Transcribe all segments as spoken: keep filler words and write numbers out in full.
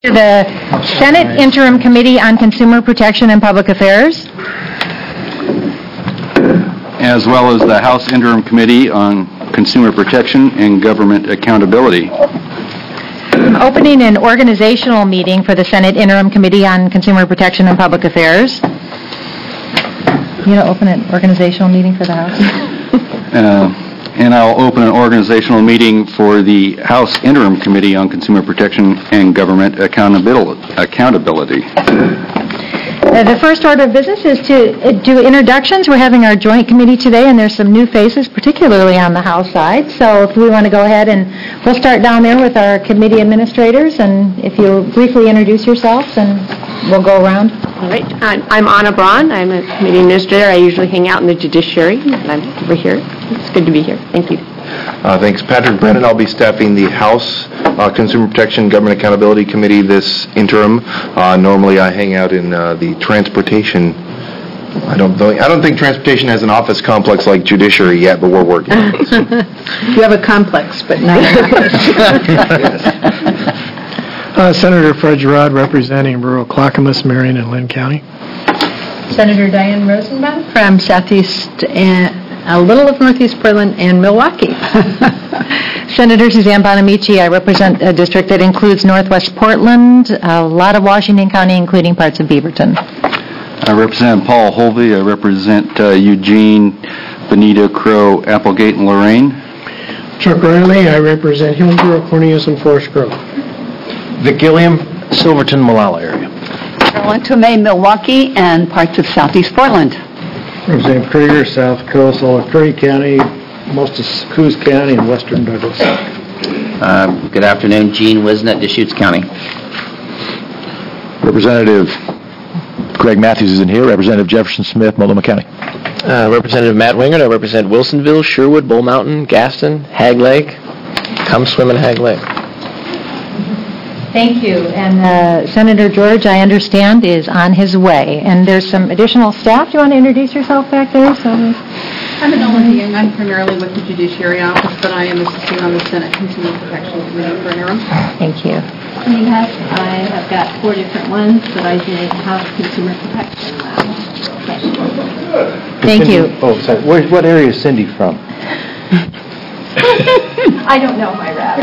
The Senate Interim Committee on Consumer Protection and Public Affairs, as well as the House Interim Committee on Consumer Protection and Government Accountability. I'm opening an organizational meeting for the Senate Interim Committee on Consumer Protection and Public Affairs. You know, open an organizational meeting for the House? uh, And I'll open an organizational meeting for the House Interim Committee on Consumer Protection and Government Accountability. accountability. Uh, the first order of business is to uh, do introductions. We're having our joint committee today, and there's some new faces, particularly on the House side. So if we want to go ahead and we'll start down there with our committee administrators, and if you briefly introduce yourselves, and we'll go around. All right. I'm, I'm Anna Braun. I'm a committee administrator. I usually hang out in the judiciary, and I'm over here. It's good to be here. Thank you. Uh, thanks. Patrick Brennan. I'll be staffing the House uh, Consumer Protection Government Accountability Committee this interim. Uh, normally I hang out in uh, the transportation. I don't, I don't think transportation has an office complex like judiciary yet, but we're working on it. So. You have a complex, but not an office. Uh, Senator Fred Gerard, representing rural Clackamas, Marion, and Lynn County. Senator Diane Rosenbaum From Southeast and a little of Northeast Portland and Milwaukee. Senator Suzanne Bonamici. I represent a district that includes Northwest Portland, a lot of Washington County, including parts of Beaverton. I represent Paul Holvey. I represent uh, Eugene, Bonita, Crow, Applegate, and Lorraine. Chuck Riley, I represent Hillsborough, Cornelius, and Forest Grove. Vic Gilliam, Silverton, Malala area. Carolyn Tomei, Milwaukee, and parts of Southeast Portland. Representative Krieger, South Coast, all of Curry County, most of Coos County, and Western Douglas. Uh, good afternoon, Gene Wisnett, Deschutes County. Representative Greg Matthews is in here. Representative Jefferson Smith, Multnomah County. Uh, Representative Matt Wingert, I represent Wilsonville, Sherwood, Bull Mountain, Gaston, Hag Lake. Come swim in Hag Lake. Thank you. And uh, Senator George, I understand, is on his way. And there's some additional staff. Do you want to introduce yourself back there? So, I'm Enola Young. I'm primarily with the Judiciary Office, but I am assisting on the Senate Consumer Protection Committee for interim. Thank you. Yes, I have got four different ones, but I did House Consumer Protection last. Thank Cindy, you. Oh, sorry. Where, what area is Cindy from? I don't know my rep.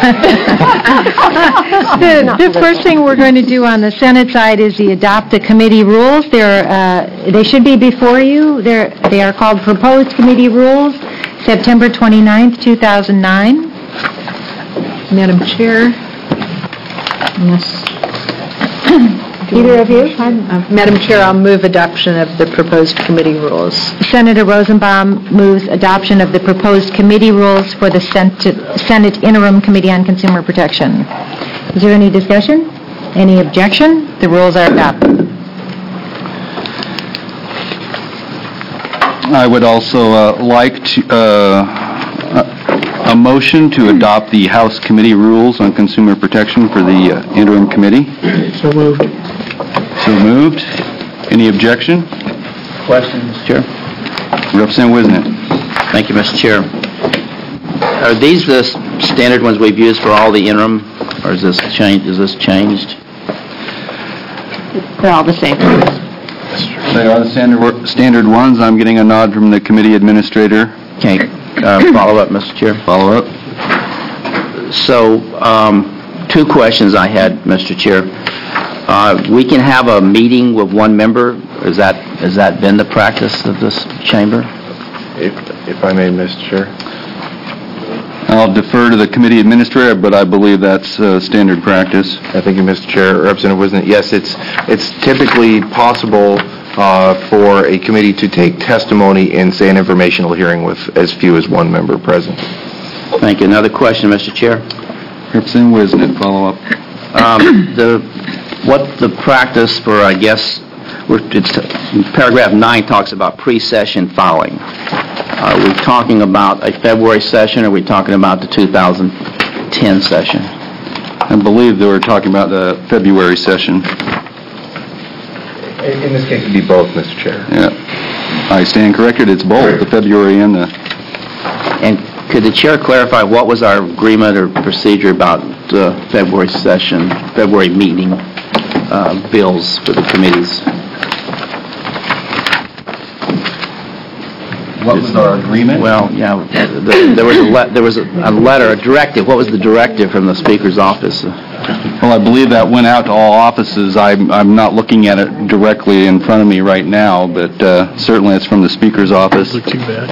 the, the first thing we're going to do on the Senate side is the adopt the committee rules. They're, uh, they should be before you. They're, they are called Proposed Committee Rules, September twenty-ninth, two thousand nine. Madam Chair. Yes. Either of you? Uh, Madam Chair, I'll move adoption of the proposed committee rules. Senator Rosenbaum moves adoption of the proposed committee rules for the Senate Interim Committee on Consumer Protection. Is there any discussion? Any objection? The rules are adopted. I would also uh, like to, uh, a motion to adopt the House Committee Rules on Consumer Protection for the uh, Interim Committee. So moved. So moved. Any objection? Questions, Chair? Representative Wisnett. Thank you, Mister Chair. Are these the standard ones we've used for all the interim, or is this changed? Is this changed? They're all the same. They are the standard standard ones. I'm getting a nod from the committee administrator. Okay. Uh, follow up, Mister Chair. Follow up. So, um, two questions I had, Mister Chair. Uh, we can have a meeting with one member. Is that has that been the practice of this chamber? If, if I may, Mister Chair. I'll defer to the committee administrator, but I believe that's uh, standard practice. I thank you, Mister Chair. Representative Wisnett, yes, it's it's typically possible uh, for a committee to take testimony in, say, an informational hearing with as few as one member present. Thank you. Another question, Mister Chair. Representative Wisnett, follow up. Um, the what the practice for, I guess, we're, it's, paragraph nine talks about pre-session filing. Are we talking about a February session, or are we talking about the two thousand ten session? I believe they were talking about the February session. In this case, it would be both, Mister Chair. Yeah. I stand corrected. It's both, the February and the... And Could the chair clarify what was our agreement or procedure about uh, February session, February meeting uh, bills for the committees? What was our agreement? Well, yeah, the, there was a le- there was a, a letter, a directive. What was the directive from the Speaker's office? Well, I believe that went out to all offices. I'm, I'm not looking at it directly in front of me right now, but uh, certainly it's from the Speaker's office. Too bad.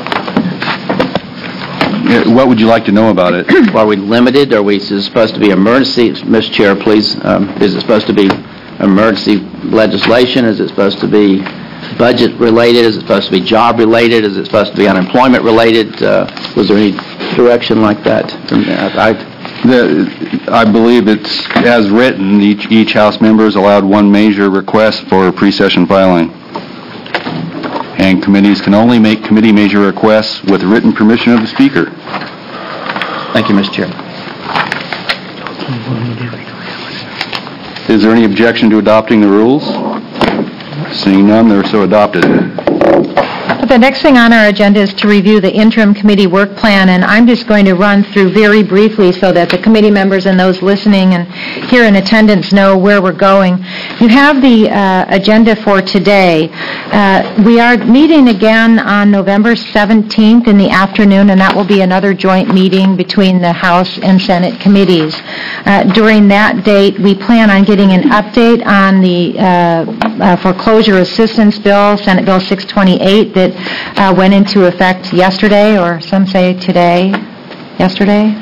Yeah, what would you like to know about it? Are we limited? Are we is it supposed to be emergency? Mister Chair, please. Um, is it supposed to be emergency legislation? Is it supposed to be budget related? Is it supposed to be job related? Is it supposed to be unemployment related? Uh, was there any direction like that? I, The, I believe it's as written. Each each House member is allowed one major request for pre-session filing, and committees can only make committee major requests with written permission of the Speaker. Thank you, Mister Chair. Is there any objection to adopting the rules? Seeing none, they're so adopted. The next thing on our agenda is to review the interim committee work plan, and I'm just going to run through very briefly so that the committee members and those listening and here in attendance know where we're going. You have the uh, agenda for today. Uh, we are meeting again on November seventeenth in the afternoon, and that will be another joint meeting between the House and Senate committees. Uh, during that date, we plan on getting an update on the uh, uh, foreclosure assistance bill, Senate Bill six twenty-eight, that uh, went into effect yesterday, or some say today. Yesterday?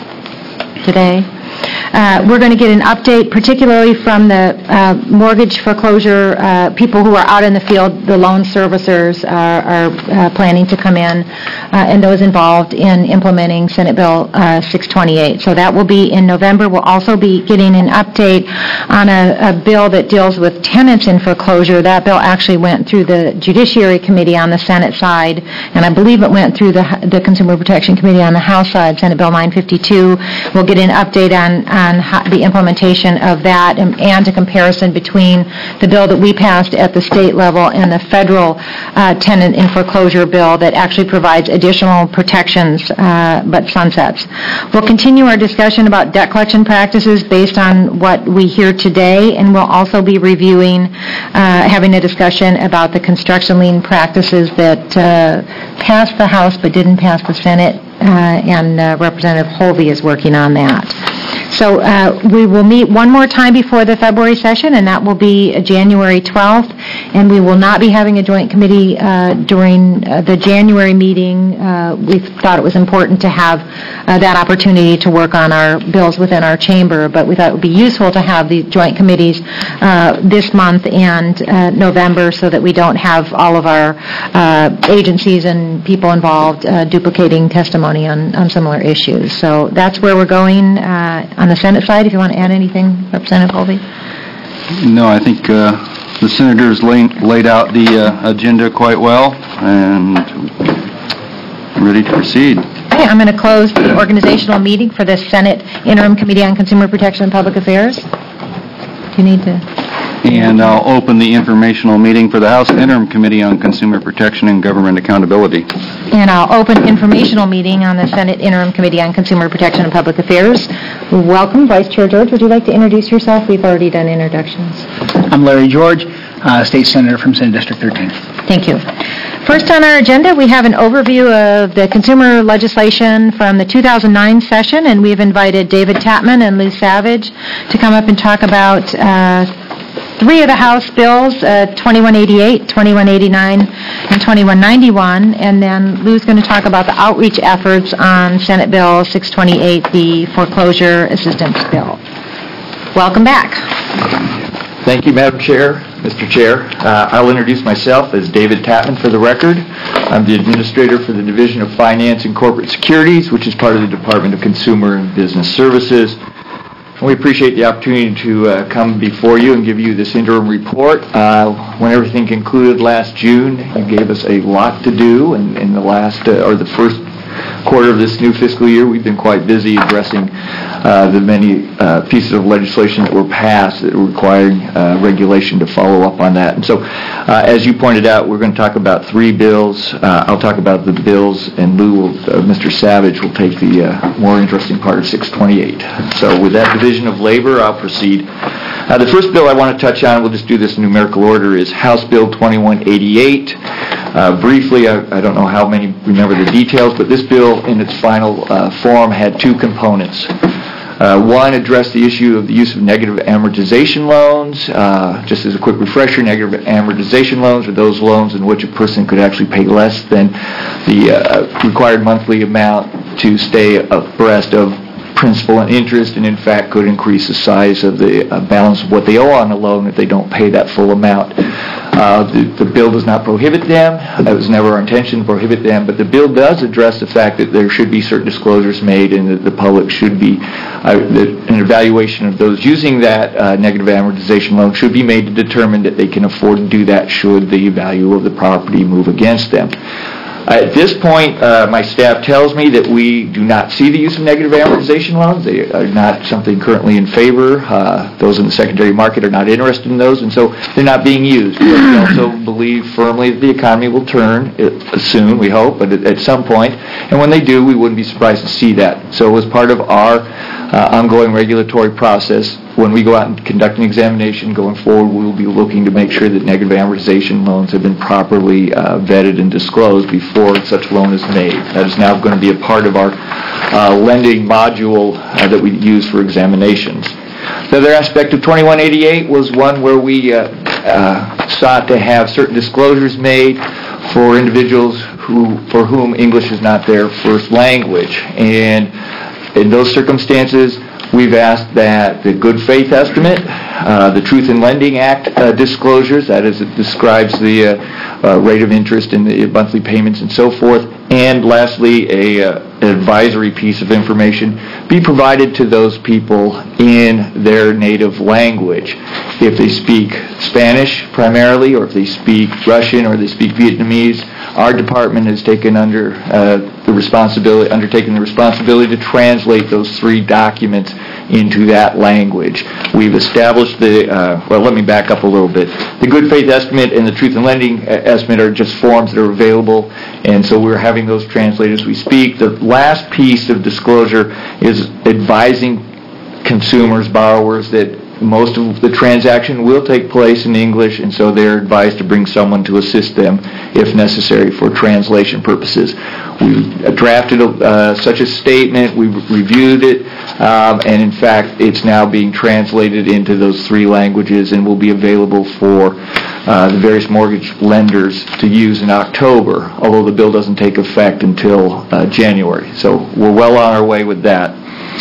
Today. Uh, we're going to get an update, particularly from the uh, mortgage foreclosure uh, people who are out in the field. The loan servicers are, are uh, planning to come in, uh, and those involved in implementing Senate Bill uh, six twenty-eight. So that will be in November. We'll also be getting an update on a, a bill that deals with tenants in foreclosure. That bill actually went through the Judiciary Committee on the Senate side, and I believe it went through the, the Consumer Protection Committee on the House side, Senate Bill nine fifty-two. We'll get an update on on how, the implementation of that and, and a comparison between the bill that we passed at the state level and the federal uh, tenant in foreclosure bill that actually provides additional protections uh, but sunsets. We'll continue our discussion about debt collection practices based on what we hear today, and we'll also be reviewing, uh, having a discussion about the construction lien practices that uh, passed the House but didn't pass the Senate, uh, and uh, Representative Holvey is working on that. So uh, we will meet one more time before the February session, and that will be January twelfth, and we will not be having a joint committee uh, during uh, the January meeting. Uh, we thought it was important to have uh, that opportunity to work on our bills within our chamber, but we thought it would be useful to have the joint committees uh, this month and uh, November so that we don't have all of our uh, agencies and people involved uh, duplicating testimony on, on similar issues. So that's where we're going. Uh, on the Senate side, if you want to add anything, Representative Holvey? No, I think uh, the senators laid, laid out the uh, agenda quite well, and ready to proceed. Okay, I'm going to close the organizational meeting for the Senate Interim Committee on Consumer Protection and Public Affairs. You need to... And I'll open the informational meeting for the House Interim Committee on Consumer Protection and Government Accountability. And I'll open informational meeting on the Senate Interim Committee on Consumer Protection and Public Affairs. Welcome, Vice Chair George. Would you like to introduce yourself? We've already done introductions. I'm Larry George, uh, State Senator from Senate District thirteen. Thank you. First on our agenda, we have an overview of the consumer legislation from the two thousand nine session, and we've invited David Tapman and Lou Savage to come up and talk about uh, three of the House bills, uh, twenty-one eighty-eight, twenty-one eighty-nine, and twenty-one ninety-one, and then Lou's going to talk about the outreach efforts on Senate Bill six twenty-eight, the foreclosure assistance bill. Welcome back. Thank you, Madam Chair, Mister Chair. Uh, I'll introduce myself as David Tapman for the record. I'm the Administrator for the Division of Finance and Corporate Securities, which is part of the Department of Consumer and Business Services. And we appreciate the opportunity to uh, come before you and give you this interim report. Uh, when everything concluded last June, you gave us a lot to do in, in the last, uh, or the first quarter of this new fiscal year. We've been quite busy addressing uh, the many uh, pieces of legislation that were passed that were requiring uh, regulation to follow up on that. And so, uh, as you pointed out, we're going to talk about three bills. Uh, I'll talk about the bills, and Lou, will, uh, Mister Savage, will take the uh, more interesting part of six twenty-eight. So with that division of labor, I'll proceed. Uh, the first bill I want to touch on, we'll just do this in numerical order, is House Bill twenty-one eighty-eight. Uh, briefly, I, I don't know how many remember the details, but this bill in its final uh, form had two components. Uh, one addressed the issue of the use of negative amortization loans. Uh, just as a quick refresher, negative amortization loans are those loans in which a person could actually pay less than the uh, required monthly amount to stay abreast of principal and interest, and in fact could increase the size of the uh, balance of what they owe on the loan if they don't pay that full amount. Uh, the, the bill does not prohibit them. It was never our intention to prohibit them, but the bill does address the fact that there should be certain disclosures made and that the public should be, uh, that an evaluation of those using that uh, negative amortization loan should be made to determine that they can afford to do that should the value of the property move against them. At this point, uh, my staff tells me that we do not see the use of negative amortization loans. They are not something currently in favor. Uh, those in the secondary market are not interested in those, and so they're not being used. But we also believe firmly that the economy will turn uh, soon, we hope, but at, at some point. And when they do, we wouldn't be surprised to see that. So as part of our uh, ongoing regulatory process, when we go out and conduct an examination going forward, we will be looking to make sure that negative amortization loans have been properly uh, vetted and disclosed before such loan is made. That is now going to be a part of our uh, lending module uh, that we use for examinations. The other aspect of twenty-one eighty-eight was one where we uh, uh, sought to have certain disclosures made for individuals who, for whom English is not their first language. And in those circumstances, we've asked that the good faith estimate, uh, the Truth in Lending Act uh, disclosures, that is, it describes the uh, uh, rate of interest in the monthly payments and so forth, and lastly, a, uh, an advisory piece of information be provided to those people in their native language. If they speak Spanish primarily, or if they speak Russian, or they speak Vietnamese, our department has taken under uh, the responsibility, undertaken the responsibility to translate those three documents into that language. We've established the, uh, well, let me back up a little bit. The good faith estimate and the truth in lending estimate are just forms that are available, and so we're having those translated as we speak. The last piece of disclosure is advising consumers, borrowers, that most of the transaction will take place in English, and so they're advised to bring someone to assist them if necessary for translation purposes. We drafted uh, such a statement, we reviewed it, um, and in fact it's now being translated into those three languages and will be available for uh, the various mortgage lenders to use in October, although the bill doesn't take effect until uh, January. So we're well on our way with that.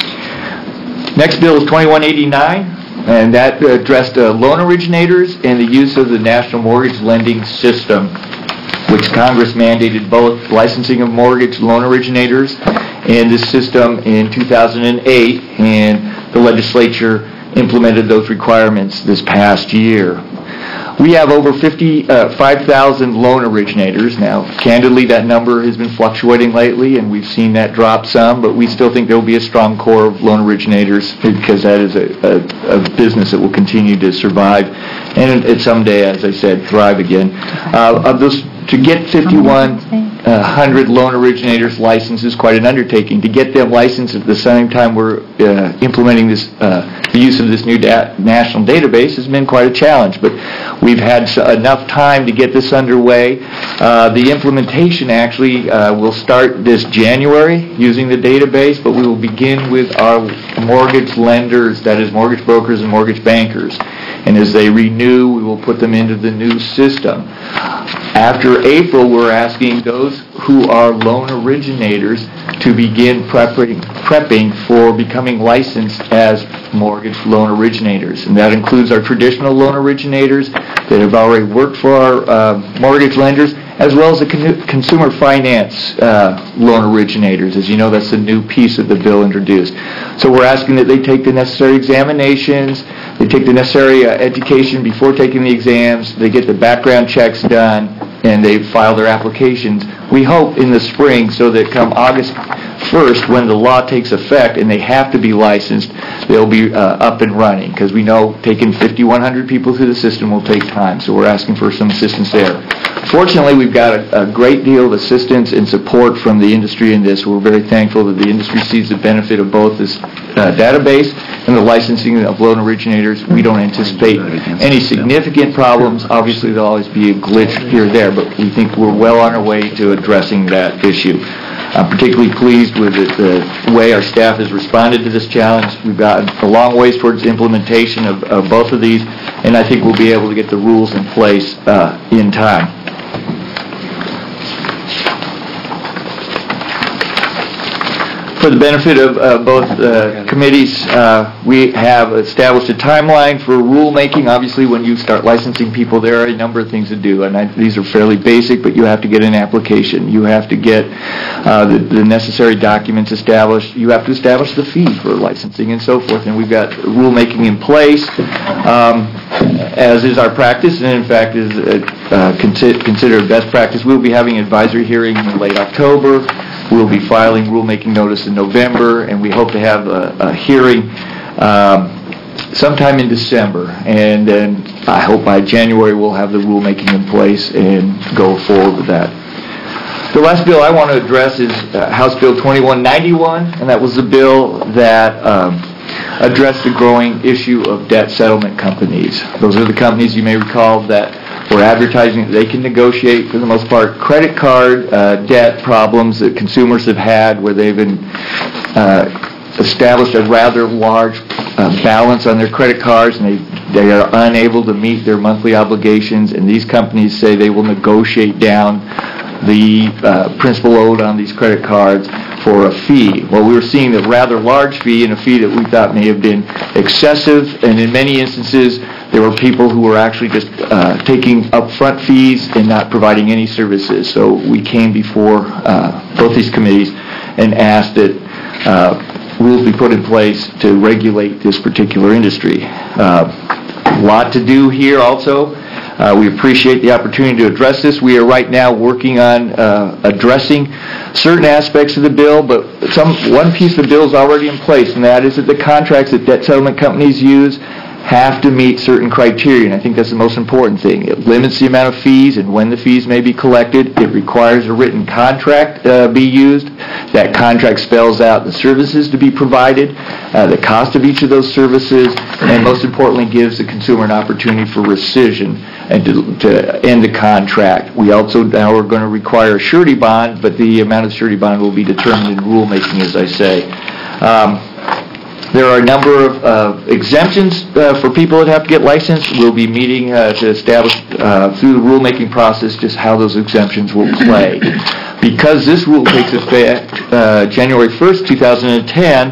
Next bill is twenty-one eighty-nine. And that addressed uh, loan originators and the use of the National Mortgage Lending System, which Congress mandated both licensing of mortgage loan originators and this system in two thousand eight, and the legislature implemented those requirements this past year. We have over fifty-five thousand loan originators. Now, candidly, that number has been fluctuating lately, and we've seen that drop some, but we still think there will be a strong core of loan originators because that is a, a, a business that will continue to survive and at someday, as I said, thrive again. Uh, of those, to get fifty-one hundred loan originators licensed is quite an undertaking. To get them licensed at the same time we're uh, implementing this, uh, the use of this new da- national database has been quite a challenge, but we've had enough time to get this underway. Uh, the implementation actually uh, will start this January using the database, but we will begin with our mortgage lenders, that is mortgage brokers and mortgage bankers. And as they renew, we will put them into the new system. After April, we're asking those who are loan originators to begin prepping, prepping for becoming licensed as mortgage loan originators. And that includes our traditional loan originators that have already worked for our uh, mortgage lenders, as well as the con- consumer finance uh, loan originators. As you know, that's the new piece of the bill introduced. So we're asking that they take the necessary examinations, they take the necessary uh, education before taking the exams, they get the background checks done, and they file their applications, we hope in the spring, so that come August first, when the law takes effect and they have to be licensed, they'll be uh, up and running, because we know taking fifty-one hundred people through the system will take time, so we're asking for some assistance there. Fortunately, we've got a, a great deal of assistance and support from the industry in this. We're very thankful that the industry sees the benefit of both this uh, database and the licensing of loan originators. We don't anticipate any significant problems. Obviously, there'll always be a glitch here or there, but we think we're well on our way to addressing that issue. I'm particularly pleased with the, the way our staff has responded to this challenge. We've gotten a long ways towards implementation of, of both of these, and I think we'll be able to get the rules in place uh, in time. For the benefit of uh, both uh, committees, uh, we have established a timeline for rulemaking. Obviously, when you start licensing people, there are a number of things to do, and I, these are fairly basic, but you have to get an application. You have to get uh, the, the necessary documents established. You have to establish the fee for licensing and so forth, and we've got rulemaking in place, um, as is our practice, and in fact is uh, consi- considered best practice. We'll be having an advisory hearing in late October. We'll be filing rulemaking notice in November, and we hope to have a, a hearing um, sometime in December. And then I hope by January we'll have the rulemaking in place and go forward with that. The last bill I want to address is uh, House Bill twenty-one ninety-one, and that was the bill that um, addressed the growing issue of debt settlement companies. Those are the companies, you may recall, that were advertising that they can negotiate, for the most part, credit card uh, debt problems that consumers have had, where they've been uh, established a rather large uh, balance on their credit cards, and they, they are unable to meet their monthly obligations, and these companies say they will negotiate down the uh, principal owed on these credit cards for a fee. Well, we were seeing a rather large fee, and a fee that we thought may have been excessive, and in many instances there were people who were actually just uh, taking upfront fees and not providing any services. So we came before uh, both these committees and asked that uh, rules be put in place to regulate this particular industry. Uh, a lot to do here also. Uh, we appreciate the opportunity to address this. We are right now working on uh, addressing certain aspects of the bill, but some one piece of the bill is already in place, and that is that the contracts that debt settlement companies use have to meet certain criteria, and I think that's the most important thing. It limits the amount of fees and when the fees may be collected. It requires a written contract uh, be used. That contract spells out the services to be provided, uh, the cost of each of those services, and most importantly gives the consumer an opportunity for rescission and to, to end the contract. We also now are going to require a surety bond, but the amount of surety bond will be determined in rulemaking, as I say. Um, There are a number of uh, exemptions uh, for people that have to get licensed. We'll be meeting uh, to establish uh, through the rulemaking process just how those exemptions will play. Because this rule takes effect uh, January first, two thousand ten,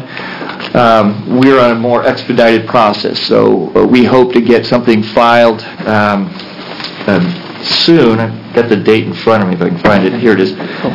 um, we're on a more expedited process. So uh, we hope to get something filed um, uh, soon. I've got the date in front of me if I can find it. Here it is.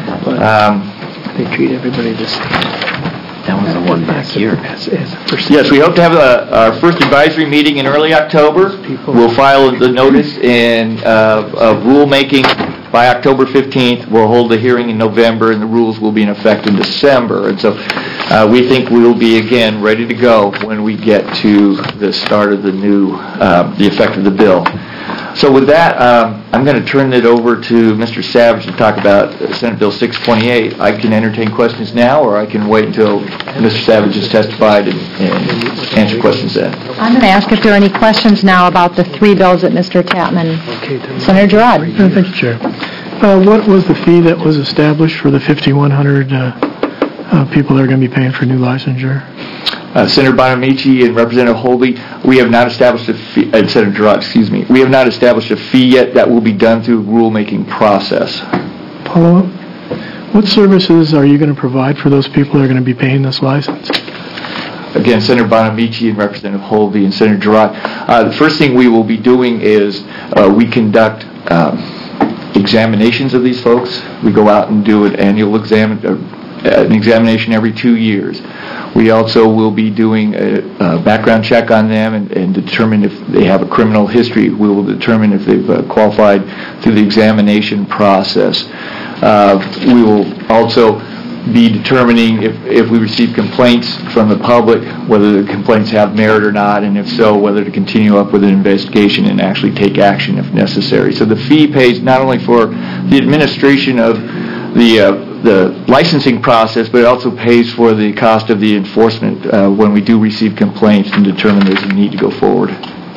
Um, they treat everybody the same. That was the one back here. Yes, we hope to have a, our first advisory meeting in early October. We'll file the notice in uh, of rulemaking by October fifteenth. We'll hold the hearing in November, and the rules will be in effect in December. And so uh, we think we will be, again, ready to go when we get to the start of the new, uh, the effect of the bill. So with that, um, I'm going to turn it over to Mister Savage to talk about Senate Bill six twenty-eight. I can entertain questions now, or I can wait until Mister Savage has testified and, and answer questions then. I'm going to ask if there are any questions now about the three bills that Mister Tatman. Senator Gerard. Uh, thank you, Chair. Uh, what was the fee that was established for the fifty-one hundred uh, uh, people that are going to be paying for new licensure? Uh, Senator Bonamici and Representative Holby, we have not established a fee, uh, Senator Gerard, excuse me, we have not established a fee yet. That will be done through rulemaking process. Follow up. What services are you going to provide for those people that are going to be paying this license? Again, Senator Bonamici and Representative Holby and Senator Gerard. Uh, the first thing we will be doing is uh, we conduct um, examinations of these folks. We go out and do an annual exam, uh, an examination every two years. We also will be doing a, a background check on them and, and determine if they have a criminal history. We will determine if they've uh, qualified through the examination process. Uh, we will also be determining if, if we receive complaints from the public, whether the complaints have merit or not, and if so, whether to continue up with an investigation and actually take action if necessary. So the fee pays not only for the administration of the uh, the licensing process, but it also pays for the cost of the enforcement uh, when we do receive complaints and determine there's a need to go forward.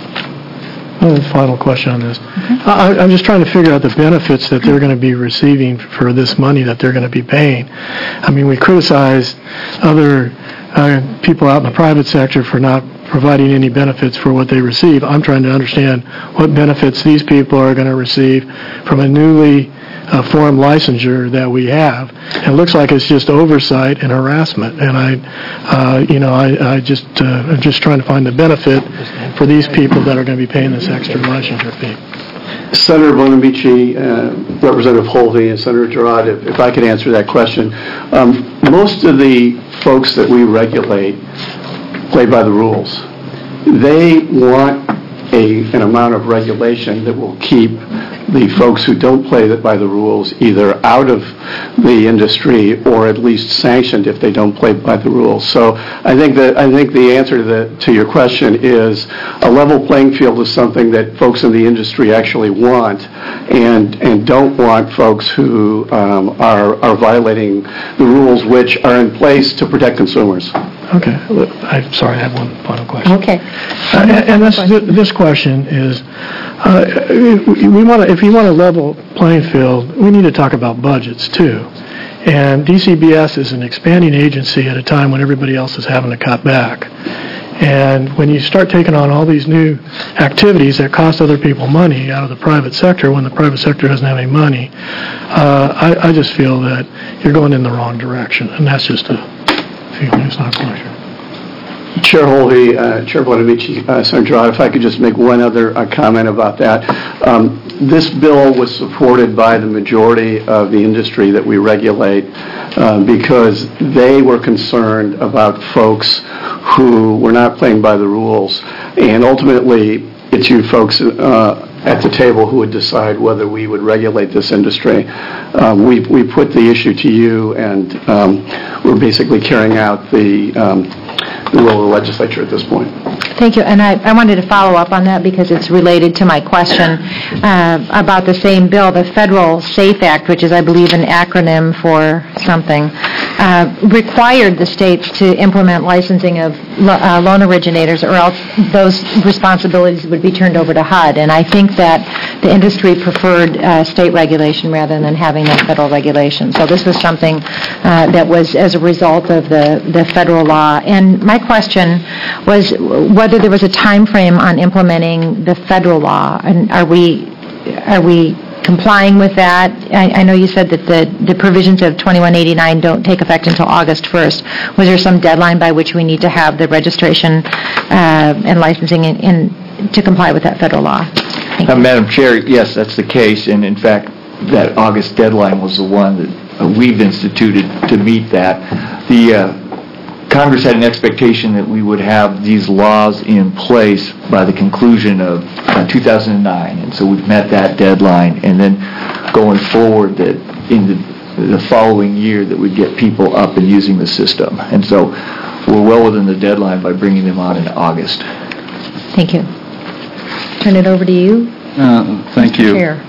One final question on this. I, I'm just trying to figure out the benefits that they're going to be receiving for this money that they're going to be paying. I mean, we criticize other uh, people out in the private sector for not providing any benefits for what they receive. I'm trying to understand what benefits these people are going to receive from a newly uh, formed licensure that we have. It looks like it's just oversight and harassment, and I, uh, you know, I, I just, uh, I'm just trying to find the benefit for these people that are going to be paying this extra licensure fee. Senator Bonamici, uh, Representative Holvey, and Senator Girard, if, if I could answer that question. Um, most of the folks that we regulate play by the rules. They want a, an amount of regulation that will keep the folks who don't play by the rules either out of the industry or at least sanctioned if they don't play by the rules. So I think that I think the answer to the to your question is a level playing field is something that folks in the industry actually want, and and don't want folks who um, are are violating the rules which are in place to protect consumers. Okay. I'm sorry, I have one final question. Okay. Uh, and and this this question is, uh, we want to, if you want a level playing field, we need to talk about budgets too. And D C B S is an expanding agency at a time when everybody else is having to cut back. And when you start taking on all these new activities that cost other people money out of the private sector, when the private sector doesn't have any money, uh, I, I just feel that you're going in the wrong direction. And that's just a feeling, it's not a pleasure. Chair Holvey, uh, Chair Bonamici, uh, Senator Girard, if I could just make one other uh, comment about that. Um, this bill was supported by the majority of the industry that we regulate uh, because they were concerned about folks who were not playing by the rules. And ultimately, it's you folks uh, at the table who would decide whether we would regulate this industry. Um, we, we put the issue to you, and um, we're basically carrying out the um, the role of the legislature at this point. Thank you. And I, I wanted to follow up on that because it's related to my question uh, about the same bill, the Federal SAFE Act, which is, I believe, an acronym for something, uh, required the states to implement licensing of lo- uh, loan originators, or else those responsibilities would be turned over to H U D. And I think that the industry preferred uh, state regulation rather than having that federal regulation. So this was something uh, that was as a result of the, the federal law. And my question was whether there was a time frame on implementing the federal law, and are we are we complying with that? I, I know you said that the, the provisions of twenty-one eighty-nine don't take effect until August first. Was there some deadline by which we need to have the registration uh, and licensing in, in to comply with that federal law? Uh, Madam Chair, yes, that's the case, and in fact, that August deadline was the one that uh, we've instituted to meet that. The uh, Congress had an expectation that we would have these laws in place by the conclusion of uh, two thousand nine, and so we've met that deadline. And then going forward, that in the, the following year, that we'd get people up and using the system. And so we're well within the deadline by bringing them on in August. Thank you. Turn it over to you. Uh, thank you. Chair.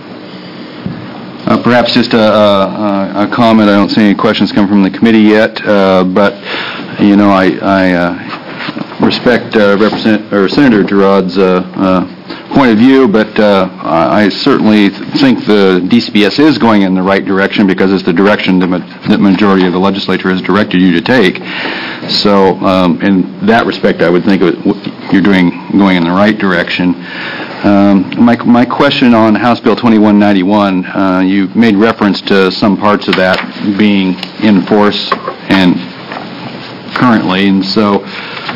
Uh, perhaps just a, a, a comment. I don't see any questions come from the committee yet, uh, but you know, I, I uh, respect uh, Represent or Senator Girard's uh, uh, point of view, but uh, I certainly think the D C B S is going in the right direction because it's the direction that ma- the majority of the legislature has directed you to take. So, um, in that respect, I would think of it, you're doing going in the right direction. Um, my, my question on House Bill twenty-one ninety-one, uh, you made reference to some parts of that being in force and currently, and so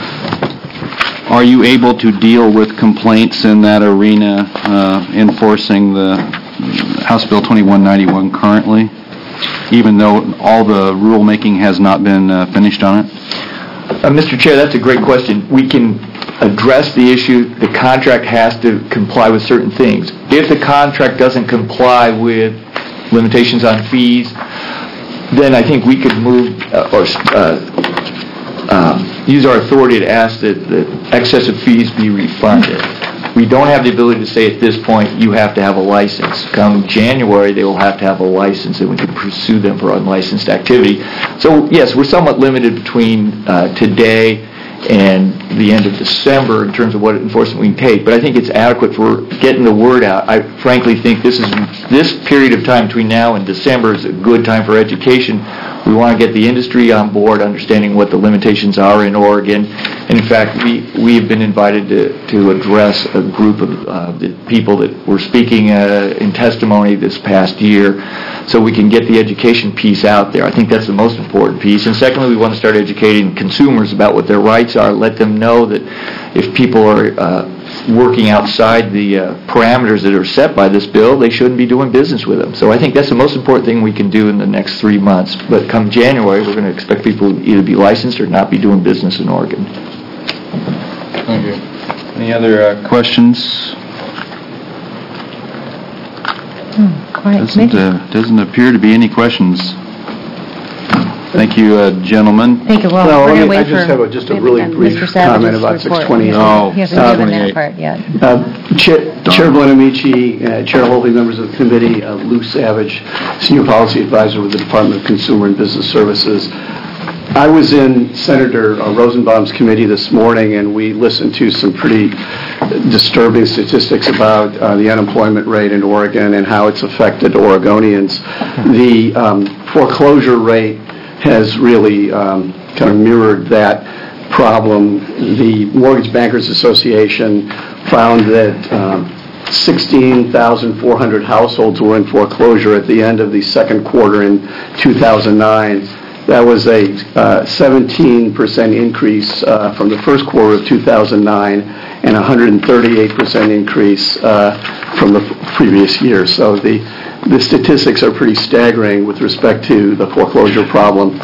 are you able to deal with complaints in that arena uh, enforcing the House Bill twenty-one ninety-one currently? even though all the rulemaking has not been uh, finished on it? Uh, Mister Chair, that's a great question. We can address the issue. The contract has to comply with certain things. If the contract doesn't comply with limitations on fees, then I think we could move uh, or uh, um, use our authority to ask that, that excessive fees be refunded. We don't have the ability to say at this point, you have to have a license. Come January, they will have to have a license, and we can pursue them for unlicensed activity. So, yes, we're somewhat limited between uh, today and the end of December in terms of what enforcement we can take, but I think it's adequate for getting the word out. I frankly think this is this period of time between now and December is a good time for education. We want to get the industry on board, understanding what the limitations are in Oregon. And in fact, we we have been invited to, to address a group of uh, the people that were speaking uh, in testimony this past year, so we can get the education piece out there. I think that's the most important piece. And secondly, we want to start educating consumers about what their rights are. Let them know that if people are uh, working outside the uh, parameters that are set by this bill, they shouldn't be doing business with them. So I think that's the most important thing we can do in the next three months. But come January, we're going to expect people to either be licensed or not be doing business in Oregon. Thank you. Any other uh, questions? Hmm, quiet Doesn't, committee. uh, doesn't appear to be any questions. Thank you, uh, gentlemen. Thank you. Well, No, we're let going to me- wait I for... just have a- just a maybe really then brief Mister Savage's comment about report. six twenty-eight. Oh, He hasn't uh, given that part yet. Uh, Chair Chair Blenamici, uh, Chair Holding, members of the committee, uh, Lou Savage, Senior Policy Advisor with the Department of Consumer and Business Services. I was in Senator uh, Rosenbaum's committee this morning, and we listened to some pretty disturbing statistics about uh, the unemployment rate in Oregon and how it's affected Oregonians. The um, foreclosure rate has really um, kind of mirrored that problem. The Mortgage Bankers Association found that um, sixteen thousand four hundred households were in foreclosure at the end of the second quarter in two thousand nine. That was a uh, seventeen percent increase uh, from the first quarter of two thousand nine and a one hundred thirty-eight percent increase uh, from the f- previous year. So the, the statistics are pretty staggering with respect to the foreclosure problem.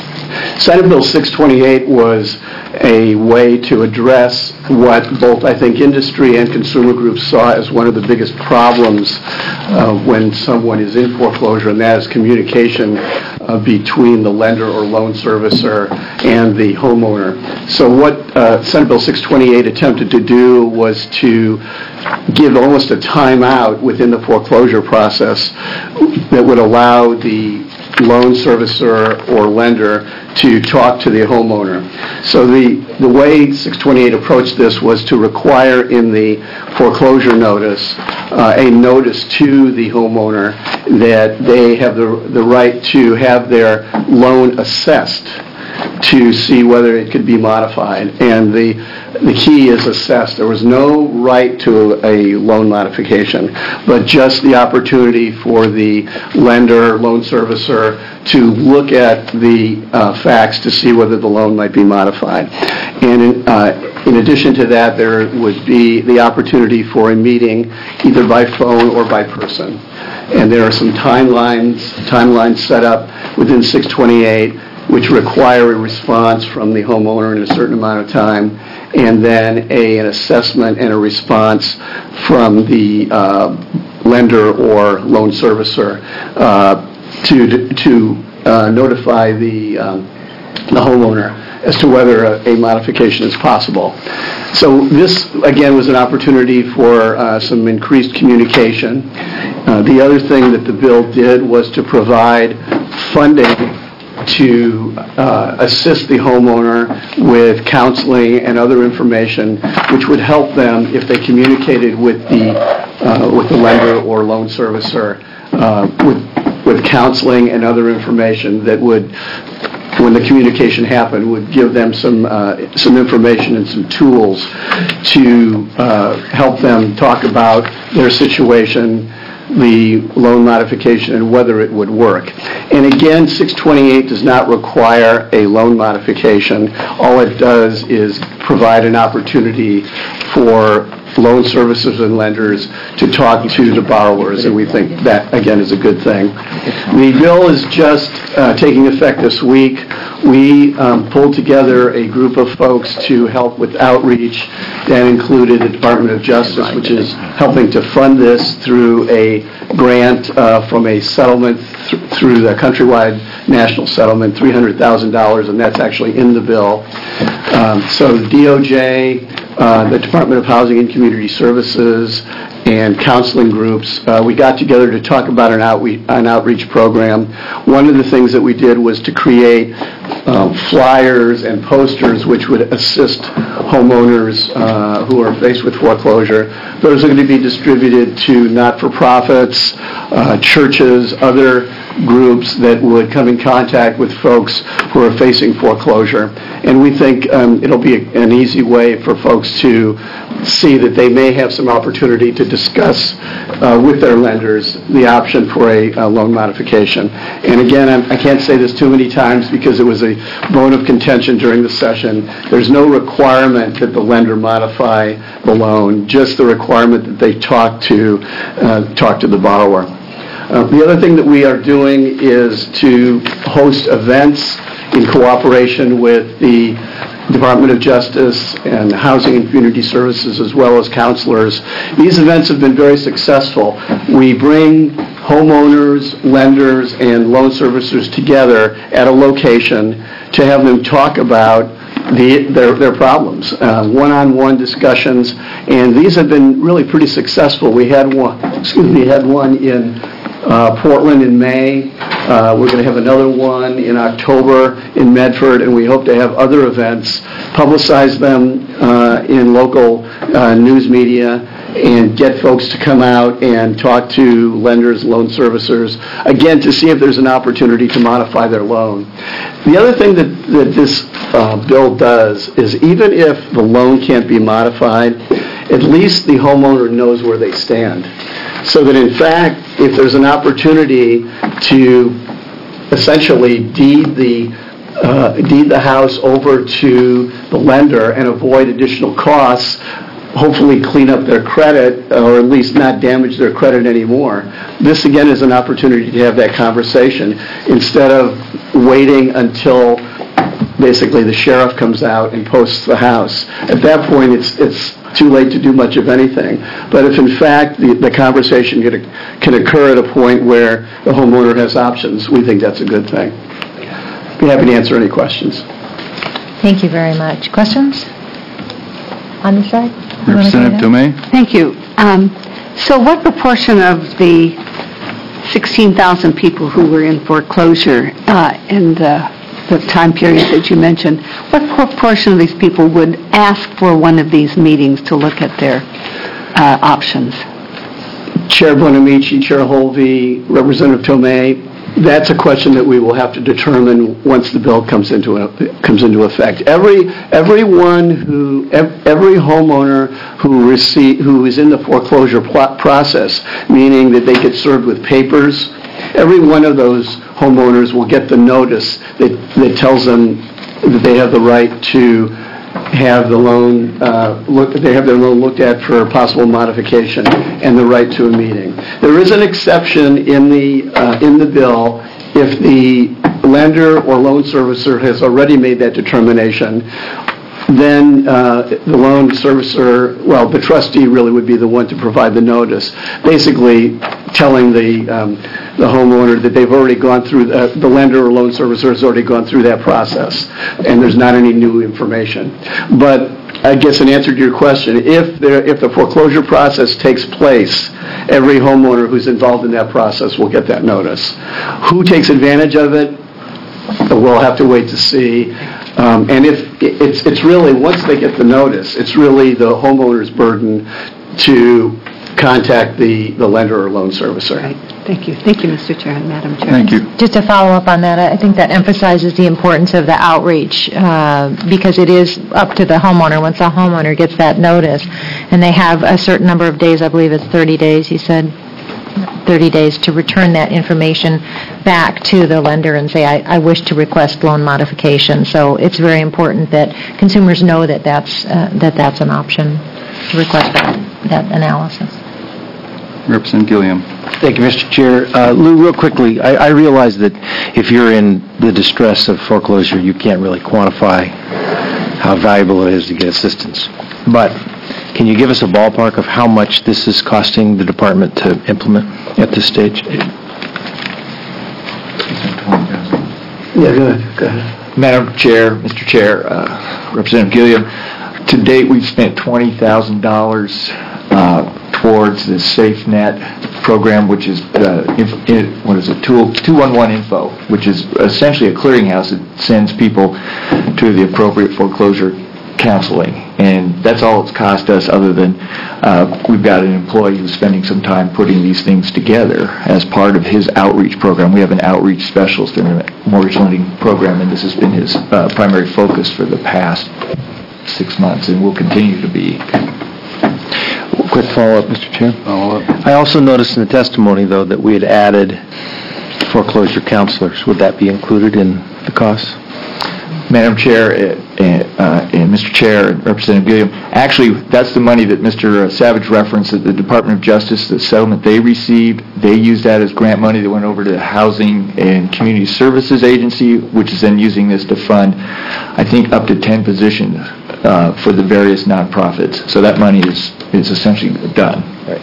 Senate Bill six twenty-eight was a way to address what both, I think, industry and consumer groups saw as one of the biggest problems uh, when someone is in foreclosure, and that is communication uh, between the lender or loan servicer and the homeowner. So what uh, Senate Bill six twenty-eight attempted to do was to give almost a timeout within the foreclosure process that would allow the loan servicer or lender to talk to the homeowner. So the, the way six twenty-eight approached this was to require in the foreclosure notice uh, a notice to the homeowner that they have the, the right to have their loan assessed to see whether it could be modified. And the the key is assessed. There was no right to a loan modification, but just the opportunity for the lender, loan servicer, to look at the uh, facts to see whether the loan might be modified. And in, uh, in addition to that, there would be the opportunity for a meeting either by phone or by person. And there are some timelines, timelines set up within six twenty-eight which require a response from the homeowner in a certain amount of time, and then a, an assessment and a response from the uh, lender or loan servicer uh, to to uh, notify the um, the homeowner as to whether a, a modification is possible. So this, again, was an opportunity for uh, some increased communication. Uh, the other thing that the bill did was to provide funding to uh, assist the homeowner with counseling and other information which would help them if they communicated with the uh, with the lender or loan servicer uh, with with counseling and other information that would, when the communication happened, would give them some uh, some information and some tools to uh, help them talk about their situation, the loan modification, and whether it would work. And again, six twenty-eight does not require a loan modification. All it does is provide an opportunity for loan servicers and lenders to talk to the borrowers, and we think that, again, is a good thing. The bill is just uh, taking effect this week. We um, pulled together a group of folks to help with outreach. That included the Department of Justice, which is helping to fund this through a grant uh, from a settlement th- through the countrywide national settlement, three hundred thousand dollars, and that's actually in the bill. Um, so the D O J, uh, the Department of Housing and Community Services, and counseling groups, uh, we got together to talk about an, outreach, an outreach program. One of the things that we did was to create um, flyers and posters which would assist homeowners uh, who are faced with foreclosure. Those are going to be distributed to not-for-profits, uh, churches, other groups that would come in contact with folks who are facing foreclosure. And we think um, it'll be a, an easy way for folks to see that they may have some opportunity to discuss uh, with their lenders the option for a, a loan modification. And again, I'm, I can't say this too many times because it was a bone of contention during the session. There's no requirement that the lender modify the loan, just the requirement that they talk to uh, talk to the borrower. Uh, the other thing that we are doing is to host events in cooperation with the Department of Justice and Housing and Community Services, as well as counselors. These events have been very successful. We bring homeowners, lenders, and loan servicers together at a location to have them talk about the, their, their problems, uh, one-on-one discussions, and these have been really pretty successful. We had one, excuse me, had one in Uh, Portland in May. Uh, we're going to have another one in October in Medford, and we hope to have other events, publicize them uh, in local uh, news media, and get folks to come out and talk to lenders, loan servicers, again, to see if there's an opportunity to modify their loan. The other thing that, that this uh, bill does is even if the loan can't be modified, at least the homeowner knows where they stand. So that, in fact, if there's an opportunity to essentially deed the uh, deed the house over to the lender and avoid additional costs, hopefully clean up their credit, or at least not damage their credit anymore, this again is an opportunity to have that conversation instead of waiting until basically the sheriff comes out and posts the house. At that point, it's it's too late to do much of anything. But if, in fact, the, the conversation can, can occur at a point where the homeowner has options, we think that's a good thing. Be happy to answer any questions. Thank you very much. Questions on this side? Representative Tomei? Thank you. Um, so what proportion of the sixteen thousand people who were in foreclosure uh, in the the time period that you mentioned, what proportion of these people would ask for one of these meetings to look at their uh, options? Chair Bonamici, Chair Holvey, Representative Tomei, that's a question that we will have to determine once the bill comes into a, comes into effect. Every everyone who every homeowner who receive who is in the foreclosure pl- process, meaning that they get served with papers, every one of those homeowners will get the notice that, that tells them that they have the right to have the loan uh, look. They have their loan looked at for possible modification and the right to a meeting. There is an exception in the uh, in the bill if the lender or loan servicer has already made that determination. Then uh, the loan servicer, well, the trustee really would be the one to provide the notice, basically telling the um, the homeowner that they've already gone through, uh, the lender or loan servicer has already gone through that process, and there's not any new information. But I guess in answer to your question, if there, if the foreclosure process takes place, every homeowner who's involved in that process will get that notice. Who takes advantage of it? We'll have to wait to see. Um, and if it's it's really, once they get the notice, it's really the homeowner's burden to contact the, the lender or loan servicer. Right. Thank you. Thank you, Mister Chair and Madam Chair. Thank you. Just to follow up on that, I think that emphasizes the importance of the outreach uh, because it is up to the homeowner. Once the homeowner gets that notice and they have a certain number of days, I believe it's thirty days, you said, thirty days to return that information back to the lender and say, I, I wish to request loan modification. So it's very important that consumers know that that's, uh, that that's an option. to request that, that analysis. Representative Gilliam. Thank you, Mister Chair. Uh, Lou, real quickly, I, I realize that if you're in the distress of foreclosure, you can't really quantify how valuable it is to get assistance. But can you give us a ballpark of how much this is costing the department to implement at this stage? Yeah, go ahead. Go ahead. Madam Chair, Mister Chair, uh, Representative Gilliam, to date we've spent twenty thousand dollars uh, towards the SafeNet program, which is, uh, inf- in, what is it, two one one Info, which is essentially a clearinghouse that sends people to the appropriate foreclosure counseling. And that's all it's cost us, other than uh, we've got an employee who's spending some time putting these things together as part of his outreach program. We have an outreach specialist in the mortgage lending program, and this has been his uh, primary focus for the past six months and will continue to be. Quick follow-up, Mister Chair. I also noticed in the testimony, though, that we had added foreclosure counselors. Would that be included in the costs? Madam Chair, uh, uh, and Mister Chair, and Representative Gilliam, actually, that's the money that Mister Savage referenced, that the Department of Justice, the settlement they received, they used that as grant money that went over to the Housing and Community Services Agency, which is then using this to fund, I think, up to ten positions uh, for the various nonprofits. So that money is, is essentially done. Right.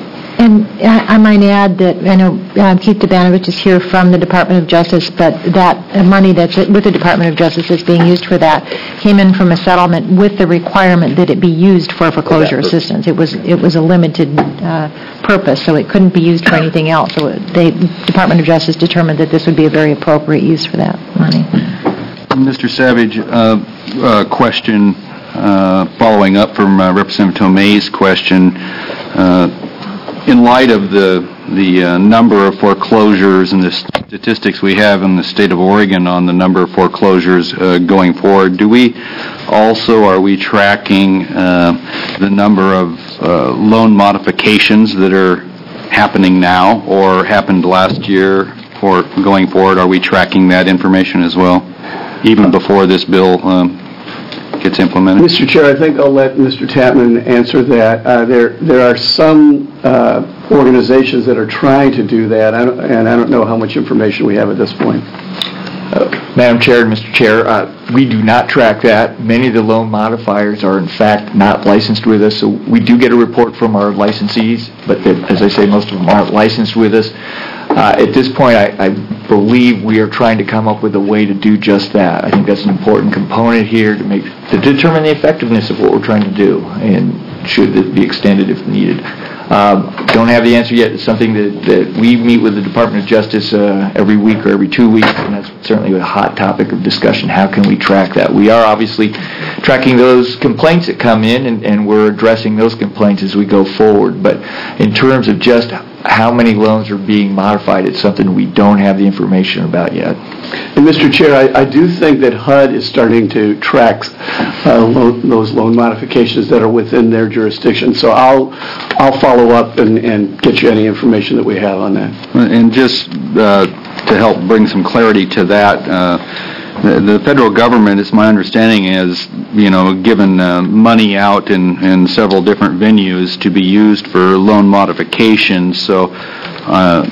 And I I might add that, I know um, Keith Dabanovich is here from the Department of Justice, but that uh, money that's with the Department of Justice that's being used for that came in from a settlement with the requirement that it be used for foreclosure assistance. It was it was a limited uh, purpose, so it couldn't be used for anything else. So the Department of Justice determined that this would be a very appropriate use for that money. Mister Savage, uh, uh, question uh, following up from uh, Representative Tomei's question. Uh, In light of the the uh, number of foreclosures and the statistics we have in the state of Oregon on the number of foreclosures uh, going forward, do we also, are we tracking uh, the number of uh, loan modifications that are happening now or happened last year or going forward? Are we tracking that information as well, even before this bill um, gets implemented? Mister Chair, I think I'll let Mister Tapman answer that. Uh, there, there are some uh, organizations that are trying to do that, I don't, and I don't know how much information we have at this point. Uh, Madam Chair and Mister Chair, uh, we do not track that. Many of the loan modifiers are in fact not licensed with us, so we do get a report from our licensees, but the, as I say, most of them aren't licensed with us. Uh, at this point, I, I believe we are trying to come up with a way to do just that. I think that's an important component here to make to determine the effectiveness of what we're trying to do, and should it be extended if needed. Um, don't have the answer yet. It's something that, that we meet with the Department of Justice uh, every week or every two weeks, and that's certainly a hot topic of discussion. How can we track that? We are obviously tracking those complaints that come in, and, and we're addressing those complaints as we go forward. But in terms of just how many loans are being modified, it's something we don't have the information about yet. And Mister Chair, I, I do think that H U D is starting to track uh, lo- those loan modifications that are within their jurisdiction. So I'll I'll follow up and, and get you any information that we have on that. And just uh, to help bring some clarity to that, uh, the, the federal government, it's my understanding, is, you know, given uh, money out in, in several different venues to be used for loan modifications. So uh,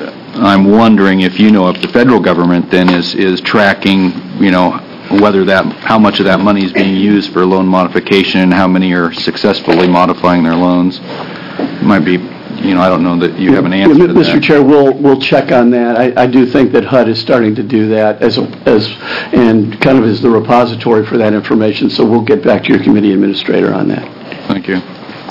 I'm wondering if you know if the federal government then is, is tracking, you know, whether that, how much of that money is being used for loan modification and how many are successfully modifying their loans. It might be, you know, I don't know that you have an answer yeah, to that. Mister Chair, we'll we'll check on that. I, I do think that H U D is starting to do that as a, as and kind of is the repository for that information. So we'll get back to your committee administrator on that. Thank you.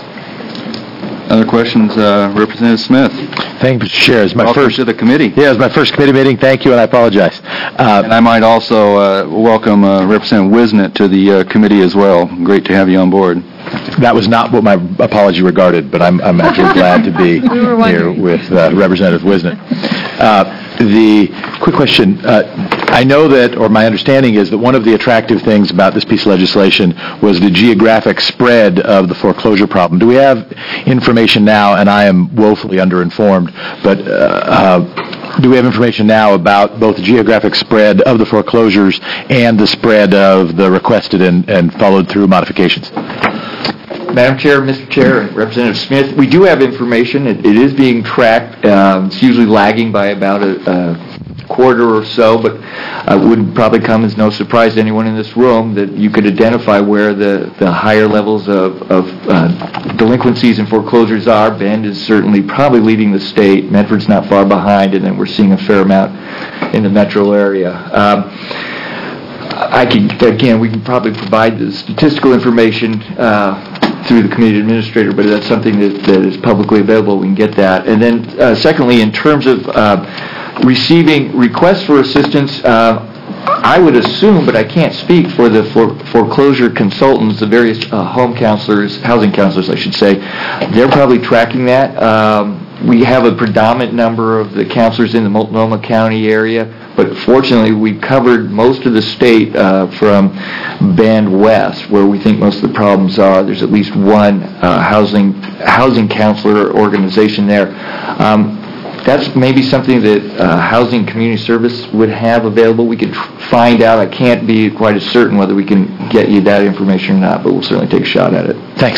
Other questions, uh, Representative Smith? Thank you, Mister Chair. It's my Welcome first to the committee. Yeah, it's my first committee meeting. Thank you, and I apologize. Uh, and I might also uh, welcome uh, Representative Wisnett to the uh, committee as well. Great to have you on board. That was not what my apology regarded, but I'm, I'm actually glad to be we here with uh, Representative Wisnett. Uh, the quick question, uh, I know that, or my understanding is that one of the attractive things about this piece of legislation was the geographic spread of the foreclosure problem. Do we have information now, and I am woefully underinformed, but uh, uh, do we have information now about both the geographic spread of the foreclosures and the spread of the requested and, and followed through modifications? Madam Chair, Mister Chair, and Representative Smith, we do have information. It, it is being tracked. Um, it's usually lagging by about a, a quarter or so, but uh, it would probably come as no surprise to anyone in this room that you could identify where the, the higher levels of, of uh, delinquencies and foreclosures are. Bend is certainly probably leading the state. Medford's not far behind, and then we're seeing a fair amount in the metro area. Um, I can, again, we can probably provide the statistical information uh, through the community administrator, but that's something that, that is publicly available. We can get that. And then, uh, secondly, in terms of uh, receiving requests for assistance, uh, I would assume, but I can't speak for the for, foreclosure consultants, the various uh, home counselors, housing counselors, I should say. They're probably tracking that. Um, we have a predominant number of the counselors in the Multnomah County area. But fortunately, we've covered most of the state uh, from Bend West, where we think most of the problems are. There's at least one uh, housing housing counselor organization there. Um, that's maybe something that uh, Housing Community Service would have available. We could find out. I can't be quite as certain whether we can get you that information or not, but we'll certainly take a shot at it. Thanks.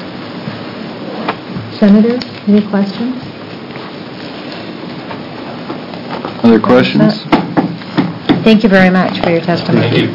Senator, any questions? Other questions? Uh, Thank you very much for your testimony. Thank you.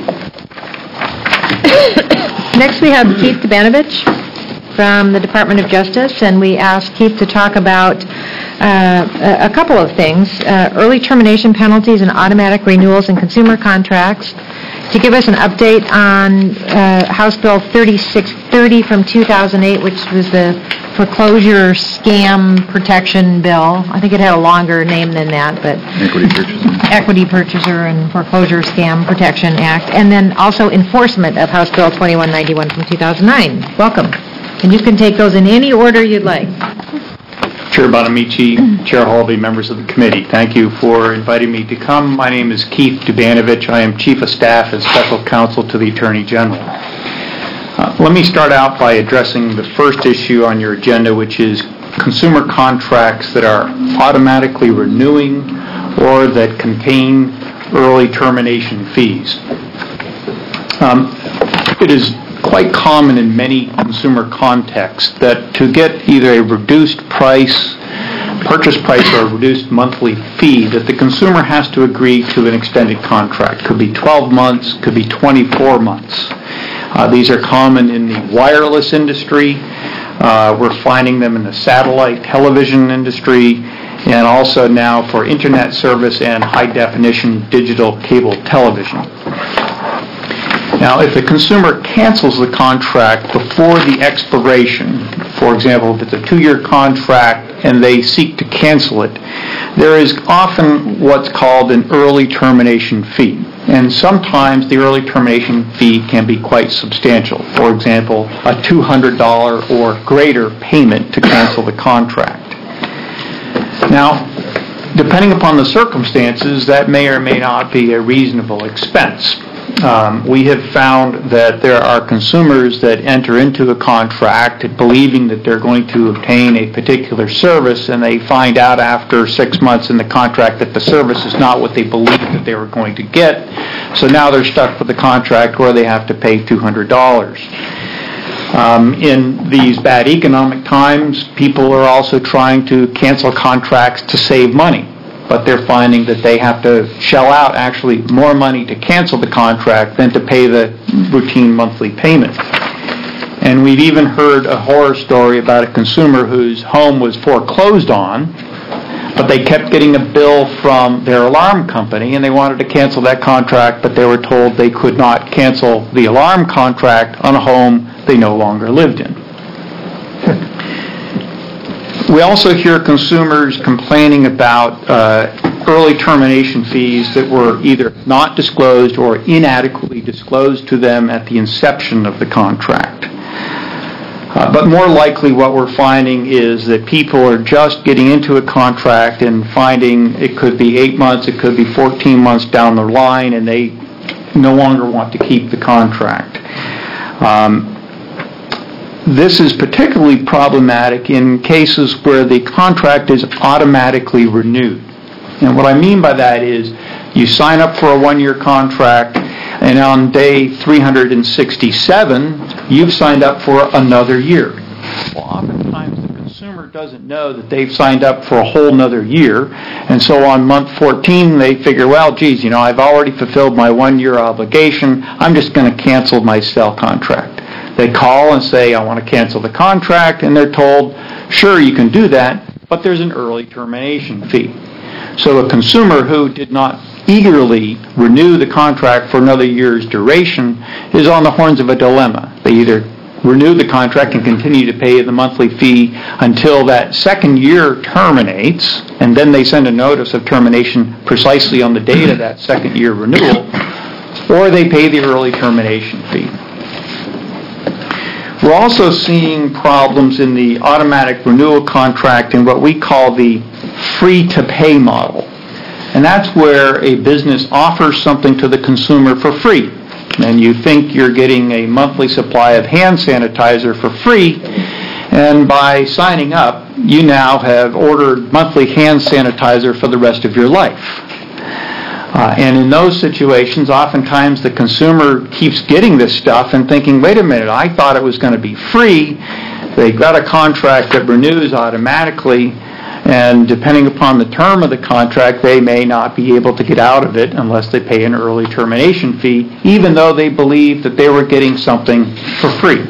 Next, we have Keith Dubanovich from the Department of Justice, and we asked Keith to talk about uh, a couple of things, uh, early termination penalties and automatic renewals in consumer contracts, to give us an update on uh, House Bill thirty-six thirty from two thousand eight, which was the foreclosure scam protection bill. I think it had a longer name than that, but Equity Purchaser. Equity Purchaser and Foreclosure Scam Protection Act, and then also enforcement of House Bill twenty-one ninety-one from two thousand nine. Welcome. And you can take those in any order you'd like. Chair Bonamici, Chair Halvey, members of the committee, thank you for inviting me to come. My name is Keith Dubanovich. I am Chief of Staff and Special Counsel to the Attorney General. Uh, let me start out by addressing the first issue on your agenda, which is consumer contracts that are automatically renewing or that contain early termination fees. Um, it is quite common in many consumer contexts that to get either a reduced price, purchase price, or a reduced monthly fee, that the consumer has to agree to an extended contract. Could be twelve months, could be twenty-four months. Uh, these are common in the wireless industry. Uh, we're finding them in the satellite television industry, and also now for internet service and high-definition digital cable television. Now, if the consumer cancels the contract before the expiration, for example, if it's a two-year contract and they seek to cancel it, there is often what's called an early termination fee. And sometimes the early termination fee can be quite substantial. For example, a two hundred dollars or greater payment to cancel the contract. Now, depending upon the circumstances, that may or may not be a reasonable expense. Um, we have found that there are consumers that enter into a contract believing that they're going to obtain a particular service, and they find out after six months in the contract that the service is not what they believed that they were going to get. So now they're stuck with the contract where they have to pay two hundred dollars. Um, in these bad economic times, people are also trying to cancel contracts to save money. But they're finding that they have to shell out actually more money to cancel the contract than to pay the routine monthly payment. And we've even heard a horror story about a consumer whose home was foreclosed on, but they kept getting a bill from their alarm company, and they wanted to cancel that contract, but they were told they could not cancel the alarm contract on a home they no longer lived in. We also hear consumers complaining about uh, early termination fees that were either not disclosed or inadequately disclosed to them at the inception of the contract. Uh, but more likely what we're finding is that people are just getting into a contract and finding it could be eight months, it could be fourteen months down the line, and they no longer want to keep the contract. Um, This is particularly problematic in cases where the contract is automatically renewed. And what I mean by that is you sign up for a one-year contract, and on day three hundred sixty-seven, you've signed up for another year. Well, oftentimes the consumer doesn't know that they've signed up for a whole nother year, and so on month fourteen, they figure, well, geez, you know, I've already fulfilled my one-year obligation. I'm just going to cancel my cell contract. They call and say, I want to cancel the contract, and they're told, sure, you can do that, but there's an early termination fee. So a consumer who did not eagerly renew the contract for another year's duration is on the horns of a dilemma. They either renew the contract and continue to pay the monthly fee until that second year terminates, and then they send a notice of termination precisely on the date of that second year renewal, or they pay the early termination fee. We're also seeing problems in the automatic renewal contract in what we call the free-to-pay model. And that's where a business offers something to the consumer for free. And you think you're getting a monthly supply of hand sanitizer for free, and by signing up, you now have ordered monthly hand sanitizer for the rest of your life. Uh, and in those situations, oftentimes the consumer keeps getting this stuff and thinking, wait a minute, I thought it was going to be free. They got a contract that renews automatically, and depending upon the term of the contract, they may not be able to get out of it unless they pay an early termination fee, even though they believe that they were getting something for free.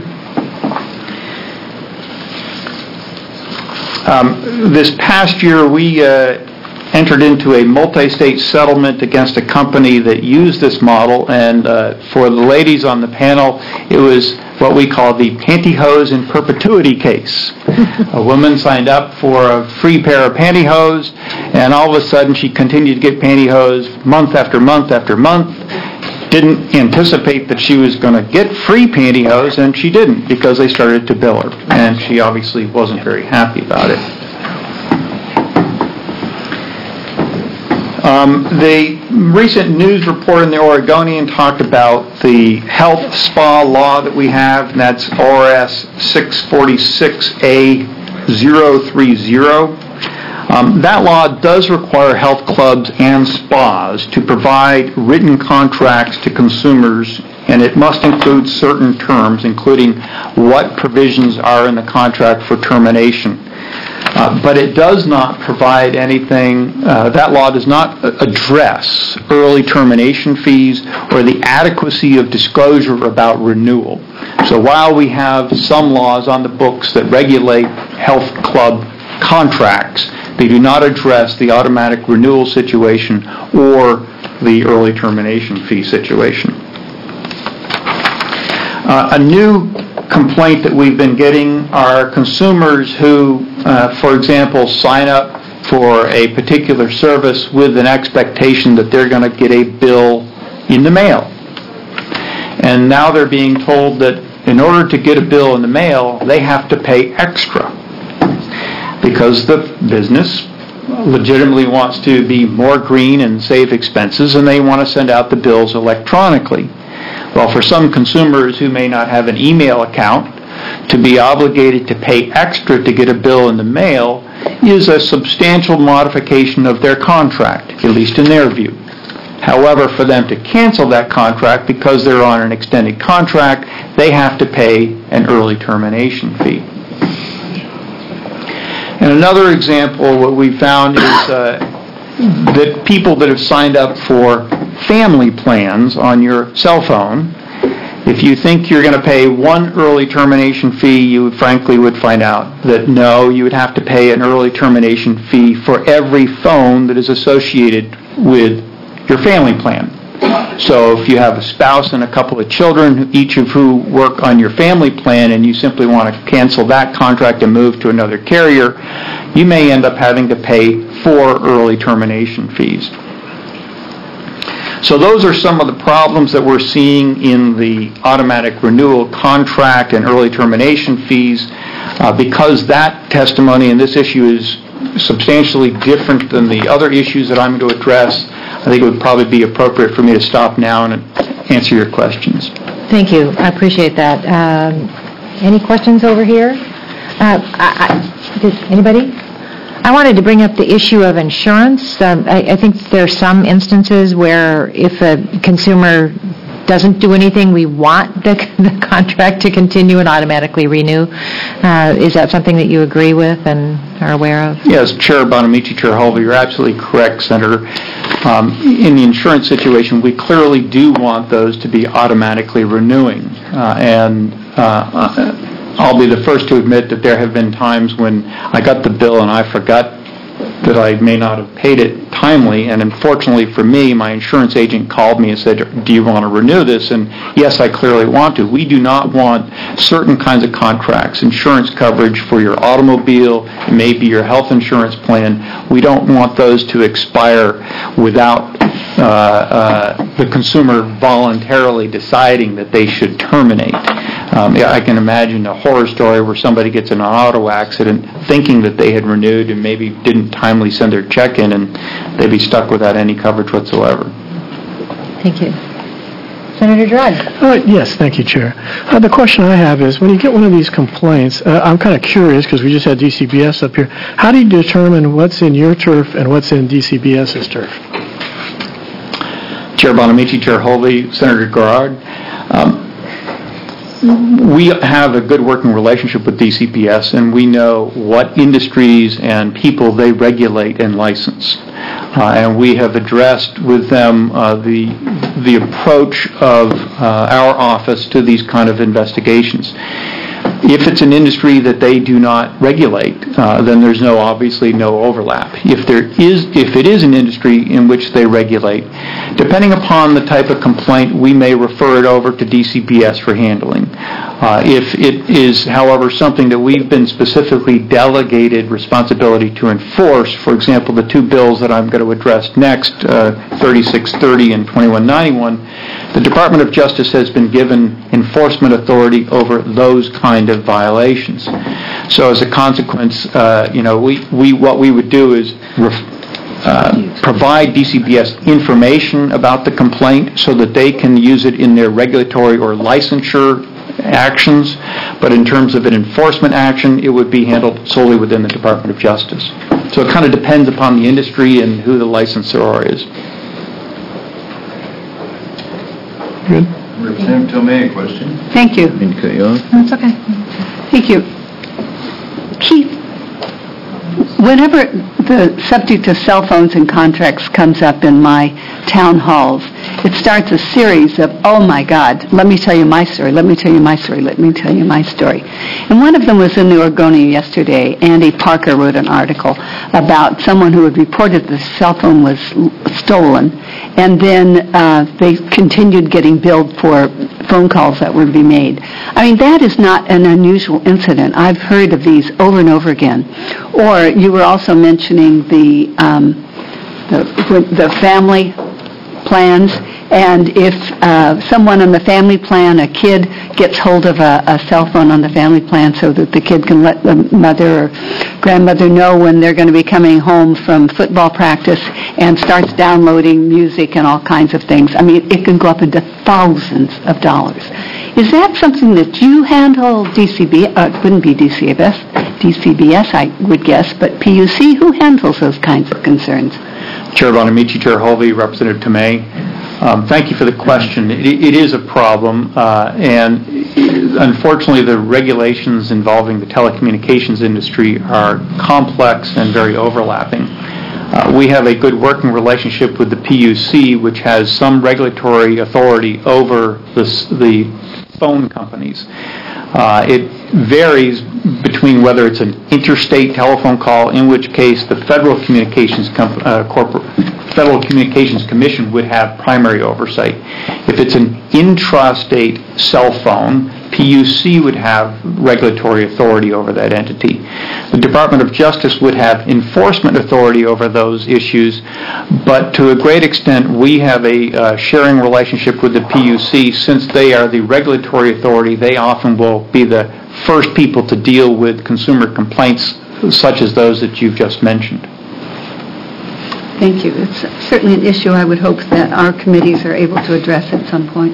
Um, this past year, we uh, entered into a multi-state settlement against a company that used this model, and uh, for the ladies on the panel, it was what we call the pantyhose in perpetuity case. A woman signed up for a free pair of pantyhose, and all of a sudden she continued to get pantyhose month after month after month, didn't anticipate that she was going to get free pantyhose, and she didn't, because they started to bill her, and she obviously wasn't very happy about it. Um, the recent news report in the Oregonian talked about the health spa law that we have, and that's O R S six forty-six A zero three zero. Um, that law does require health clubs and spas to provide written contracts to consumers, and it must include certain terms, including what provisions are in the contract for termination. Uh, but it does not provide anything, uh, that law does not address early termination fees or the adequacy of disclosure about renewal. So while we have some laws on the books that regulate health club contracts, they do not address the automatic renewal situation or the early termination fee situation. Uh, a new complaint that we've been getting are consumers who, uh, for example, sign up for a particular service with an expectation that they're going to get a bill in the mail. And now they're being told that in order to get a bill in the mail, they have to pay extra because the business legitimately wants to be more green and save expenses, and they want to send out the bills electronically. Well, for some consumers who may not have an email account, to be obligated to pay extra to get a bill in the mail is a substantial modification of their contract, at least in their view. However, for them to cancel that contract because they're on an extended contract, they have to pay an early termination fee. And another example, what we found is uh, that people that have signed up for family plans on your cell phone, if you think you're going to pay one early termination fee, you frankly would find out that no, you would have to pay an early termination fee for every phone that is associated with your family plan. So if you have a spouse and a couple of children, each of who work on your family plan, and you simply want to cancel that contract and move to another carrier, you may end up having to pay four early termination fees. So those are some of the problems that we're seeing in the automatic renewal contract and early termination fees. Uh, because that testimony and this issue is substantially different than the other issues that I'm going to address, I think it would probably be appropriate for me to stop now and answer your questions. Thank you. I appreciate that. Um, any questions over here? Uh, I, I, did anybody? I wanted to bring up the issue of insurance. Um, I, I think there are some instances where if a consumer doesn't do anything. We want the the contract to continue and automatically renew. Uh, Is that something that you agree with and are aware of? Yes, Chair Bonamici, Chair Hulvey, you're absolutely correct, Senator. Um, in the insurance situation, we clearly do want those to be automatically renewing. Uh, and uh, I'll be the first to admit that there have been times when I got the bill and I forgot that I may not have paid it timely, and unfortunately for me, my insurance agent called me and said, do you want to renew this? And yes, I clearly want to. We do not want certain kinds of contracts, insurance coverage for your automobile, maybe your health insurance plan. We don't want those to expire without uh, uh, the consumer voluntarily deciding that they should terminate. Um, yeah, I can imagine a horror story where somebody gets in an auto accident thinking that they had renewed and maybe didn't timely send their check in, and they'd be stuck without any coverage whatsoever. Thank you. Senator Gerard. Uh, yes, thank you, Chair. Uh, the question I have is, when you get one of these complaints, uh, I'm kind of curious because we just had D C B S up here. How do you determine what's in your turf and what's in DCBS's turf? Chair Bonamici, Chair Hulvey, Senator Gerard. Um, We have a good working relationship with D C P S, and we know what industries and people they regulate and license. Uh, and we have addressed with them uh, the the approach of uh, our office to these kind of investigations. If it's an industry that they do not regulate, uh, then there's no obviously no overlap. If there is, if it is an industry in which they regulate, depending upon the type of complaint, we may refer it over to D C B S for handling. Uh, if it is, however, something that we've been specifically delegated responsibility to enforce, for example, the two bills that I'm going to address next, uh, thirty-six thirty and twenty-one ninety-one, the Department of Justice has been given enforcement authority over those kind of violations. So as a consequence, uh, you know, we, we what we would do is ref- uh, provide D C B S information about the complaint so that they can use it in their regulatory or licensure actions, but in terms of an enforcement action, it would be handled solely within the Department of Justice. So it kind of depends upon the industry and who the licensor is. Good. Representative Tomei, a question? Thank you. Didn't cut you off. That's okay. Thank you. Keith, whenever the subject of cell phones and contracts comes up in my town halls, it starts a series of, oh my God, let me tell you my story, let me tell you my story, let me tell you my story. And one of them was in the Oregonian yesterday. Andy Parker wrote an article about someone who had reported the cell phone was stolen, and then uh, they continued getting billed for phone calls that would be made. I mean, that is not an unusual incident. I've heard of these over and over again. Or you were also mentioning the um, the, the family plans, and if uh, someone on the family plan, a kid, gets hold of a, a cell phone on the family plan so that the kid can let the mother or grandmother know when they're going to be coming home from football practice and starts downloading music and all kinds of things. I mean, it can go up into thousands of dollars. Is that something that you handle, D C B, uh, it wouldn't be D C B S, D C B S, I would guess, but P U C, who handles those kinds of concerns? Chair Bonamici, Chair Hulvey, Representative Tomei. Um, thank you for the question. It, it is a problem, uh, and unfortunately the regulations involving the telecommunications industry are complex and very overlapping. Uh, we have a good working relationship with the P U C, which has some regulatory authority over the, the phone companies. Uh, it varies between whether it's an interstate telephone call, in which case the Federal Communications Com- uh, Corpor- Federal Communications Commission would have primary oversight. If it's an intrastate cell phone, P U C would have regulatory authority over that entity. The Department of Justice would have enforcement authority over those issues, but to a great extent we have a uh, sharing relationship with the P U C. Since they are the regulatory authority, they often will be the first people to deal with consumer complaints such as those that you've just mentioned. Thank you. It's certainly an issue I would hope that our committees are able to address at some point.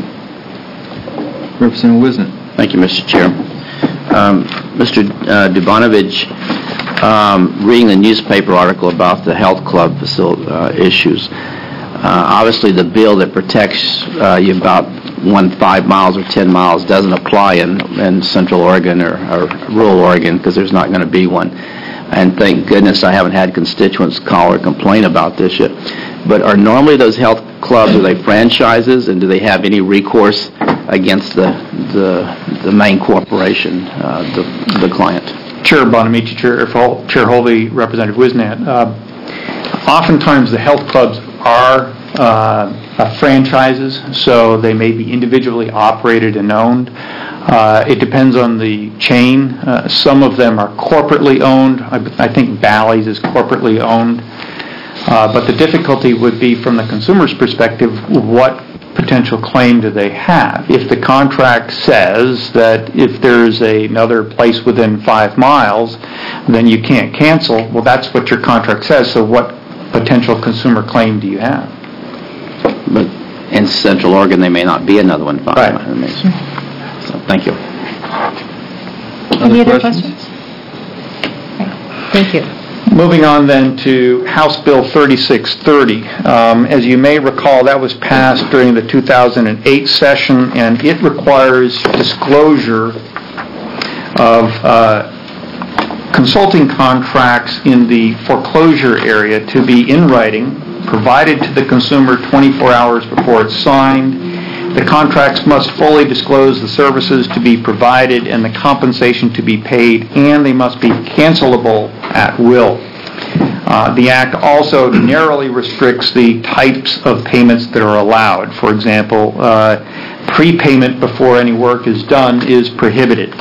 Representative Wisnett. Thank you, Mister Chair. Um, Mister Uh, Dubanovich, um, reading the newspaper article about the health club facility uh, issues, Uh, Obviously, the bill that protects uh, you about one five miles or ten miles doesn't apply in, in Central Oregon or, or rural Oregon because there's not going to be one. And thank goodness I haven't had constituents call or complain about this yet. But are normally those health clubs, are they franchises, and do they have any recourse against the the, the main corporation, uh, the, the client? Chair Bonamici, Chair, Chair Holvey, Representative Wisnat. Uh, oftentimes the health clubs are uh, uh, franchises, so they may be individually operated and owned. Uh, it depends on the chain. Uh, some of them are corporately owned. I, I think Bally's is corporately owned. Uh, but the difficulty would be from the consumer's perspective, what potential claim do they have? If the contract says that if there's a, another place within five miles, then you can't cancel, well, that's what your contract says, so what potential consumer claim do you have? But in Central Oregon, there may not be another one five right. miles. So, thank you. Any other questions? Okay. Thank you. Moving on then to House Bill thirty-six thirty. Um, as you may recall, that was passed during the two thousand eight session, and it requires disclosure of uh, consulting contracts in the foreclosure area to be in writing, provided to the consumer twenty-four hours before it's signed. The contracts must fully disclose the services to be provided and the compensation to be paid, and they must be cancelable at will. Uh, the Act also narrowly restricts the types of payments that are allowed. For example, uh, prepayment before any work is done is prohibited.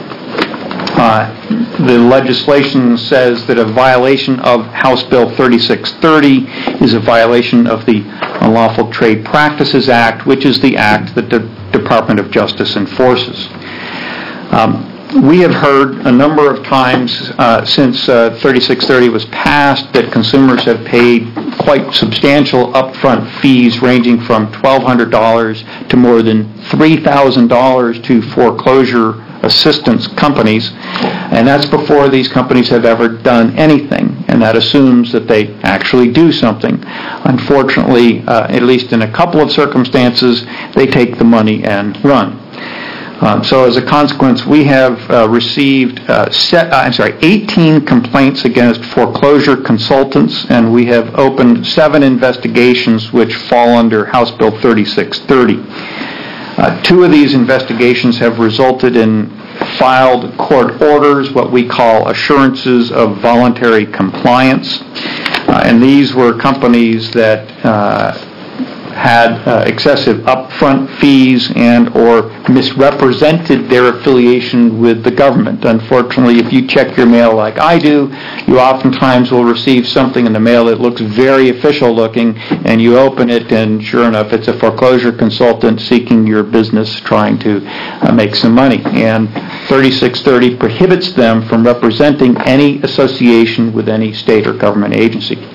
Uh, the legislation says that a violation of House Bill thirty-six thirty is a violation of the Unlawful Trade Practices Act, which is the act that the Department of Justice enforces. Um, we have heard a number of times uh, since uh, thirty-six thirty was passed that consumers have paid quite substantial upfront fees ranging from twelve hundred dollars to more than three thousand dollars to foreclosure assistance companies, and that's before these companies have ever done anything, and that assumes that they actually do something. Unfortunately, uh, at least in a couple of circumstances, they take the money and run. Um, so as a consequence, we have uh, received uh, set, uh, I'm sorry, eighteen complaints against foreclosure consultants, and we have opened seven investigations which fall under House Bill thirty-six thirty. Uh, two of these investigations have resulted in filed court orders, what we call assurances of voluntary compliance. Uh, and these were companies that uh, had uh, excessive upfront fees and or misrepresented their affiliation with the government. Unfortunately, if you check your mail like I do, you oftentimes will receive something in the mail that looks very official looking, and you open it and sure enough it's a foreclosure consultant seeking your business, trying to uh, make some money. And thirty-six thirty prohibits them from representing any association with any state or government agency.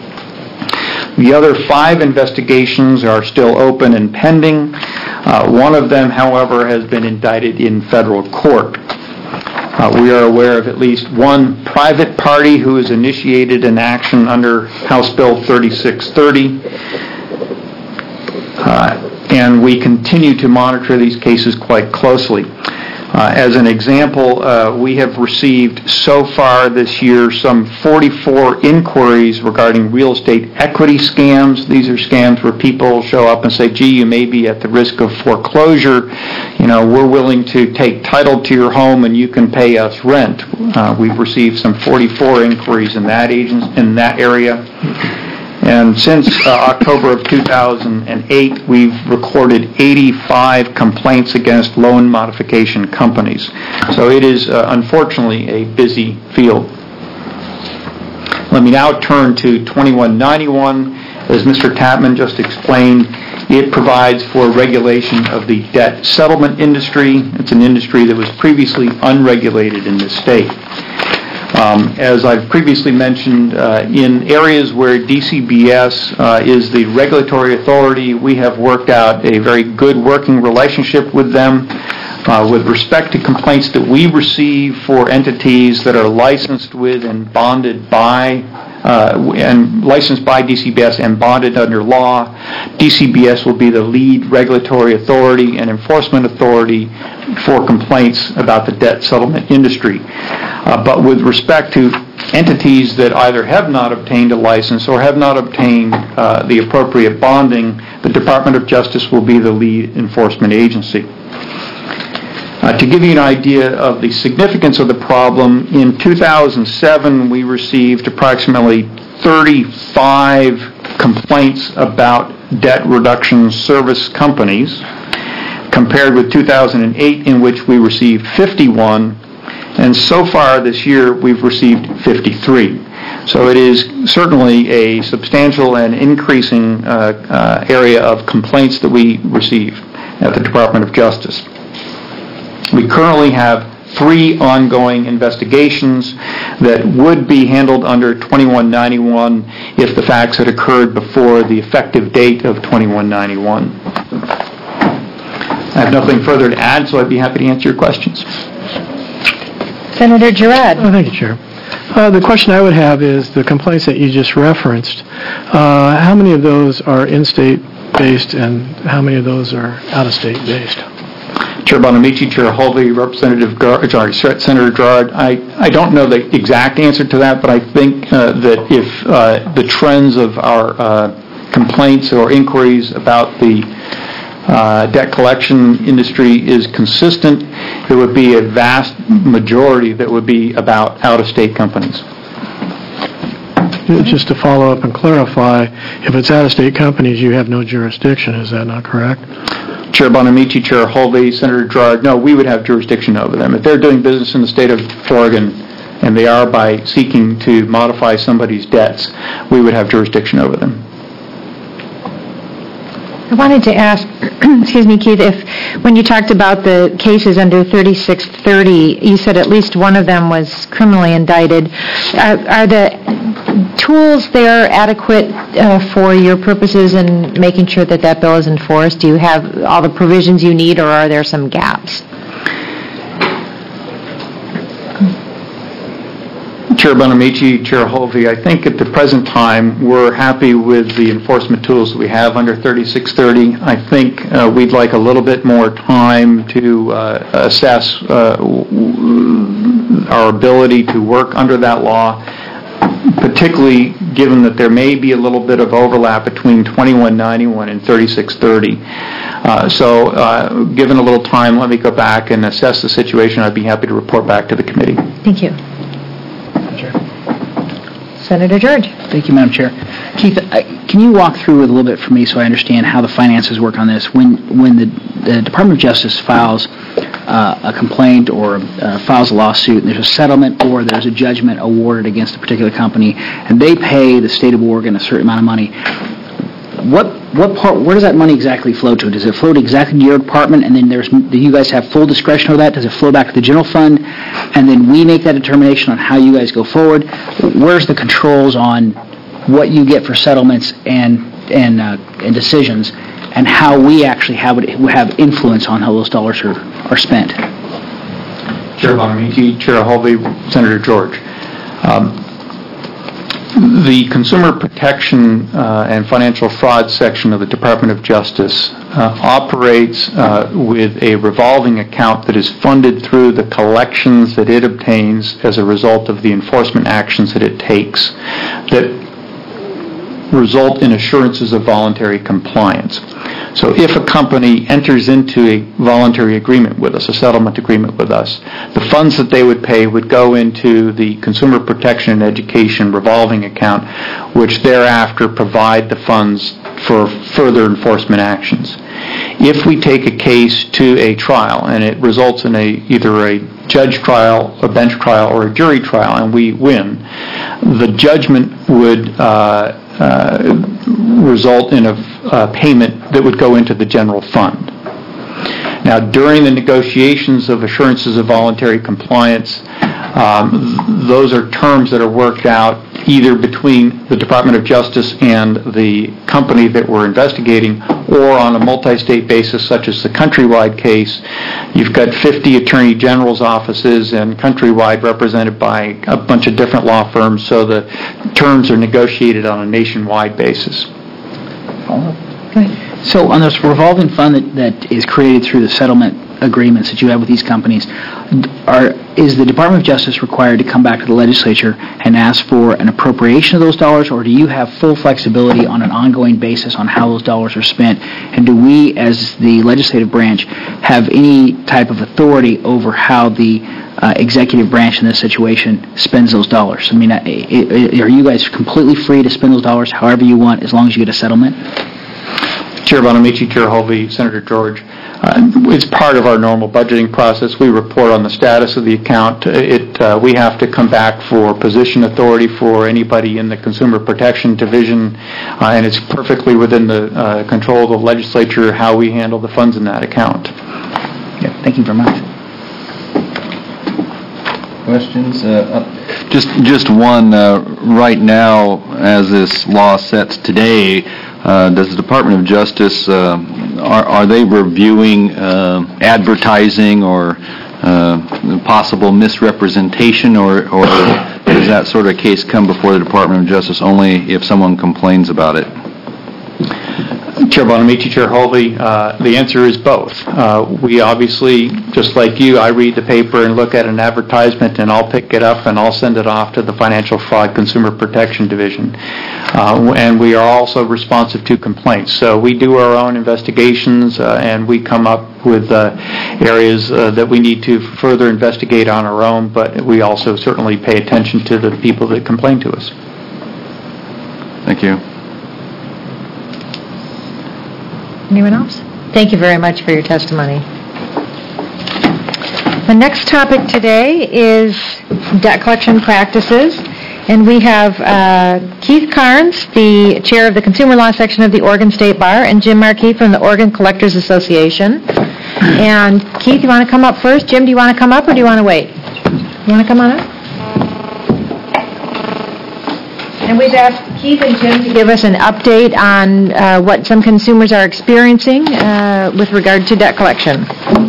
The other five investigations are still open and pending. Uh, one of them, however, has been indicted in federal court. Uh, we are aware of at least one private party who has initiated an action under House Bill thirty-six thirty. Uh, and we continue to monitor these cases quite closely. Uh, as an example, uh, we have received so far this year some forty-four inquiries regarding real estate equity scams. These are scams where people show up and say, gee, you may be at the risk of foreclosure. You know, we're willing to take title to your home and you can pay us rent. Uh, we've received some forty-four inquiries in that agent, in that area. And since uh, October of two thousand eight, we've recorded eighty-five complaints against loan modification companies. So it is, uh, unfortunately, a busy field. Let me now turn to twenty-one ninety-one. As Mister Tapman just explained, it provides for regulation of the debt settlement industry. It's an industry that was previously unregulated in this state. Um, as I've previously mentioned, uh, in areas where D C B S uh, is the regulatory authority, we have worked out a very good working relationship with them. Uh, with respect to complaints that we receive for entities that are licensed with and bonded by uh, and licensed by D C B S and bonded under law. D C B S will be the lead regulatory authority and enforcement authority for complaints about the debt settlement industry. Uh, but with respect to entities that either have not obtained a license or have not obtained uh, the appropriate bonding, the Department of Justice will be the lead enforcement agency. Uh, to give you an idea of the significance of the problem, in two thousand seven we received approximately thirty-five complaints about debt reduction service companies, compared with two thousand eight, in which we received fifty-one, and so far this year we've received fifty-three. So it is certainly a substantial and increasing uh, uh, area of complaints that we receive at the Department of Justice. We currently have three ongoing investigations that would be handled under twenty-one ninety-one if the facts had occurred before the effective date of twenty-one ninety-one. I have nothing further to add, so I'd be happy to answer your questions. Senator Girard. Oh, thank you, Chair. Uh, the question I would have is the complaints that you just referenced. Uh, how many of those are in-state based, and how many of those are out-of-state based? Chair Bonamici, Chair Hulvey, Representative Gar- sorry, Senator Girard, I, I don't know the exact answer to that, but I think uh, that if uh, the trends of our uh, complaints or inquiries about the uh, debt collection industry is consistent, there would be a vast majority that would be about out-of-state companies. Just to follow up and clarify, if it's out-of-state companies, you have no jurisdiction, is that not correct? Chair Bonamici, Chair Hulvey, Senator Girard, no, we would have jurisdiction over them. If they're doing business in the state of Oregon, and they are by seeking to modify somebody's debts, we would have jurisdiction over them. I wanted to ask, excuse me, Keith, if when you talked about the cases under thirty-six thirty, you said at least one of them was criminally indicted. Are, are the tools there adequate uh, for your purposes in making sure that that bill is enforced? Do you have all the provisions you need, or are there some gaps? Chair Bonamici, Chair Hulvey, I think at the present time we're happy with the enforcement tools that we have under thirty-six thirty. I think uh, we'd like a little bit more time to uh, assess uh, our ability to work under that law, particularly given that there may be a little bit of overlap between twenty-one ninety-one and thirty-six thirty. Uh, so uh, given a little time, let me go back and assess the situation. I'd be happy to report back to the committee. Thank you. Senator George. Thank you, Madam Chair. Keith, I, can you walk through it a little bit for me so I understand how the finances work on this? When when the, the Department of Justice files uh, a complaint or uh, files a lawsuit, and there's a settlement or there's a judgment awarded against a particular company, and they pay the state of Oregon a certain amount of money, what what part? Where does that money exactly flow to? Does it flow to exactly to your department, and then there's do you guys have full discretion over that? Does it flow back to the general fund, and then we make that determination on how you guys go forward? Where's the controls on what you get for settlements and and uh, and decisions, and how we actually have it, have influence on how those dollars are are spent? Chair Bonamici, Chair Hulvey, Senator George. Um, The Consumer Protection uh, and Financial Fraud section of the Department of Justice uh, operates uh, with a revolving account that is funded through the collections that it obtains as a result of the enforcement actions that it takes that result in assurances of voluntary compliance. So if a company enters into a voluntary agreement with us, a settlement agreement with us, the funds that they would pay would go into the Consumer Protection and Education revolving account, which thereafter provide the funds for further enforcement actions. If we take a case to a trial and it results in a either a judge trial, a bench trial, or a jury trial, and we win, the judgment would uh, uh, result in a, a payment that would go into the general fund. Now, during the negotiations of assurances of voluntary compliance, um, th- those are terms that are worked out either between the Department of Justice and the company that we're investigating, or on a multi-state basis, such as the Countrywide case. You've got fifty Attorney General's offices, and Countrywide represented by a bunch of different law firms, so the terms are negotiated on a nationwide basis. So on this revolving fund that, that is created through the settlement agreements that you have with these companies, are, is the Department of Justice required to come back to the legislature and ask for an appropriation of those dollars, or do you have full flexibility on an ongoing basis on how those dollars are spent? And do we, as the legislative branch, have any type of authority over how the uh, executive branch in this situation spends those dollars? I mean, I, I, are you guys completely free to spend those dollars however you want as long as you get a settlement? Chair Bonamici, Chair Hulvey, Senator George. Uh, it's part of our normal budgeting process. We report on the status of the account. It, uh, we have to come back for position authority for anybody in the Consumer Protection Division, uh, and it's perfectly within the uh, control of the legislature how we handle the funds in that account. Yeah, thank you very much. Questions? Uh, just, just one. Uh, right now, as this law sets today, Uh, does the Department of Justice, uh, are, are they reviewing uh, advertising or uh, possible misrepresentation, or, or does that sort of case come before the Department of Justice only if someone complains about it? Chair Bonamici, Chair Hulvey, uh, the answer is both. Uh, we obviously, just like you, I read the paper and look at an advertisement, and I'll pick it up and I'll send it off to the Financial Fraud Consumer Protection Division. Uh, and we are also responsive to complaints. So we do our own investigations, uh, and we come up with uh, areas uh, that we need to further investigate on our own, but we also certainly pay attention to the people that complain to us. Thank you. Anyone else? Thank you very much for your testimony. The next topic today is debt collection practices, and we have uh, Keith Carnes, the chair of the Consumer Law Section of the Oregon State Bar, and Jim Markey from the Oregon Collectors Association. And Keith, you want to come up first? Jim, do you want to come up, or do you want to wait? You want to come on up? And we've asked Keith and Jim to give us an update on uh, what some consumers are experiencing uh, with regard to debt collection.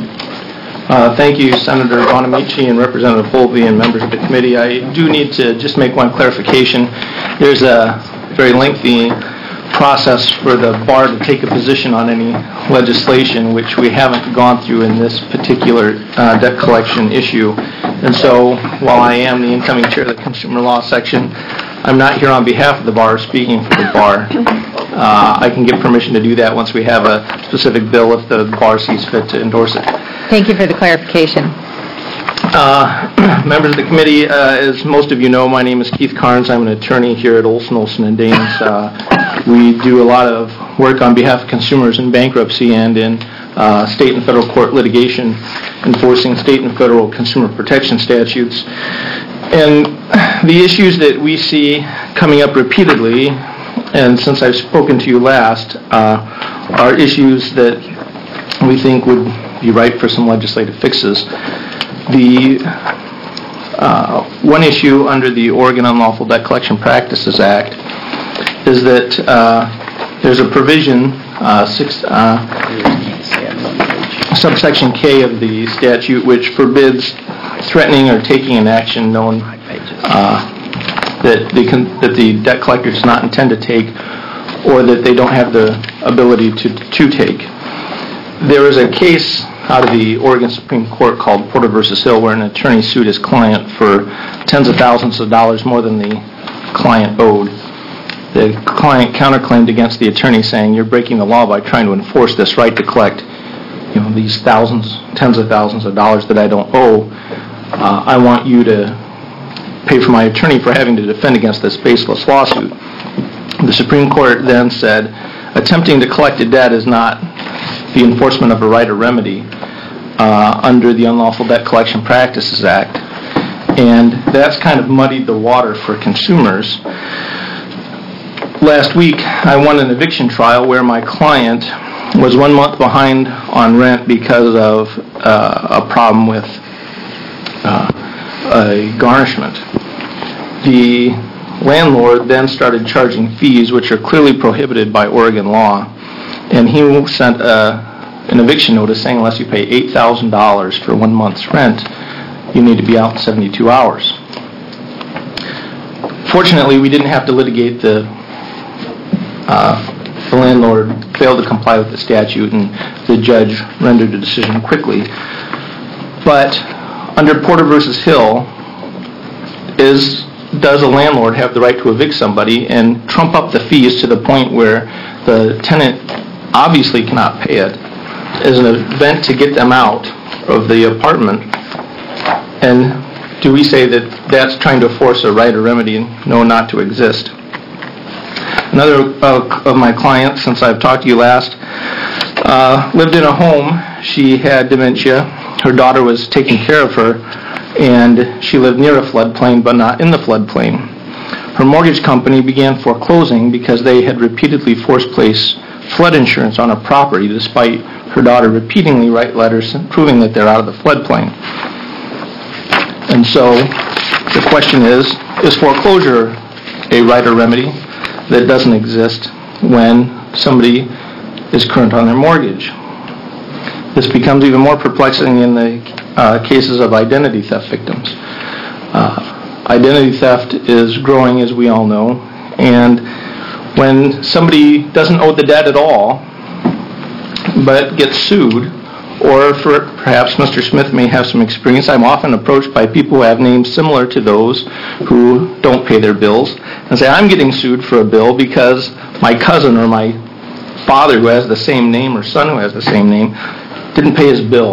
Uh, thank you, Senator Bonamici and Representative Hulvey and members of the committee. I do need to just make one clarification. There's a very lengthy process for the bar to take a position on any legislation, which we haven't gone through in this particular uh, debt collection issue. And so while I am the incoming chair of the Consumer Law Section, I'm not here on behalf of the bar speaking for the bar. Uh, I can get permission to do that once we have a specific bill if the bar sees fit to endorse it. Thank you for the clarification. Uh, members of the committee, uh, as most of you know, my name is Keith Carnes. I'm an attorney here at Olson, Olson and Daines. Uh, we do a lot of work on behalf of consumers in bankruptcy and in uh, state and federal court litigation, enforcing state and federal consumer protection statutes. And the issues that we see coming up repeatedly, and since I've spoken to you last, uh, are issues that we think would be ripe for some legislative fixes. The uh, one issue under the Oregon Unlawful Debt Collection Practices Act is that uh, there's a provision, uh, six, uh, subsection K of the statute, which forbids threatening or taking an action known uh, that, they can, that the debt collector does not intend to take, or that they don't have the ability to, to take. There is a case out of the Oregon Supreme Court called Porter versus Hill, where an attorney sued his client for tens of thousands of dollars more than the client owed. The client counterclaimed against the attorney, saying, "You're breaking the law by trying to enforce this right to collect, you know, these thousands, tens of thousands of dollars that I don't owe. Uh, I want you to pay for my attorney for having to defend against this baseless lawsuit." The Supreme Court then said, attempting to collect a debt is not the enforcement of a right or remedy uh, under the Unlawful Debt Collection Practices Act. And that's kind of muddied the water for consumers. Last week, I won an eviction trial where my client was one month behind on rent because of uh, a problem with uh, a garnishment. The landlord then started charging fees which are clearly prohibited by Oregon law. And he sent a, an eviction notice saying unless you pay eight thousand dollars for one month's rent, you need to be out in seventy-two hours. Fortunately, we didn't have to litigate the, uh, the landlord failed to comply with the statute, and the judge rendered a decision quickly. But under Porter versus Hill, is does a landlord have the right to evict somebody and trump up the fees to the point where the tenant obviously cannot pay it as an event to get them out of the apartment? And do we say that that's trying to force a right or remedy and no, not to exist? Another uh, of my clients, since I've talked to you last, uh, lived in a home. She had dementia. Her daughter was taking care of her, and she lived near a floodplain but not in the floodplain. Her mortgage company began foreclosing because they had repeatedly forced place flood insurance on her property despite her daughter repeatedly write letters proving that they're out of the floodplain. And so the question is, is foreclosure a right or remedy that doesn't exist when somebody is current on their mortgage? This becomes even more perplexing in the uh, cases of identity theft victims. Uh, identity theft is growing, as we all know, and when somebody doesn't owe the debt at all but gets sued, or for perhaps Mister Smith may have some experience, I'm often approached by people who have names similar to those who don't pay their bills and say, I'm getting sued for a bill because my cousin or my father who has the same name or son who has the same name didn't pay his bill.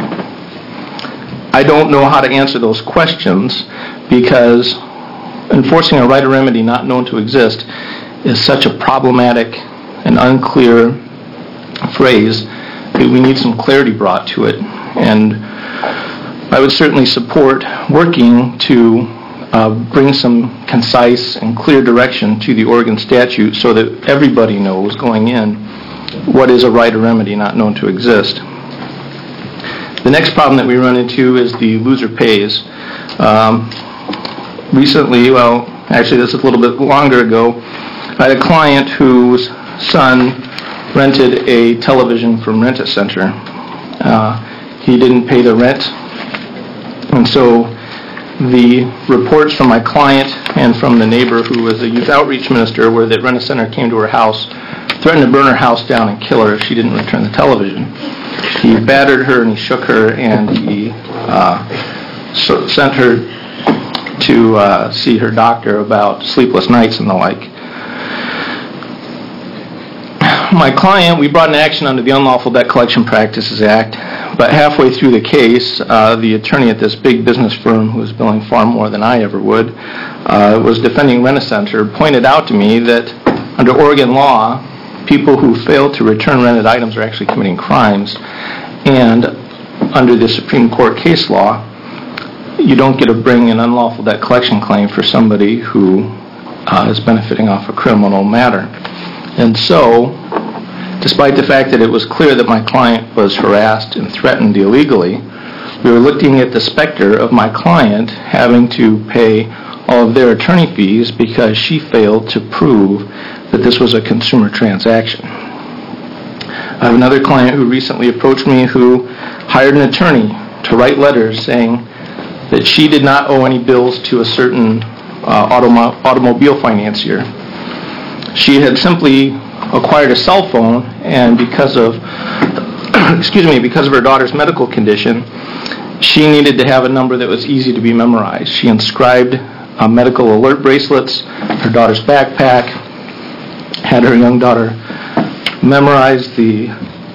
I don't know how to answer those questions because enforcing a right or remedy not known to exist is such a problematic and unclear phrase that we need some clarity brought to it. And I would certainly support working to uh, bring some concise and clear direction to the Oregon statute so that everybody knows going in what is a right or remedy not known to exist. The next problem that we run into is the loser pays. Um, recently, well, actually this is a little bit longer ago, I had a client whose son rented a television from Rent-A-Center. Uh, he didn't pay the rent, and so the reports from my client and from the neighbor who was a youth outreach minister were that Rent-A-Center came to her house, threatened to burn her house down and kill her if she didn't return the television. He battered her and he shook her and he uh, so sent her to uh, see her doctor about sleepless nights and the like. My client, we brought an action under the Unlawful Debt Collection Practices Act, but halfway through the case, uh, the attorney at this big business firm who was billing far more than I ever would, uh, was defending Rent-A-Center, pointed out to me that under Oregon law, people who fail to return rented items are actually committing crimes, and under the Supreme Court case law, you don't get to bring an unlawful debt collection claim for somebody who uh, is benefiting off a criminal matter. And so, despite the fact that it was clear that my client was harassed and threatened illegally, we were looking at the specter of my client having to pay all of their attorney fees because she failed to prove that this was a consumer transaction. I have another client who recently approached me who hired an attorney to write letters saying that she did not owe any bills to a certain uh, automo- automobile financier. She had simply acquired a cell phone, and because of excuse me, because of her daughter's medical condition, she needed to have a number that was easy to be memorized. She inscribed uh, medical alert bracelets, her daughter's backpack, had her young daughter memorize the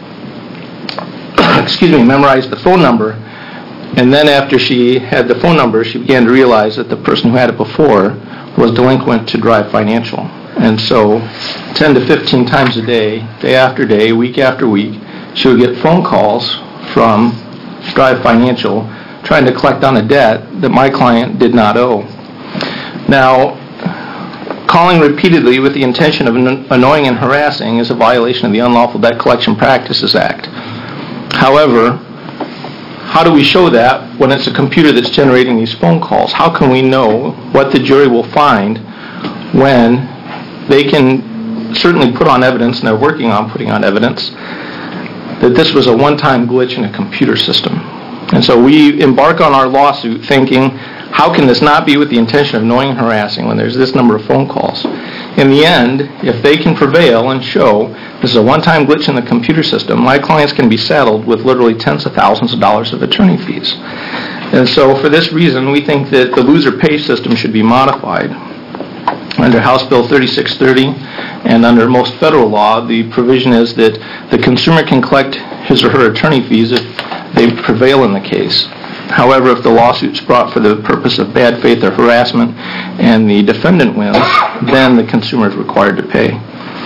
excuse me, memorize the phone number, and then after she had the phone number, she began to realize that the person who had it before was delinquent to Drive Financial. And so ten to fifteen times a day, day after day, week after week, she would get phone calls from Drive Financial trying to collect on a debt that my client did not owe. Now, calling repeatedly with the intention of annoying and harassing is a violation of the Unlawful Debt Collection Practices Act. However, how do we show that when it's a computer that's generating these phone calls? How can we know what the jury will find when they can certainly put on evidence, and they're working on putting on evidence, that this was a one-time glitch in a computer system. And so we embark on our lawsuit thinking, how can this not be with the intention of annoying and harassing when there's this number of phone calls? In the end, if they can prevail and show this is a one-time glitch in the computer system, my clients can be saddled with literally tens of thousands of dollars of attorney fees. And so for this reason, we think that the loser pay system should be modified. Under House Bill thirty-six thirty and under most federal law, the provision is that the consumer can collect his or her attorney fees if they prevail in the case. However, if the lawsuit's brought for the purpose of bad faith or harassment and the defendant wins, then the consumer is required to pay.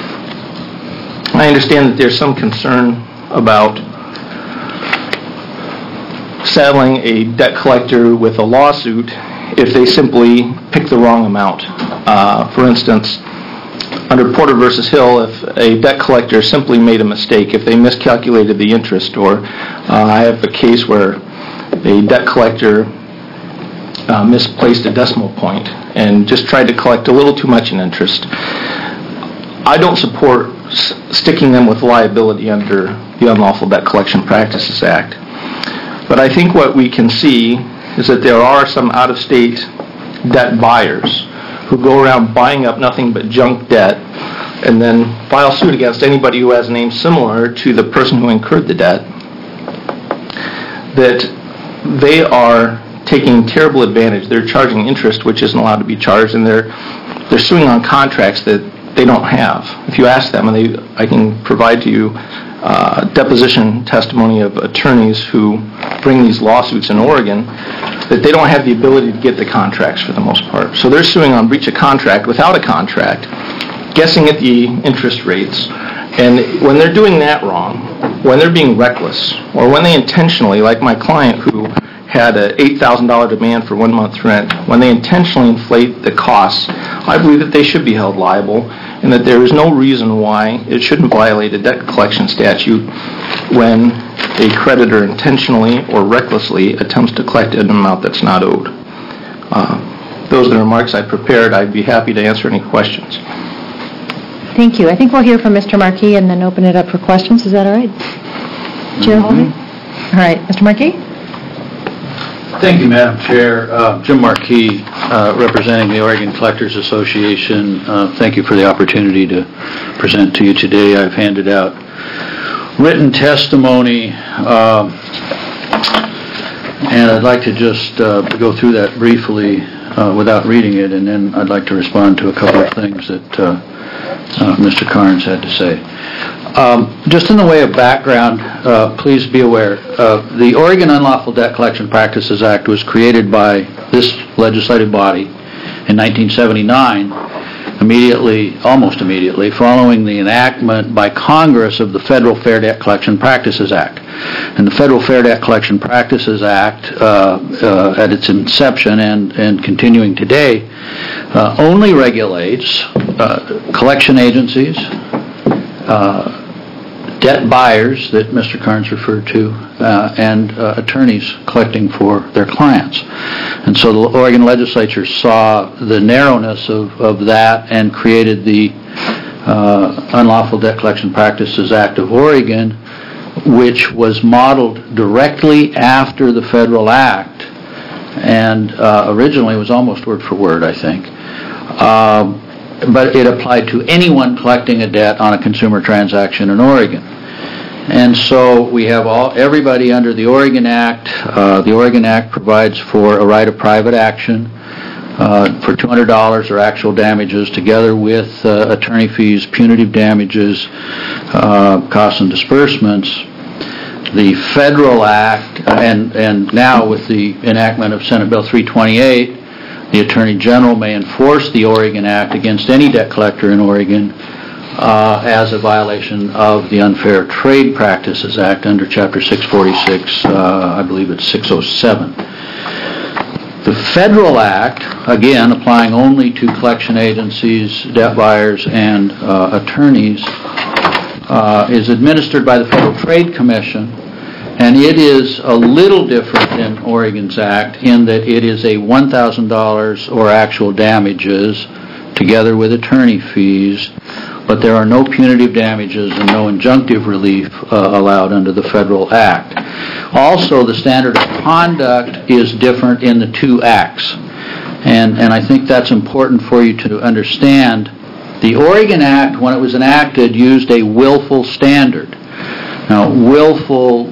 I understand that there's some concern about saddling a debt collector with a lawsuit if they simply pick the wrong amount. Uh, for instance, under Porter versus Hill, if a debt collector simply made a mistake, if they miscalculated the interest, or uh, I have a case where a debt collector uh, misplaced a decimal point and just tried to collect a little too much in interest. I don't support s- sticking them with liability under the Unlawful Debt Collection Practices Act. But I think what we can see is that there are some out-of-state debt buyers who go around buying up nothing but junk debt and then file suit against anybody who has a name similar to the person who incurred the debt, that they are taking terrible advantage. They're charging interest which isn't allowed to be charged, and they're they're suing on contracts that they don't have. If you ask them, and they, I can provide to you uh, deposition testimony of attorneys who bring these lawsuits in Oregon, that they don't have the ability to get the contracts for the most part. So they're suing on breach of contract without a contract, guessing at the interest rates. And when they're doing that wrong, when they're being reckless, or when they intentionally, like my client who had an eight thousand dollars demand for one month's rent, when they intentionally inflate the costs, I believe that they should be held liable, and that there is no reason why it shouldn't violate a debt collection statute when a creditor intentionally or recklessly attempts to collect an amount that's not owed. Uh, those are the remarks I prepared. I'd be happy to answer any questions. Thank you. I think we'll hear from Mister Markey and then open it up for questions. Is that all right? Chair Holby? All right. Mister Markey? Thank you, Madam Chair. Uh, Jim Markey, uh, representing the Oregon Collectors Association. Uh, thank you for the opportunity to present to you today. I've handed out written testimony, uh, and I'd like to just uh, go through that briefly uh, without reading it, and then I'd like to respond to a couple of things that uh, uh, Mister Carnes had to say. Um, just in the way of background, uh, please be aware, uh, the Oregon Unlawful Debt Collection Practices Act was created by this legislative body in nineteen seventy-nine, immediately, almost immediately, following the enactment by Congress of the Federal Fair Debt Collection Practices Act. And the Federal Fair Debt Collection Practices Act, uh, uh, at its inception and, and continuing today, uh, only regulates uh, collection agencies, uh, debt buyers that Mister Carnes referred to, uh, and uh, attorneys collecting for their clients. And so the Oregon legislature saw the narrowness of, of that and created the uh, Unlawful Debt Collection Practices Act of Oregon, which was modeled directly after the federal act, and uh, originally was almost word for word, I think. Um, but it applied to anyone collecting a debt on a consumer transaction in Oregon. And so we have all everybody under the Oregon Act. Uh, the Oregon Act provides for a right of private action uh, for two hundred dollars or actual damages, together with uh, attorney fees, punitive damages, uh, costs and disbursements. The federal act, and, and now with the enactment of Senate Bill three twenty-eight, the Attorney General may enforce the Oregon Act against any debt collector in Oregon uh, as a violation of the Unfair Trade Practices Act under Chapter six forty-six, uh, I believe it's six oh seven. The federal act, again, applying only to collection agencies, debt buyers, and uh, attorneys, uh, is administered by the Federal Trade Commission. And it is a little different than Oregon's Act in that it is a one thousand dollars or actual damages together with attorney fees, but there are no punitive damages and no injunctive relief uh, allowed under the Federal Act. Also, the standard of conduct is different in the two acts, and, and I think that's important for you to understand. The Oregon Act, when it was enacted, used a willful standard. Now, willful,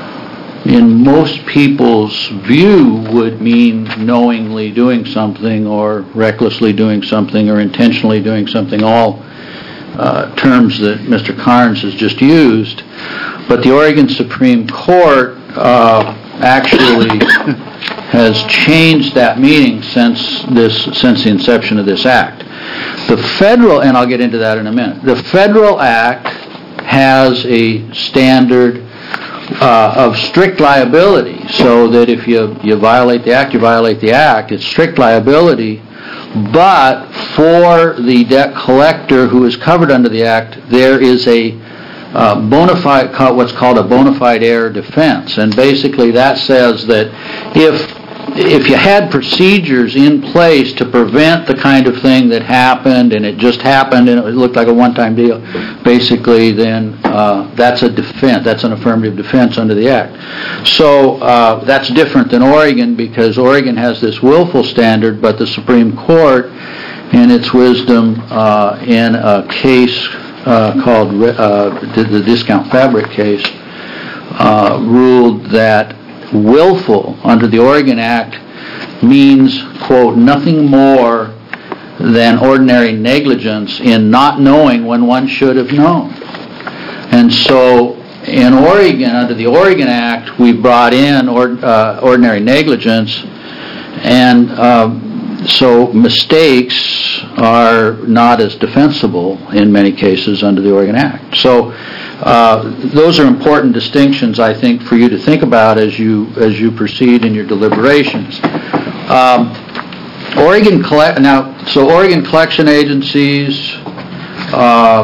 in most people's view, would mean knowingly doing something or recklessly doing something or intentionally doing something, all uh, terms that Mister Carnes has just used. But the Oregon Supreme Court uh, actually has changed that meaning since this, since the inception of this act. The federal, and I'll get into that in a minute, the Federal Act has a standard uh, of strict liability, so that if you, you violate the act, you violate the act. It's strict liability, but for the debt collector who is covered under the act, there is a uh, bona fide, what's called a bona fide error defense, and basically that says that if If you had procedures in place to prevent the kind of thing that happened, and it just happened and it looked like a one-time deal, basically then uh, that's a defense, that's an affirmative defense under the Act. So uh, that's different than Oregon, because Oregon has this willful standard, but the Supreme Court, in its wisdom, uh, in a case uh, called uh, the, the Discount Fabric case, uh, ruled that willful under the Oregon Act means, quote, nothing more than ordinary negligence in not knowing when one should have known. And so in Oregon, under the Oregon Act, we brought in or, uh, ordinary negligence, and um, so mistakes are not as defensible in many cases under the Oregon Act. So Uh, those are important distinctions, I think, for you to think about as you as you proceed in your deliberations. Um, Oregon collect now, so Oregon collection agencies, uh,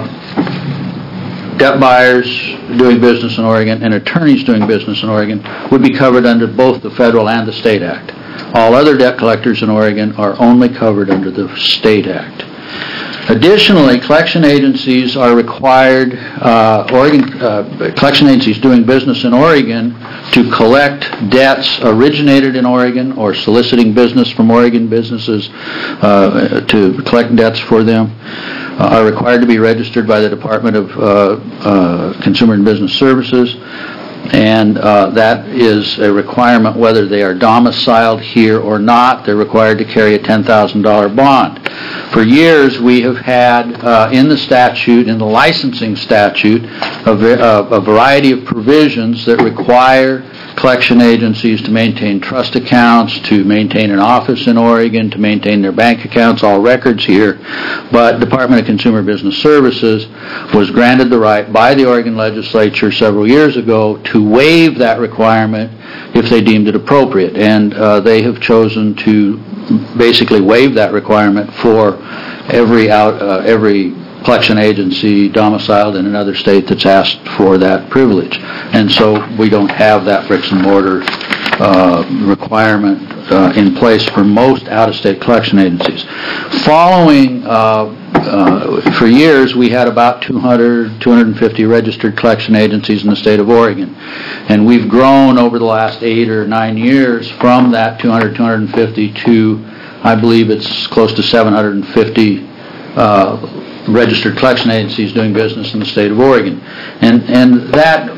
debt buyers doing business in Oregon, and attorneys doing business in Oregon would be covered under both the federal and the state act. All other debt collectors in Oregon are only covered under the state act. Additionally, collection agencies are required, uh, Oregon uh, collection agencies doing business in Oregon, to collect debts originated in Oregon or soliciting business from Oregon businesses uh, to collect debts for them, uh, are required to be registered by the Department of uh, uh, Consumer and Business Services. And uh, that is a requirement whether they are domiciled here or not. They're required to carry a ten thousand dollars bond. For years, we have had uh, in the statute, in the licensing statute, a, a, a variety of provisions that require collection agencies to maintain trust accounts, to maintain an office in Oregon, to maintain their bank accounts, all records here. But Department of Consumer Business Services was granted the right by the Oregon legislature several years ago to waive that requirement if they deemed it appropriate. And uh, they have chosen to basically waive that requirement for every out, uh, every collection agency domiciled in another state that's asked for that privilege. And so we don't have that bricks and mortar uh, requirement uh, in place for most out-of-state collection agencies. Following, uh, uh, for years, we had about two hundred, two hundred fifty registered collection agencies in the state of Oregon. And we've grown over the last eight or nine years from that two hundred, two hundred fifty to, I believe it's close to seven hundred fifty uh, registered collection agencies doing business in the state of Oregon. And and that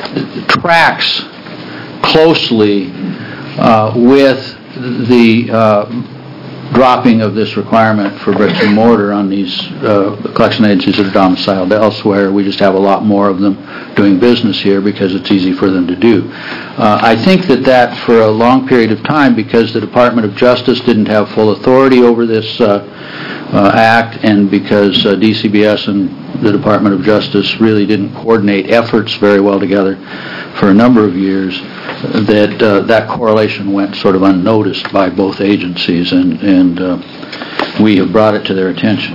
tracks closely uh, with the uh, dropping of this requirement for bricks and mortar on these uh, collection agencies that are domiciled elsewhere. We just have a lot more of them doing business here because it's easy for them to do. Uh, I think that that for a long period of time, because the Department of Justice didn't have full authority over this uh, Uh, act, and because uh, D C B S and the Department of Justice really didn't coordinate efforts very well together for a number of years, that uh, that correlation went sort of unnoticed by both agencies, and, and uh, we have brought it to their attention.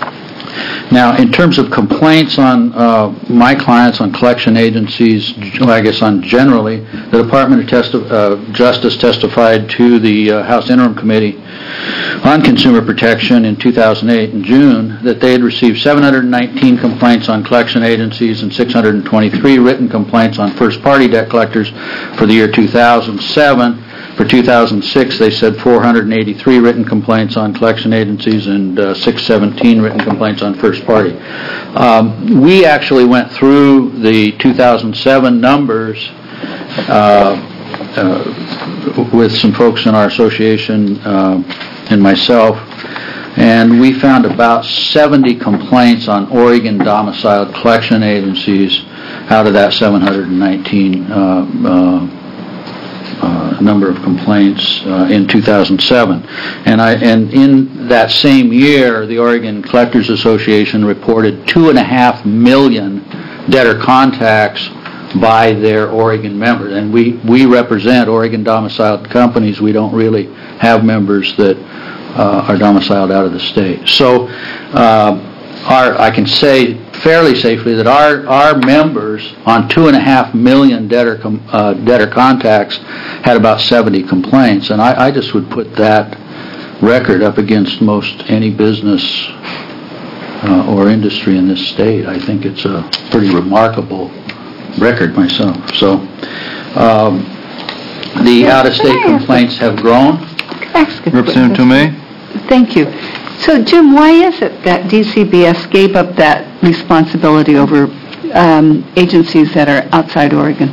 Now, in terms of complaints on uh, my clients, on collection agencies, well, I guess on generally, the Department of Testi- uh, Justice testified to the uh, House Interim Committee on consumer protection in two thousand eight in June, that they had received seven hundred nineteen complaints on collection agencies and six hundred twenty-three written complaints on first-party debt collectors for the year two thousand seven. For two thousand six, they said four hundred eighty-three written complaints on collection agencies and uh, six hundred seventeen written complaints on first party. Um, we actually went through the two thousand seven numbers uh, uh, with some folks in our association uh, and myself, and we found about seventy complaints on Oregon domiciled collection agencies out of that seven hundred nineteen uh, uh, Uh, number of complaints uh, in two thousand seven, and I and in that same year, the Oregon Collectors Association reported two and a half million debtor contacts by their Oregon members, and we we represent Oregon domiciled companies. We don't really have members that uh, are domiciled out of the state. So, uh, our I can say fairly safely that our our members on two and a half million debtor com, uh, debtor contacts had about seventy complaints, and I, I just would put that record up against most any business uh, or industry in this state. I think it's a pretty remarkable record myself. So um, the out-of-state complaints have grown. Representative Tomei? Thank you. So, Jim, why is it that D C B S gave up that responsibility over um, agencies that are outside Oregon?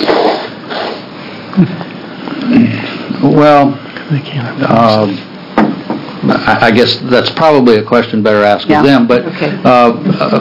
Well, um, I I guess that's probably a question better asked Yeah. of them, but Okay. uh,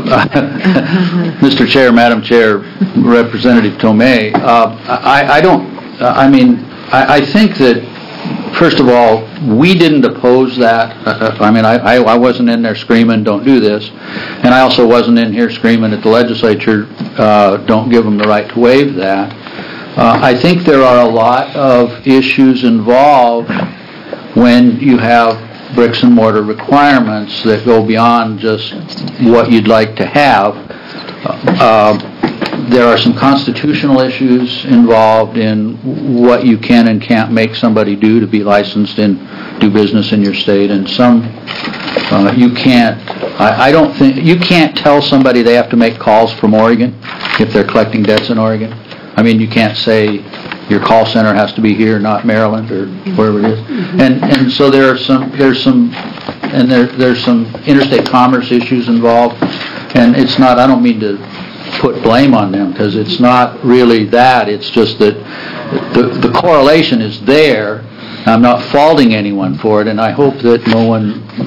Mister Chair, Madam Chair, Representative Tomei, uh, I, I don't, I mean, I, I think that first of all, we didn't oppose that. Uh, I mean, I, I, I wasn't in there screaming, don't do this. And I also wasn't in here screaming at the legislature, uh, don't give them the right to waive that. Uh, I think there are a lot of issues involved when you have bricks and mortar requirements that go beyond just what you'd like to have. Uh, There are some constitutional issues involved in what you can and can't make somebody do to be licensed and do business in your state, and some uh, you can't. I, I don't think you can't tell somebody they have to make calls from Oregon if they're collecting debts in Oregon. I mean, you can't say your call center has to be here, not Maryland or wherever it is. And and so there are some there's some and there there's some interstate commerce issues involved, and it's not. I don't mean to put blame on them, because it's not really that. It's just that the, the correlation is there. I'm not faulting anyone for it, and I hope that no one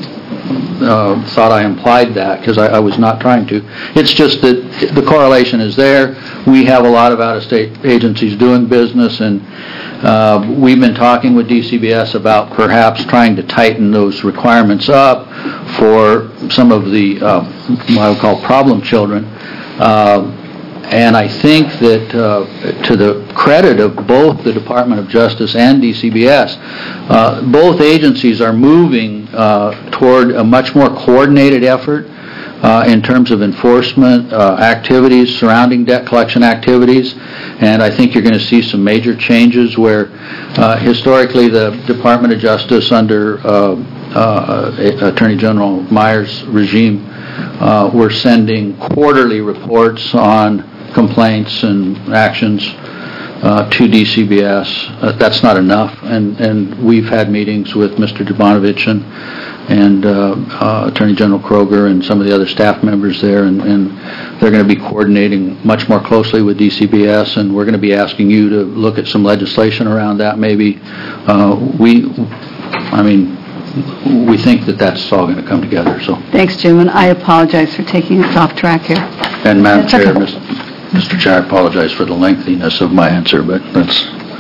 uh, thought I implied that, because I, I was not trying to. It's just that the correlation is there. We have a lot of out-of-state agencies doing business, and uh, we've been talking with D C B S about perhaps trying to tighten those requirements up for some of the uh, what I would call problem children. Uh, and I think that uh, to the credit of both the Department of Justice and D C B S, uh, both agencies are moving uh, toward a much more coordinated effort uh, in terms of enforcement uh, activities surrounding debt collection activities. And I think you're going to see some major changes where uh, historically the Department of Justice under uh, uh, Attorney General Myers' regime Uh, we're sending quarterly reports on complaints and actions uh, to D C B S. Uh, that's not enough, and, and we've had meetings with Mister Dubanovich and, and uh, uh, Attorney General Kroger and some of the other staff members there, and, and they're going to be coordinating much more closely with D C B S, and we're going to be asking you to look at some legislation around that maybe. Uh, we, I mean, we think that that's all going to come together. So. Thanks, Jim, and I apologize for taking us off track here. And Madam That's Chair, okay. Mister Chair, I apologize for the lengthiness of my answer, but that's...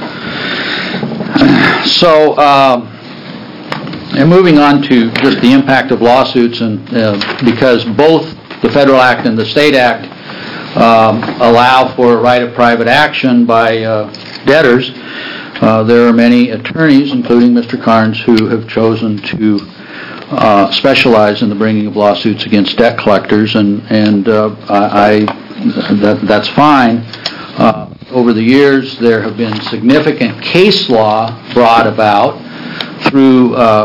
So, um, and moving on to just the impact of lawsuits, and uh, because both the Federal Act and the State Act um, allow for a right of private action by uh, debtors, Uh, there are many attorneys, including Mister Carnes, who have chosen to uh, specialize in the bringing of lawsuits against debt collectors, and and uh, I, I that, that's fine. Uh, over the years, there have been significant case law brought about through uh,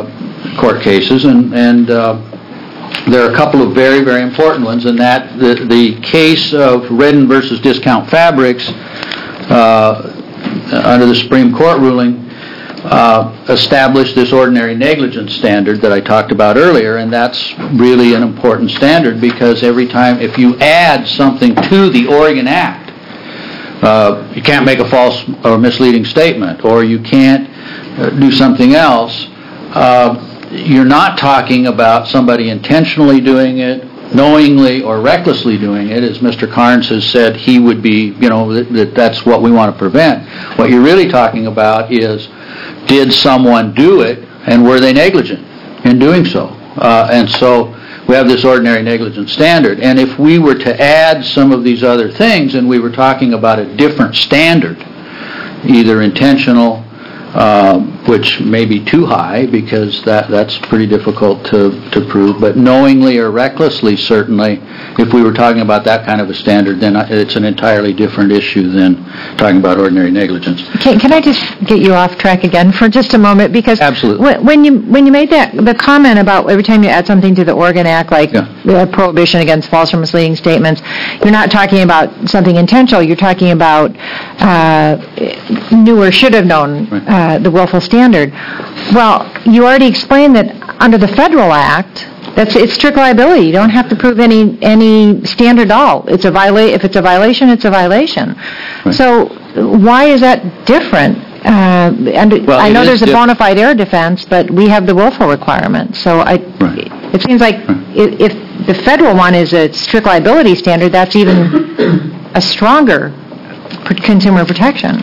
court cases, and, and uh, there are a couple of very, very important ones, and that the, the case of Redden versus Discount Fabrics, uh, under the Supreme Court ruling, uh, established this ordinary negligence standard that I talked about earlier, and that's really an important standard because every time, if you add something to the Oregon Act, uh, you can't make a false or misleading statement, or you can't uh, do something else, uh, you're not talking about somebody intentionally doing it, knowingly or recklessly doing it, as Mister Carnes has said he would be, you know, that, that that's what we want to prevent. What you're really talking about is, did someone do it, and were they negligent in doing so? Uh, and so we have this ordinary negligence standard. And if we were to add some of these other things, and we were talking about a different standard, either intentional, Um, which may be too high because that, that's pretty difficult to, to prove, but knowingly or recklessly, certainly, if we were talking about that kind of a standard, then it's an entirely different issue than talking about ordinary negligence. Can, can I just get you off track again for just a moment? Because Absolutely. When, when you when you made that the comment about every time you add something to the Oregon Act, like Yeah. the prohibition against false or misleading statements, you're not talking about something intentional. You're talking about uh, knew or should have known uh, the willful standard. Well, you already explained that under the federal act, that's it's strict liability. You don't have to prove any any standard at all. It's a viola- If it's a violation, it's a violation. Right. So why is that different? Uh, and Well, I it know is there's a diff- bona fide error defense, but we have the willful requirement. So I, Right. it seems like if, if the federal one is a strict liability standard, that's even a stronger pr- consumer protection.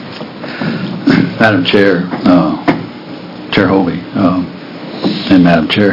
Madam Chair, uh, Chair Hovey, um, and Madam Chair,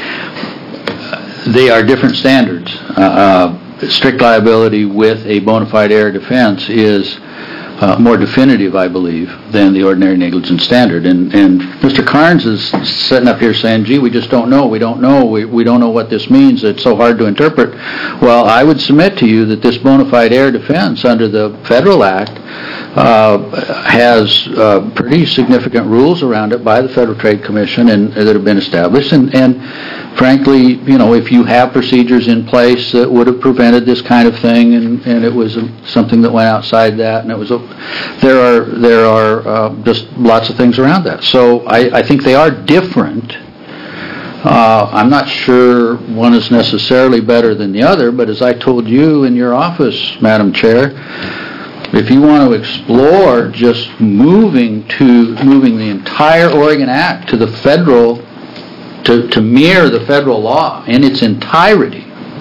they are different standards. Uh, uh, strict liability with a bona fide error defense is uh, more definitive, I believe, than the ordinary negligence standard. And, and Mister Carnes is sitting up here saying, gee, we just don't know, we don't know, we, we don't know what this means, it's so hard to interpret. Well, I would submit to you that this bona fide error defense under the Federal Act Uh, has uh, pretty significant rules around it by the Federal Trade Commission and uh, that have been established. And, and frankly, you know, if you have procedures in place that would have prevented this kind of thing, and, and it was a, something that went outside that, and it was a, there are there are uh, just lots of things around that. So I, I think they are different. Uh, I'm not sure one is necessarily better than the other, but as I told you in your office, Madam Chair, if you want to explore just moving to moving the entire Oregon Act to the federal, to, to mirror the federal law in its entirety,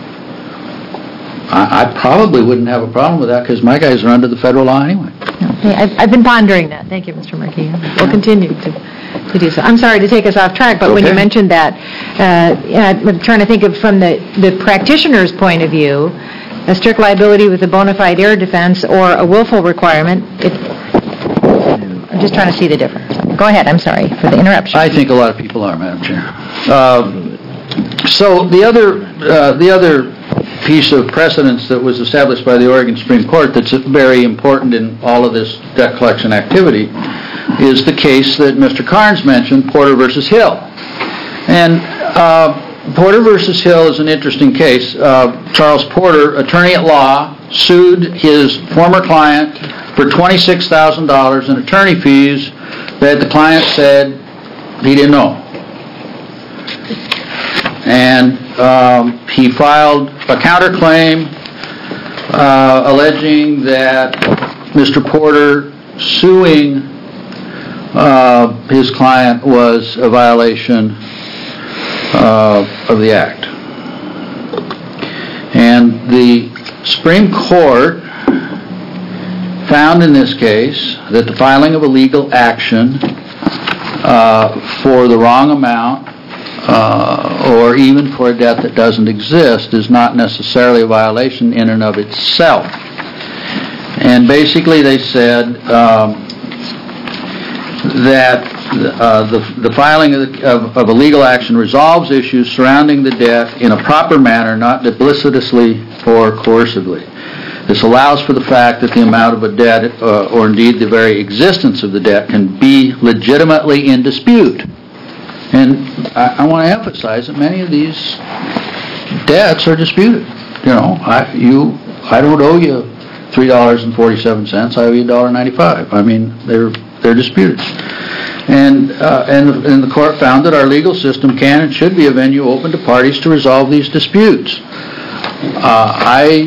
I, I probably wouldn't have a problem with that because my guys are under the federal law anyway. Okay, I've, I've been pondering that. Thank you, Mister Markey. We'll continue to, to do so. I'm sorry to take us off track, but when you Okay. mentioned that, uh, yeah, I'm trying to think of from the, the practitioner's point of view, a strict liability with a bona fide error defense or a willful requirement, it, I'm just trying to see the difference. Go ahead, I'm sorry for the interruption. I think a lot of people are, Madam Chair. Uh, so the other uh, the other piece of precedence that was established by the Oregon Supreme Court that's very important in all of this debt collection activity is the case that Mister Carnes mentioned, Porter versus Hill. And uh, Porter versus Hill is an interesting case. Uh, Charles Porter, attorney at law, sued his former client for twenty-six thousand dollars in attorney fees that the client said he didn't know. And um, he filed a counterclaim uh, alleging that Mister Porter suing uh, his client was a violation Uh, of the Act. And the Supreme Court found in this case that the filing of a legal action uh, for the wrong amount uh, or even for a debt that doesn't exist is not necessarily a violation in and of itself. And basically they said um, that Uh, the, the filing of, the, of, of a legal action resolves issues surrounding the debt in a proper manner, not duplicitously or coercively. This allows for the fact that the amount of a debt, uh, or indeed the very existence of the debt, can be legitimately in dispute. And I, I want to emphasize that many of these debts are disputed. You know, I, you, I don't owe you three dollars and forty-seven cents. I owe you one dollar and ninety-five cents. I mean, they're they're disputed. And, uh, and, and the court found that our legal system can and should be a venue open to parties to resolve these disputes. Uh, I,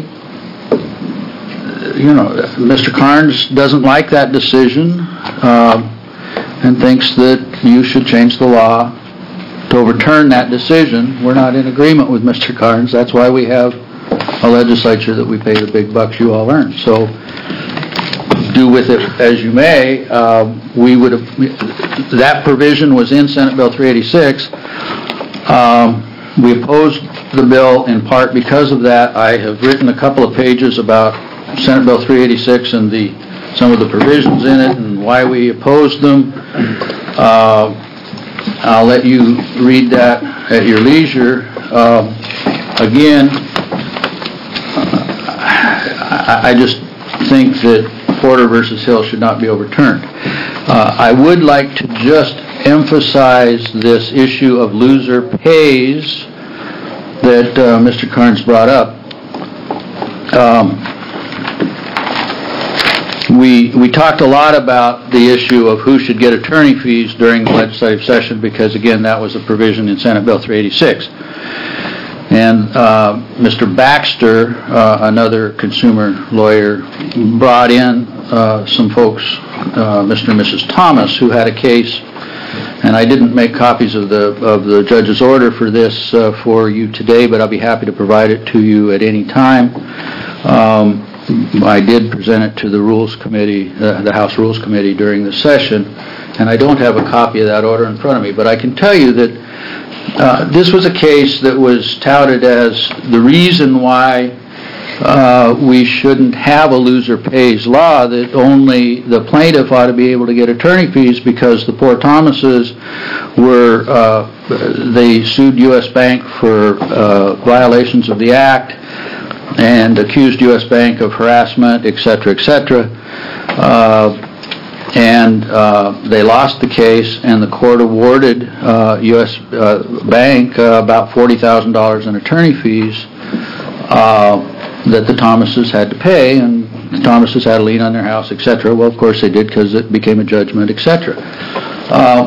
you know, Mister Carnes doesn't like that decision uh, and thinks that you should change the law to overturn that decision. We're not in agreement with Mister Carnes. That's why we have a legislature that we pay the big bucks you all earn. So do with it as you may. Uh, we would have, that provision was in Senate Bill three eighty-six. Um, we opposed the bill in part because of that. I have written a couple of pages about Senate Bill three eighty-six and the some of the provisions in it and why we opposed them. Uh, I'll let you read that at your leisure. Uh, again, I, I just think that Porter versus Hill should not be overturned. Uh, I would like to just emphasize this issue of loser pays that uh, Mister Carnes brought up. Um, we we talked a lot about the issue of who should get attorney fees during the legislative session because, again, that was a provision in Senate Bill three eighty-six. And uh, Mister Baxter, uh, another consumer lawyer, brought in uh, some folks, uh, Mister and Missus Thomas, who had a case, and I didn't make copies of the of the judge's order for this uh, for you today, but I'll be happy to provide it to you at any time. Um, I did present it to the Rules Committee, uh, the House Rules Committee during the session, and I don't have a copy of that order in front of me, but I can tell you that Uh, this was a case that was touted as the reason why uh, we shouldn't have a loser pays law, that only the plaintiff ought to be able to get attorney fees because the poor Thomases were, uh, they sued U S Bank for uh, violations of the Act and accused U S Bank of harassment, et cetera, et cetera. Uh, And uh, they lost the case, and the court awarded uh, U S Uh, Bank uh, about forty thousand dollars in attorney fees uh, that the Thomases had to pay, and the Thomases had a lien on their house, et cetera. Well, of course they did because it became a judgment, et cetera. Uh,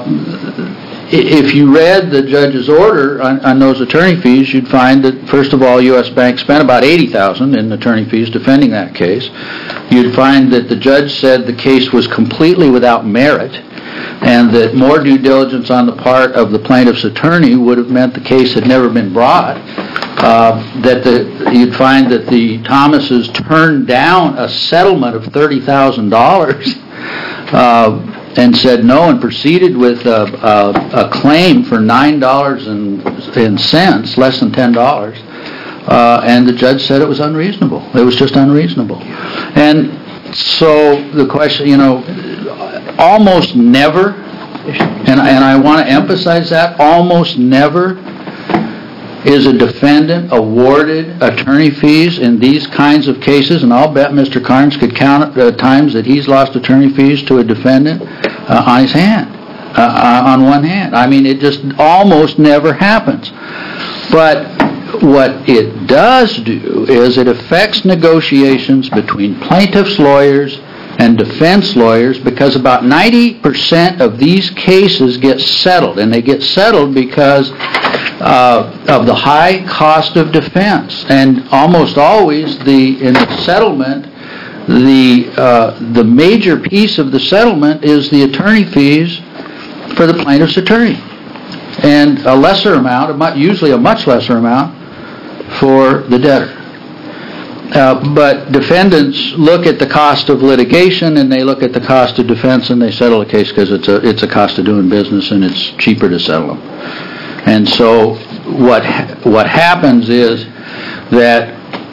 if you read the judge's order on, on those attorney fees, you'd find that, first of all, U S Bank spent about eighty thousand dollars in attorney fees defending that case. You'd find that the judge said the case was completely without merit and that more due diligence on the part of the plaintiff's attorney would have meant the case had never been brought. Uh, that the, you'd find that the Thomases turned down a settlement of thirty thousand dollars uh, and said no and proceeded with a, a, a claim for nine dollars and cents, less than ten dollars. Uh, and the judge said it was unreasonable. It was just unreasonable. And so the question, you know, almost never, and, and I want to emphasize that, almost never is a defendant awarded attorney fees in these kinds of cases, and I'll bet Mister Carnes could count the times that he's lost attorney fees to a defendant uh, on his hand, uh, on one hand. I mean, it just almost never happens. But what it does do is it affects negotiations between plaintiffs' lawyers and defense lawyers because about ninety percent of these cases get settled, and they get settled because uh, of the high cost of defense. And almost always the in the settlement, the uh, the major piece of the settlement is the attorney fees for the plaintiff's attorney, and a lesser amount, usually a much lesser amount, for the debtor. Uh, but defendants look at the cost of litigation and they look at the cost of defense and they settle a case because it's a it's a cost of doing business and it's cheaper to settle them. And so what what happens is that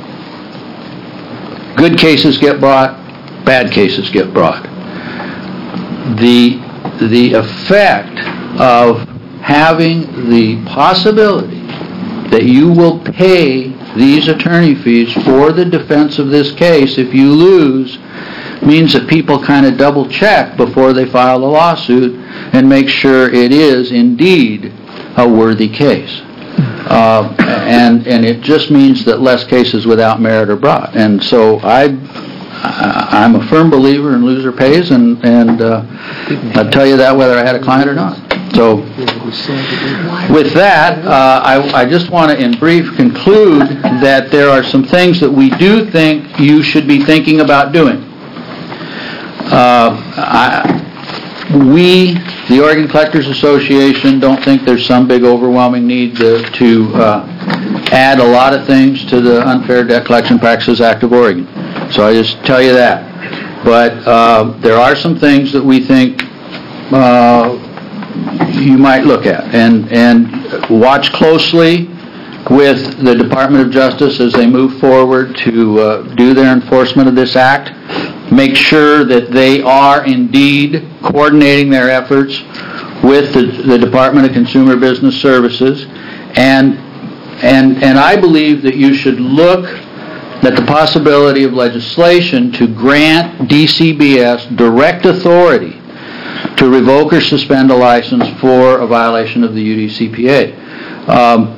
good cases get brought, bad cases get brought. The the effect of having the possibility that you will pay these attorney fees for the defense of this case if you lose means that people kind of double check before they file a lawsuit and make sure it is indeed a worthy case. Uh, and and it just means that less cases without merit are brought. And so I, I'm a firm believer in loser pays, and and uh, I'd tell you that whether I had a client or not. So with that, uh, I, I just want to, in brief, conclude that there are some things that we do think you should be thinking about doing. Uh, I, we, the Oregon Collectors Association, don't think there's some big overwhelming need to, to uh, add a lot of things to the Unfair Debt Collection Practices Act of Oregon. So I just tell you that. But uh, there are some things that we think uh, you might look at, and and watch closely with the Department of Justice as they move forward to uh, do their enforcement of this act. Make sure that they are indeed coordinating their efforts with the, the Department of Consumer Business Services, and and and I believe that you should look at the possibility of legislation to grant D C B S direct authority to revoke or suspend a license for a violation of the U D C P A. Um,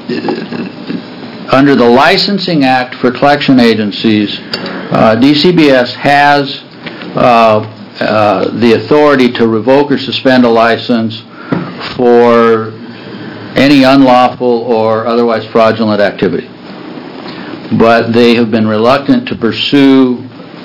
under the Licensing Act for collection agencies, uh, D C B S has uh, uh, the authority to revoke or suspend a license for any unlawful or otherwise fraudulent activity. But they have been reluctant to pursue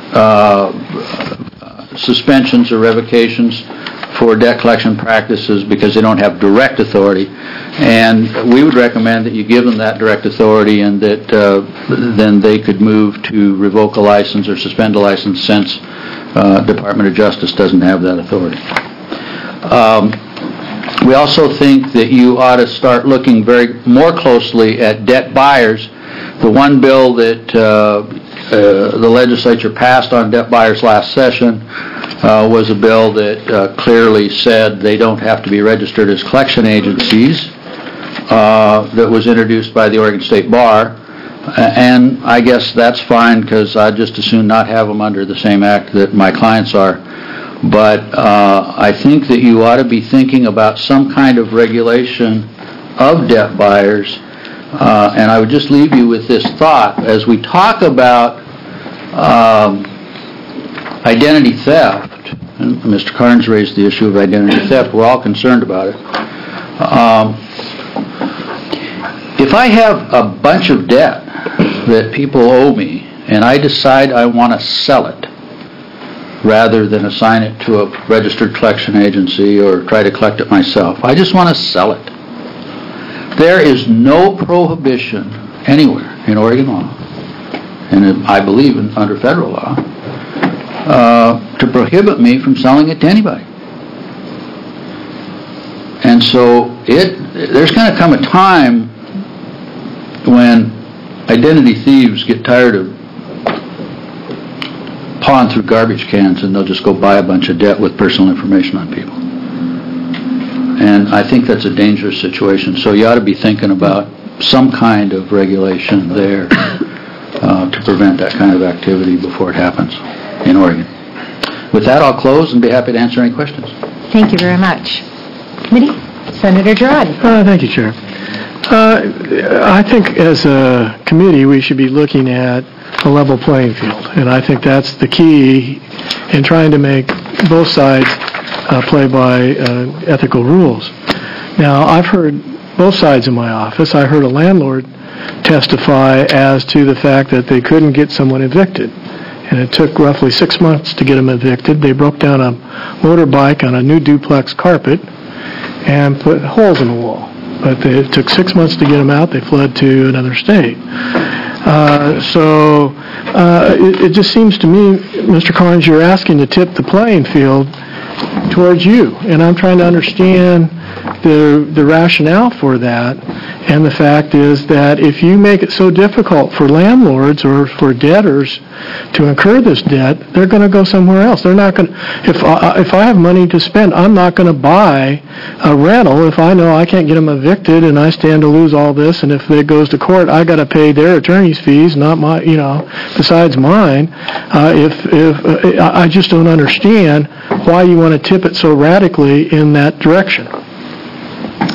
uh, suspensions or revocations for debt collection practices because they don't have direct authority. And we would recommend that you give them that direct authority, and that uh, then they could move to revoke a license or suspend a license, since uh, Department of Justice doesn't have that authority. Um, we also think that you ought to start looking very more closely at debt buyers. The one bill that uh, uh, the legislature passed on debt buyers last session uh, was a bill that uh, clearly said they don't have to be registered as collection agencies, uh, that was introduced by the Oregon State Bar. Uh, and I guess that's fine, because I'd just as soon not have them under the same act that my clients are. But uh, I think that you ought to be thinking about some kind of regulation of debt buyers. Uh, and I would just leave you with this thought. As we talk about um, identity theft, and Mister Carnes raised the issue of identity theft, we're all concerned about it. Um, if I have a bunch of debt that people owe me, and I decide I want to sell it, rather than assign it to a registered collection agency or try to collect it myself, I just want to sell it. There is no prohibition anywhere in Oregon law, and I believe in, under federal law, uh, to prohibit me from selling it to anybody. And so it there's going to come a time when identity thieves get tired of pawing through garbage cans, and they'll just go buy a bunch of debt with personal information on people. And I think that's a dangerous situation. So you ought to be thinking about some kind of regulation there uh, to prevent that kind of activity before it happens in Oregon. With that, I'll close and be happy to answer any questions. Thank you very much. Committee? Senator Girardi. Uh, thank you, Chair. Uh, I think as a committee we should be looking at a level playing field, and I think that's the key in trying to make both sides uh, play by uh, ethical rules. Now, I've heard both sides in my office. I heard a landlord testify as to the fact that they couldn't get someone evicted, and it took roughly six months to get them evicted. They broke down a motorbike on a new duplex carpet and put holes in the wall. But they, it took six months to get them out. They fled to another state. Uh, so uh, it, it just seems to me, Mister Carnes, you're asking to tip the playing field towards you. And I'm trying to understand the the rationale for that. And the fact is that if you make it so difficult for landlords or for debtors to incur this debt, they're going to go somewhere else. They're not going to, if I, if I have money to spend, I'm not going to buy a rental if I know I can't get them evicted and I stand to lose all this. And if it goes to court, I got to pay their attorney's fees, not my, you know, besides mine. Uh, if if uh, I just don't understand why you want to tip it so radically in that direction.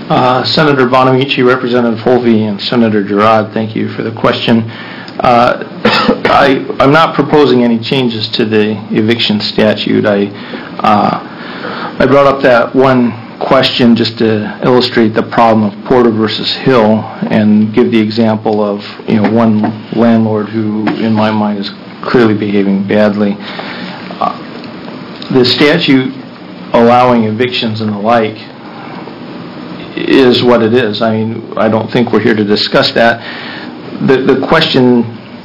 Uh, Senator Bonamici, Representative Holvey, and Senator Girard, thank you for the question. Uh, I, I'm not proposing any changes to the eviction statute. I, uh, I brought up that one question just to illustrate the problem of Porter versus Hill and give the example of, you know, one landlord who, in my mind, is clearly behaving badly. Uh, the statute allowing evictions and the like is what it is. I mean, I don't think we're here to discuss that. The, the question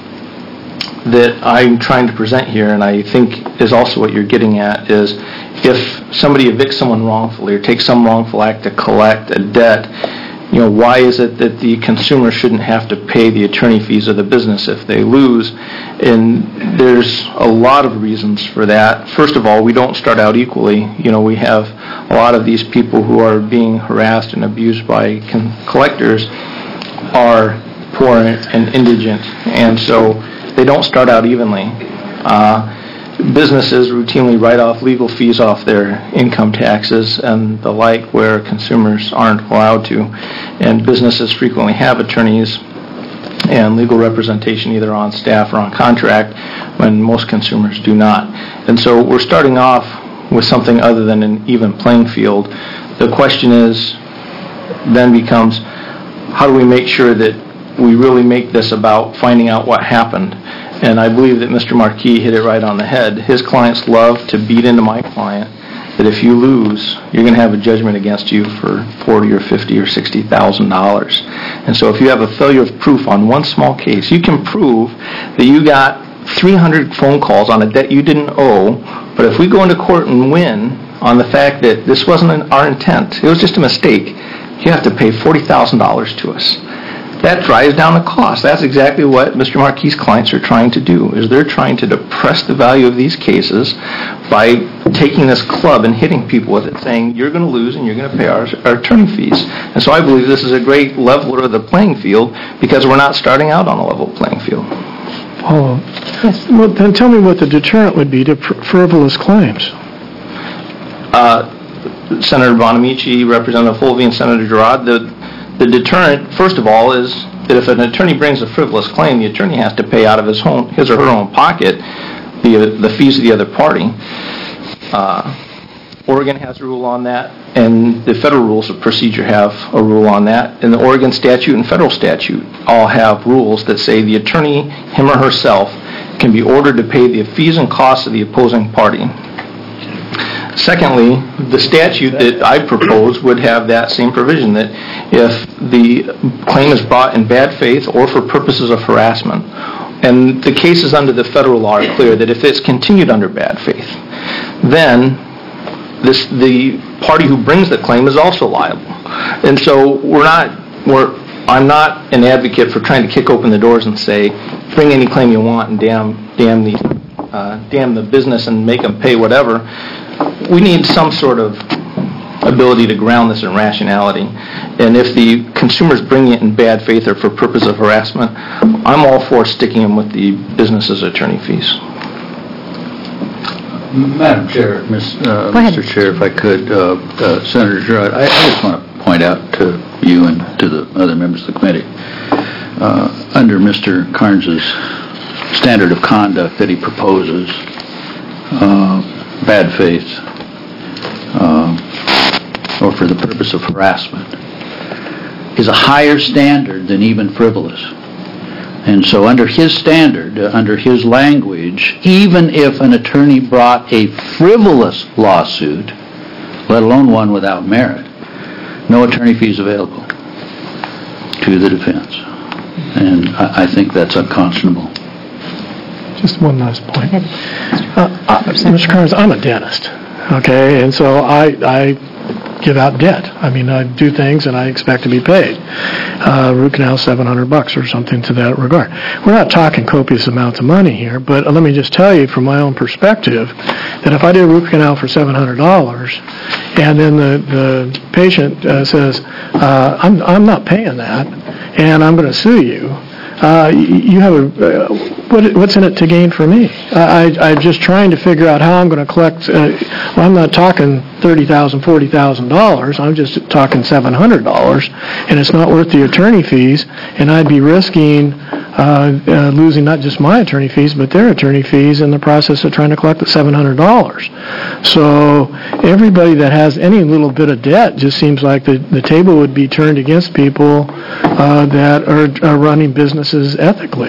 that I'm trying to present here, and I think is also what you're getting at, is if somebody evicts someone wrongfully or takes some wrongful act to collect a debt, you know, why is it that the consumer shouldn't have to pay the attorney fees of the business if they lose? And there's a lot of reasons for that. First of all, we don't start out equally. You know, we have a lot of these people who are being harassed and abused by con- collectors are poor and indigent, and so they don't start out evenly. Uh, businesses routinely write off legal fees off their income taxes and the like, where consumers aren't allowed to. And businesses frequently have attorneys and legal representation either on staff or on contract when most consumers do not. And so we're starting off with something other than an even playing field. The question is, then becomes, how do we make sure that we really make this about finding out what happened? And I believe that Mister Marquis hit it right on the head. His clients love to beat into my client that if you lose, you're going to have a judgment against you for forty or fifty or sixty thousand dollars. And so if you have a failure of proof on one small case, you can prove that you got three hundred phone calls on a debt you didn't owe, but if we go into court and win on the fact that this wasn't our intent, it was just a mistake, you have to pay forty thousand dollars to us. That drives down the cost. That's exactly what Mister Marquis' clients are trying to do, is they're trying to depress the value of these cases by taking this club and hitting people with it, saying, you're going to lose and you're going to pay our, our attorney fees. And so I believe this is a great leveler of the playing field because we're not starting out on a level playing field. Oh, yes. Well, then tell me what the deterrent would be to fr- frivolous claims. Uh, Senator Bonamici, Representative Holvey, and Senator Girard, the The deterrent, first of all, is that if an attorney brings a frivolous claim, the attorney has to pay out of his own, his or her own pocket the the fees of the other party. Uh, Oregon has a rule on that, and the federal rules of procedure have a rule on that. And the Oregon statute and federal statute all have rules that say the attorney, him or herself, can be ordered to pay the fees and costs of the opposing party. Secondly, the statute that I propose would have that same provision, that if the claim is brought in bad faith or for purposes of harassment, and the cases under the federal law are clear that if it's continued under bad faith, then this, the party who brings the claim is also liable. And so we're not, we're, I'm not an advocate for trying to kick open the doors and say, bring any claim you want and damn, damn the, uh, damn the business and make them pay whatever. We need some sort of ability to ground this in rationality. And if the consumers bring it in bad faith or for purpose of harassment, I'm all for sticking them with the business's attorney fees. Madam Chair, Miz, uh, Mister Chair, if I could, uh, uh, Senator Girard, I, I just want to point out to you and to the other members of the committee, uh, under Mister Carnes's standard of conduct that he proposes, uh, bad faith, uh, or for the purpose of harassment, is a higher standard than even frivolous. And so under his standard, uh, under his language, even if an attorney brought a frivolous lawsuit, let alone one without merit, no attorney fees available to the defense. And I, I think that's unconscionable. Just one last point. Uh, uh, Mister Carnes, I'm a dentist, okay, and so I, I give out debt. I mean, I do things and I expect to be paid. Uh, root canal, seven hundred bucks or something to that regard. We're not talking copious amounts of money here, but let me just tell you from my own perspective that if I did a root canal for seven hundred dollars and then the, the patient uh, says, uh, I'm, I'm not paying that and I'm going to sue you, uh, y- you have a, uh, what, what's in it to gain for me? I, I- I'm just trying to figure out how I'm going to collect, uh, well, I'm not talking thirty thousand dollars, forty thousand dollars, I'm just talking seven hundred dollars, and it's not worth the attorney fees, and I'd be risking uh, uh, losing not just my attorney fees, but their attorney fees in the process of trying to collect the seven hundred dollars. So everybody that has any little bit of debt just seems like the, the table would be turned against people uh, that are, are running businesses ethically.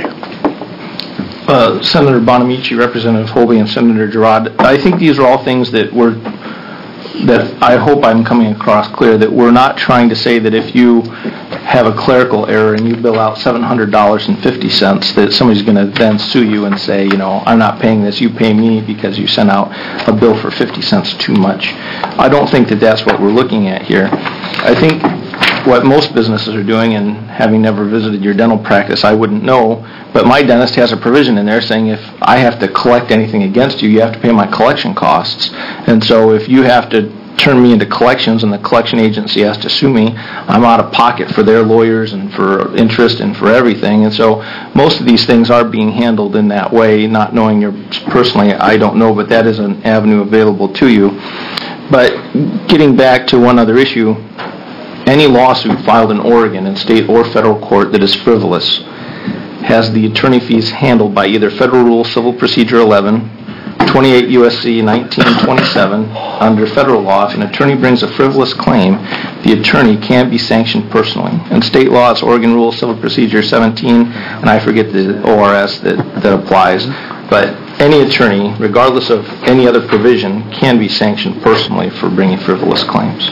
Uh, Senator Bonamici, Representative Holby, and Senator Girard, I think these are all things that we're, that I hope I'm coming across clear, that we're not trying to say that if you have a clerical error and you bill out seven hundred dollars and fifty cents, that somebody's going to then sue you and say, you know, I'm not paying this, you pay me because you sent out a bill for fifty cents too much. I don't think that that's what we're looking at here. I think what most businesses are doing, and having never visited your dental practice, I wouldn't know, but my dentist has a provision in there saying if I have to collect anything against you, you have to pay my collection costs. And so if you have to turn me into collections and the collection agency has to sue me, I'm out of pocket for their lawyers and for interest and for everything. And so most of these things are being handled in that way, not knowing you personally, I don't know, but that is an avenue available to you. But getting back to one other issue, any lawsuit filed in Oregon in state or federal court that is frivolous has the attorney fees handled by either Federal Rule Civil Procedure eleven, twenty-eight U S C nineteen twenty-seven. Under federal law, if an attorney brings a frivolous claim, the attorney can be sanctioned personally. In state law, it's Oregon Rule Civil Procedure seventeen, and I forget the O R S that, that applies. But any attorney, regardless of any other provision, can be sanctioned personally for bringing frivolous claims.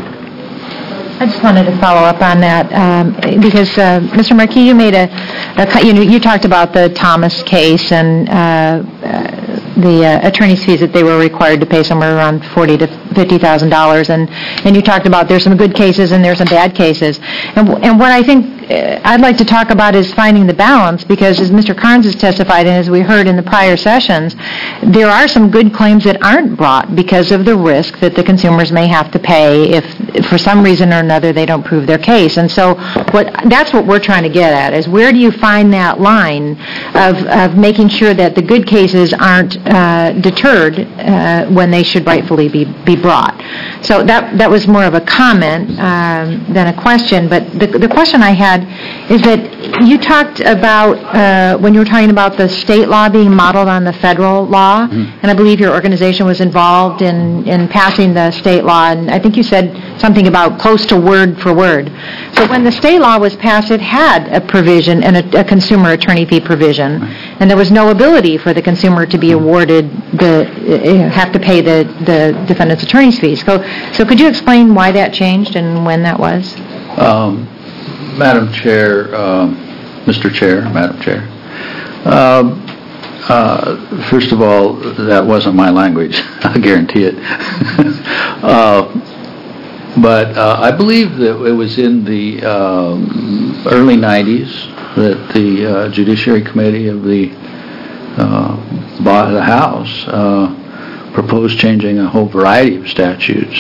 I just wanted to follow up on that um, because, uh, Mister Markey, you made a, a you, know, you talked about the Thomas case and uh, uh, the uh, attorney's fees that they were required to pay somewhere around forty to fifty thousand dollars, and and you talked about there's some good cases and there's some bad cases, and and what I think uh, I'd like to talk about is finding the balance, because as Mister Carnes has testified and as we heard in the prior sessions, there are some good claims that aren't brought because of the risk that the consumers may have to pay if, if for some reason or another they don't prove their case. And so what that's what we're trying to get at, is where do you find that line of, of making sure that the good cases aren't uh, deterred uh, when they should rightfully be, be brought. So that that was more of a comment um, than a question, but the, the question I had is that you talked about, uh, when you were talking about the state law being modeled on the federal law, mm-hmm. and I believe your organization was involved in, in passing the state law, and I think you said something about close to word for word. So when the state law was passed, it had a provision, and a, a consumer attorney fee provision, right. and there was no ability for the consumer to be awarded the, uh, have to pay the, the defendant's attorney's fees. So, so could you explain why that changed and when that was? Um, Madam Chair, um, Mister Chair, Madam Chair, um, uh, first of all, that wasn't my language, I guarantee it. uh, but uh, I believe that it was in the um, early nineties that the uh, Judiciary Committee of the, uh, the House uh, proposed changing a whole variety of statutes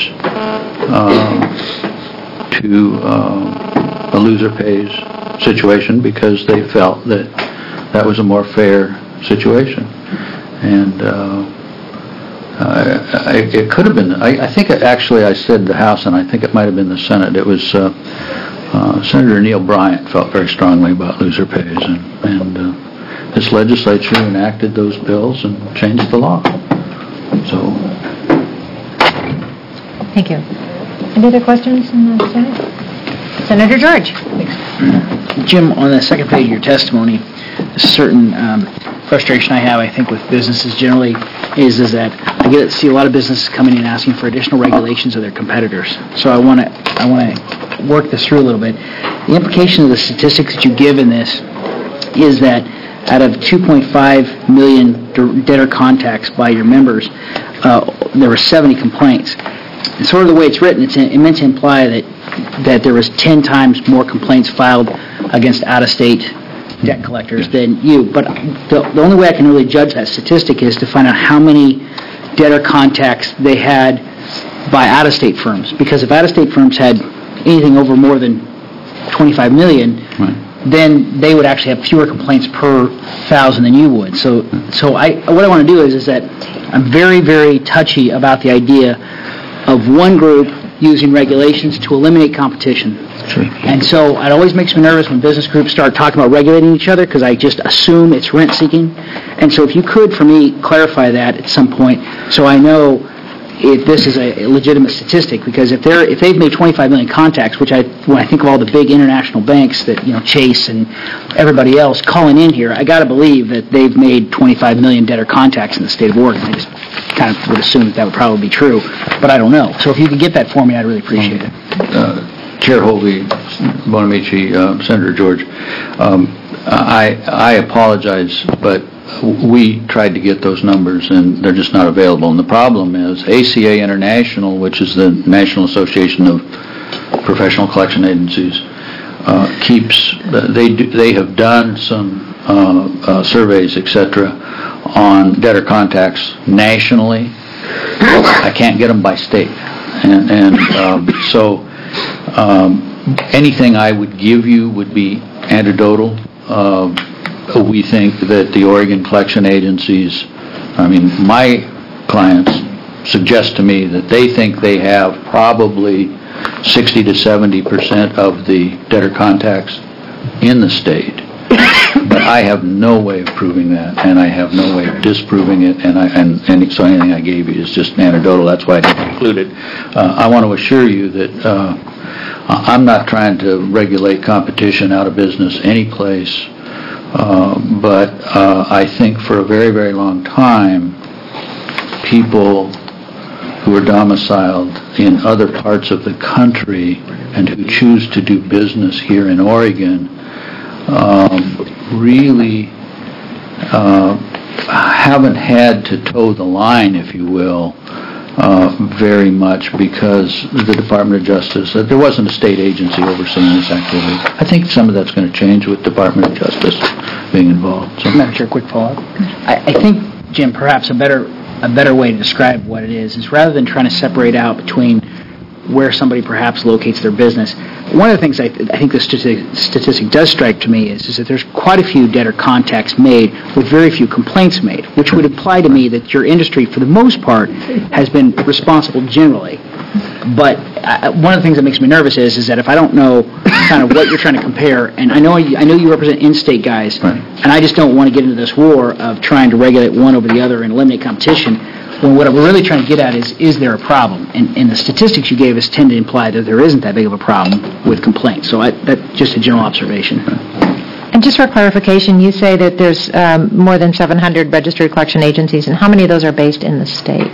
uh, to uh, a loser pays situation, because they felt that that was a more fair situation. And uh, I, I, it could have been, I, I think it, actually I said the House, and I think it might have been the Senate. It was uh, uh, Senator Neil Bryant felt very strongly about loser pays, and, and uh, this legislature enacted those bills and changed the law. So. Thank you. Any other questions in the Senate? Senator George. Thanks. Jim, on the second page of your testimony, a certain um, frustration I have, I think, with businesses generally is is that I get to see a lot of businesses coming in asking for additional regulations of their competitors. So I want to I want to work this through a little bit. The implication of the statistics that you give in this is that out of two point five million debtor contacts by your members, uh, there were seventy complaints. And sort of the way it's written, it's in, meant to imply that that there was ten times more complaints filed against out-of-state debt collectors than you. But the, the only way I can really judge that statistic is to find out how many debtor contacts they had by out-of-state firms. Because if out-of-state firms had anything over more than twenty-five million, right. then they would actually have fewer complaints per thousand than you would. So, so I, what I want to do is, is that I'm very, very touchy about the idea of one group using regulations to eliminate competition. Sure. And so it always makes me nervous when business groups start talking about regulating each other, because I just assume it's rent seeking. And so if you could, for me, clarify that at some point, so I know if this is a legitimate statistic, because if they're if they've made twenty-five million contacts, which I when I think of all the big international banks that, you know, Chase and everybody else calling in here, I got to believe that they've made twenty-five million debtor contacts in the state of Oregon. I just kind of would assume that that would probably be true, but I don't know. So if you could get that for me, I'd really appreciate it. Uh, Chair Hovey, Bonamici, uh, Senator George, um, I I apologize, but we tried to get those numbers, and they're just not available. And the problem is A C A International, which is the National Association of Professional Collection Agencies, uh, keeps, they do, they have done some uh, uh, surveys, et cetera, on debtor contacts nationally. I can't get them by state. And, and um, so um, anything I would give you would be anecdotal. Uh, we think that the Oregon collection agencies, I mean, my clients suggest to me that they think they have probably sixty to seventy percent of the debtor contacts in the state. But I have no way of proving that, and I have no way of disproving it, and I and, and so anything I gave you is just anecdotal. That's why I didn't include it. Uh, I want to assure you that uh, I'm not trying to regulate competition out of business any place, uh, but uh, I think for a very, very long time, people who are domiciled in other parts of the country and who choose to do business here in Oregon um, really uh, haven't had to toe the line, if you will, uh, very much because the Department of Justice, uh, there wasn't a state agency overseeing this activity. I think some of that's going to change with Department of Justice being involved. So. Madam Chair, quick follow-up. I, I think, Jim, perhaps a better a better way to describe what it is is rather than trying to separate out between where somebody perhaps locates their business. One of the things I, th- I think the statistic, statistic does strike to me is, is that there's quite a few debtor contacts made with very few complaints made, which would imply to me that your industry, for the most part, has been responsible generally. But uh, one of the things that makes me nervous is, is that if I don't know kind of what you're trying to compare, and I know I know you represent in-state guys, right, and I just don't want to get into this war of trying to regulate one over the other and eliminate competition. When what we're really trying to get at is, is there a problem? And, and the statistics you gave us tend to imply that there isn't that big of a problem with complaints. So I, that's just a general observation. And just for clarification, you say that there's um, more than seven hundred registered collection agencies, and how many of those are based in the state?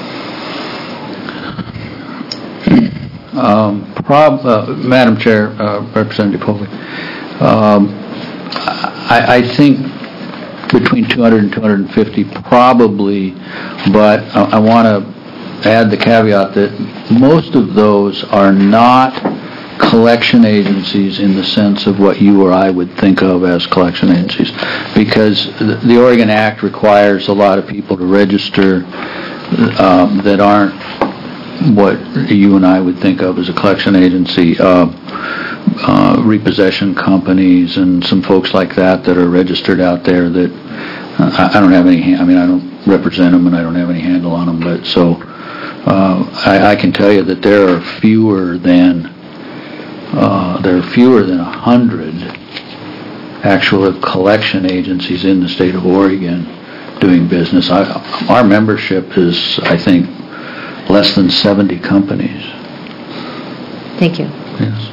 Um, prob, uh, Madam Chair, uh, Representative Hovey, um, I, I think between two hundred and two hundred fifty probably, but I, I want to add the caveat that most of those are not collection agencies in the sense of what you or I would think of as collection agencies, because the, the Oregon Act requires a lot of people to register um, that aren't what you and I would think of as a collection agency. Uh, uh, repossession companies and some folks like that that are registered out there that uh, I, I don't have any, I mean, I don't represent them and I don't have any handle on them, but so uh, I, I can tell you that there are fewer than uh, there are fewer than a hundred actual collection agencies in the state of Oregon doing business. I, our membership is, I think, less than seventy companies. Thank you. Yes.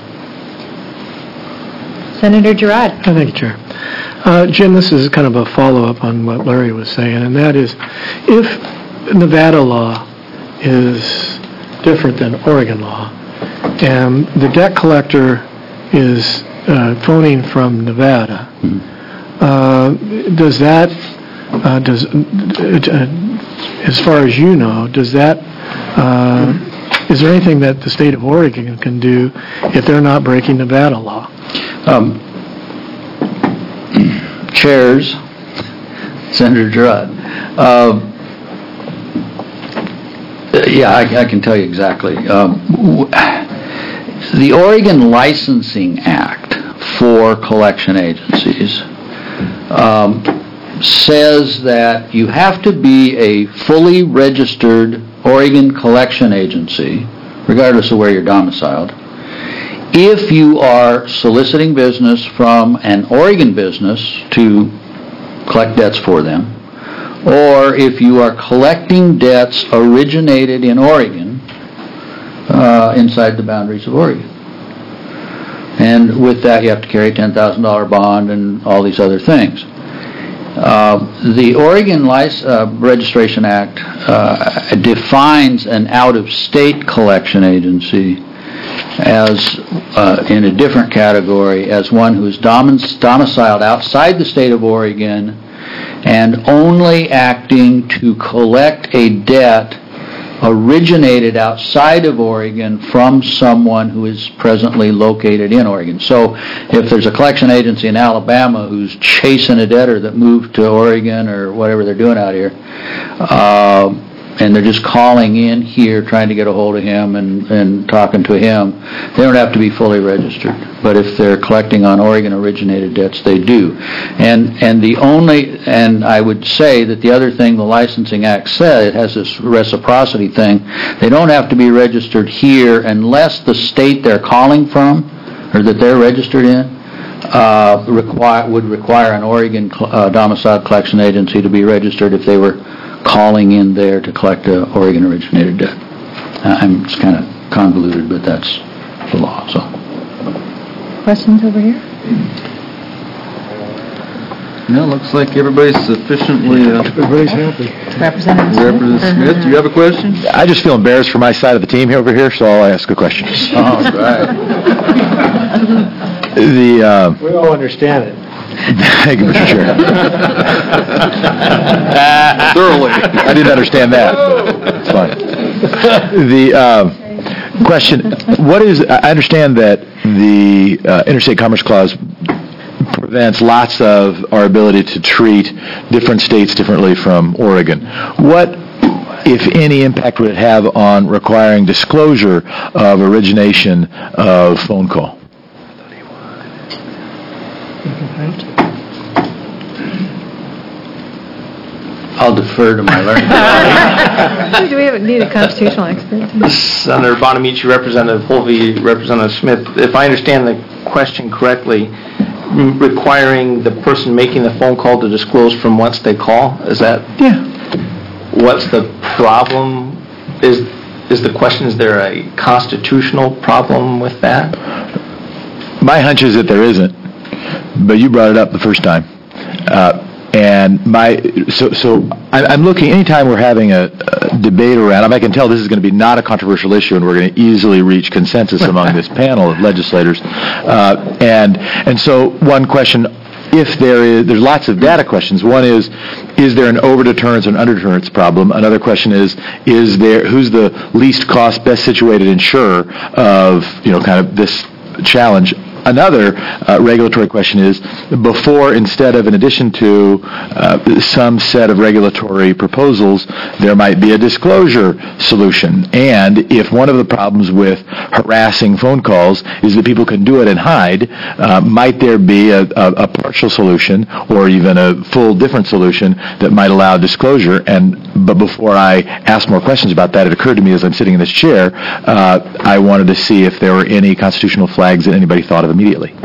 Senator Girard. Thank you, Chair. Uh, Jim, this is kind of a follow-up on what Larry was saying, and that is, if Nevada law is different than Oregon law, and the debt collector is uh, phoning from Nevada, mm-hmm. uh, does that, uh, does, uh, as far as you know, does that, uh, is there anything that the state of Oregon can do if they're not breaking Nevada law? Um, chairs, Senator Girard. Uh, yeah, I, I can tell you exactly. Um, w- the Oregon Licensing Act for collection agencies um, says that you have to be a fully registered Oregon collection agency, regardless of where you're domiciled, if you are soliciting business from an Oregon business to collect debts for them, or if you are collecting debts originated in Oregon, uh, inside the boundaries of Oregon. And with that, you have to carry a ten thousand dollars bond and all these other things. Uh, the Oregon Lic- uh, Registration Act uh, defines an out-of-state collection agency as, uh, in a different category, as one who is domi- domiciled outside the state of Oregon and only acting to collect a debt originated outside of Oregon from someone who is presently located in Oregon. So if there's a collection agency in Alabama who's chasing a debtor that moved to Oregon or whatever they're doing out here, uh, and they're just calling in here trying to get a hold of him and, and talking to him, they don't have to be fully registered. But if they're collecting on Oregon-originated debts, they do. And and the only, and I would say that the other thing the Licensing Act said, it has this reciprocity thing, they don't have to be registered here unless the state they're calling from, or that they're registered in, uh, require, would require an Oregon uh, domiciled collection agency to be registered if they were calling in there to collect a Oregon-originated debt. Uh, I'm, it's kind of convoluted, but that's the law. So, questions over here? No, looks like everybody's sufficiently... Uh, Everybody's happy. Representative Representative Smith, do you have a question? I just feel embarrassed for my side of the team here over here, so I'll ask a question. All right. the uh, We all understand it. Thank you, Mister Chair. Thoroughly. I didn't understand that. It's fine. The uh, question, what is, I understand that the uh, Interstate Commerce Clause prevents lots of our ability to treat different states differently from Oregon. What, if any, impact would it have on requiring disclosure of origination of phone call? I'll defer to my learning. Do we have, need a constitutional expert? Senator Bonamici, Representative Holvey, Representative Smith, if I understand the question correctly, m- requiring the person making the phone call to disclose from whence they call, is that? Yeah. What's the problem? Is is the question, is there a constitutional problem with that? My hunch is that there isn't, but you brought it up the first time. Uh, And my, so, so I'm looking, anytime we're having a, a debate around, I can tell this is going to be not a controversial issue and we're going to easily reach consensus among this panel of legislators. Uh, and, and so one question, if there is, there's lots of data questions. One is, is there an over-deterrence or an under-deterrence problem? Another question is, is there, who's the least cost, best situated insurer of, you know, kind of this challenge? Another uh, regulatory question is, before, instead of, in addition to uh, some set of regulatory proposals, there might be a disclosure solution. And if one of the problems with harassing phone calls is that people can do it and hide, uh, might there be a, a, a partial solution or even a full different solution that might allow disclosure? And but before I ask more questions about that, it occurred to me as I'm sitting in this chair, uh, I wanted to see if there were any constitutional flags that anybody thought of immediately.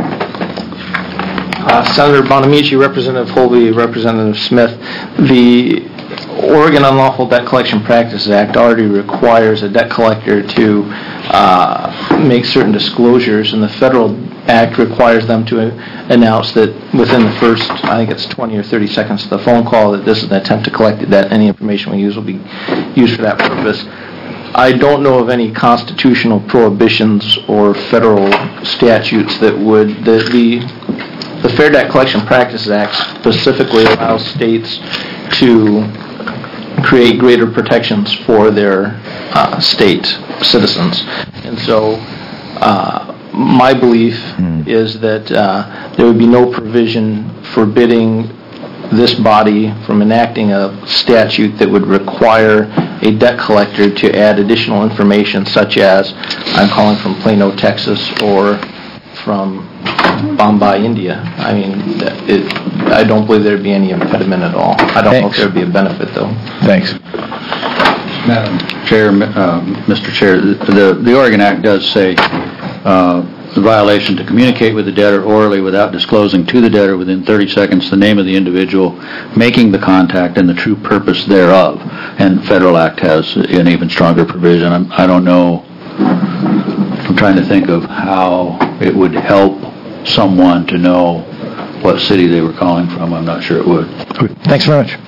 Uh, Senator Bonamici, Representative Holvey, Representative Smith, the Oregon Unlawful Debt Collection Practices Act already requires a debt collector to uh, make certain disclosures, and the federal act requires them to announce that within the first, I think it's twenty or thirty seconds of the phone call, that this is an attempt to collect it, that any information we use will be used for that purpose. I don't know of any constitutional prohibitions or federal statutes that would, that the, the Fair Debt Collection Practices Act specifically allows states to create greater protections for their uh, state citizens. And so uh, my belief mm. is that uh, there would be no provision forbidding this body from enacting a statute that would require a debt collector to add additional information, such as I'm calling from Plano, Texas, or from Bombay, India. I mean, it, I don't believe there'd be any impediment at all. I don't know if Thanks. there'd be a benefit, though. Thanks. Madam Chair, uh, Mister Chair, the the Oregon Act does say uh, the violation to communicate with the debtor orally without disclosing to the debtor within thirty seconds the name of the individual making the contact and the true purpose thereof. And the Federal Act has an even stronger provision. I'm, I don't know. I'm trying to think of how it would help someone to know what city they were calling from. I'm not sure it would. Thanks very much.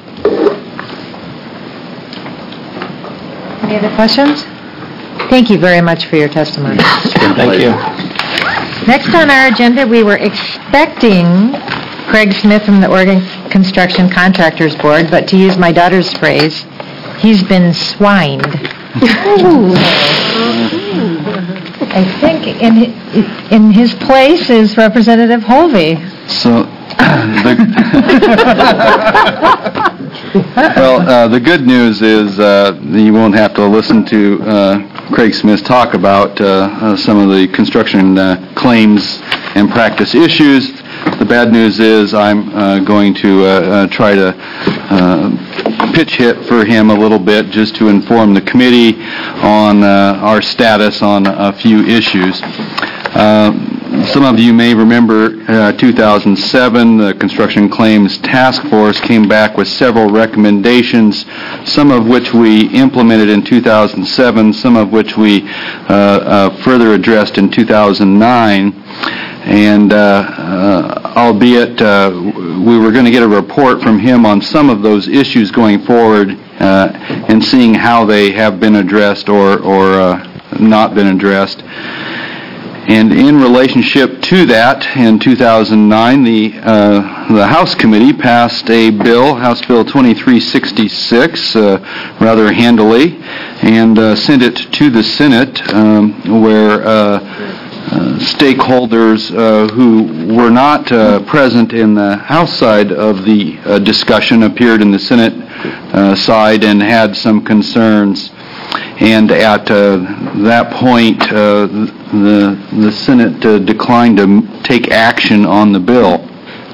Any other questions? Thank you very much for your testimony. Thank you. Next on our agenda, we were expecting Craig Smith from the Oregon Construction Contractors Board, but to use my daughter's phrase, he's been swined. I think in hi- in his place is Representative Holvey. So, the, well, uh, the good news is uh, you won't have to listen to uh, Craig Smith talk about uh, uh, some of the construction uh, claims and practice issues. The bad news is I'm uh, going to uh, uh, try to uh, pitch hit for him a little bit just to inform the committee on uh, our status on a few issues. Uh, some of you may remember uh, two thousand seven, the Construction Claims Task Force came back with several recommendations, some of which we implemented in two thousand seven, some of which we uh, uh, further addressed in two thousand nine. And uh, uh, albeit uh, we were going to get a report from him on some of those issues going forward uh, and seeing how they have been addressed or, or uh, not been addressed. And in relationship to that, in two thousand nine, the uh, the House Committee passed a bill, House Bill twenty-three sixty-six, uh, rather handily, and uh, sent it to the Senate, um, where uh, uh, stakeholders uh, who were not uh, present in the House side of the uh, discussion appeared in the Senate uh, side and had some concerns. And at uh, that point, uh, the the Senate uh, declined to m- take action on the bill.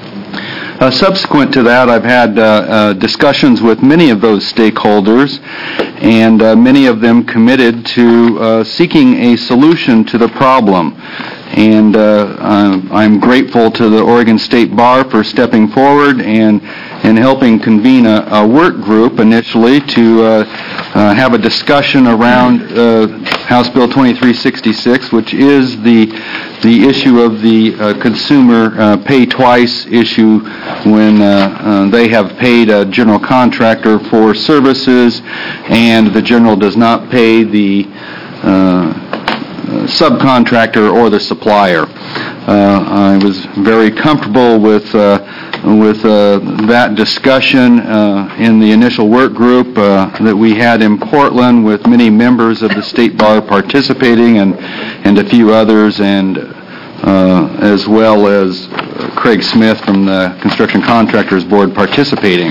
Uh, subsequent to that, I've had uh, uh, discussions with many of those stakeholders, and uh, many of them committed to uh, seeking a solution to the problem. And uh, I'm, I'm grateful to the Oregon State Bar for stepping forward and and helping convene a, a work group initially to uh, uh, have a discussion around uh, House Bill twenty-three sixty-six, which is the the issue of the uh, consumer uh, pay twice issue when uh, uh, they have paid a general contractor for services and the general does not pay the uh, subcontractor or the supplier. Uh, I was very comfortable with uh, with uh, that discussion uh, in the initial work group uh, that we had in Portland, with many members of the State Bar participating and and a few others, and uh, as well as Craig Smith from the Construction Contractors Board participating.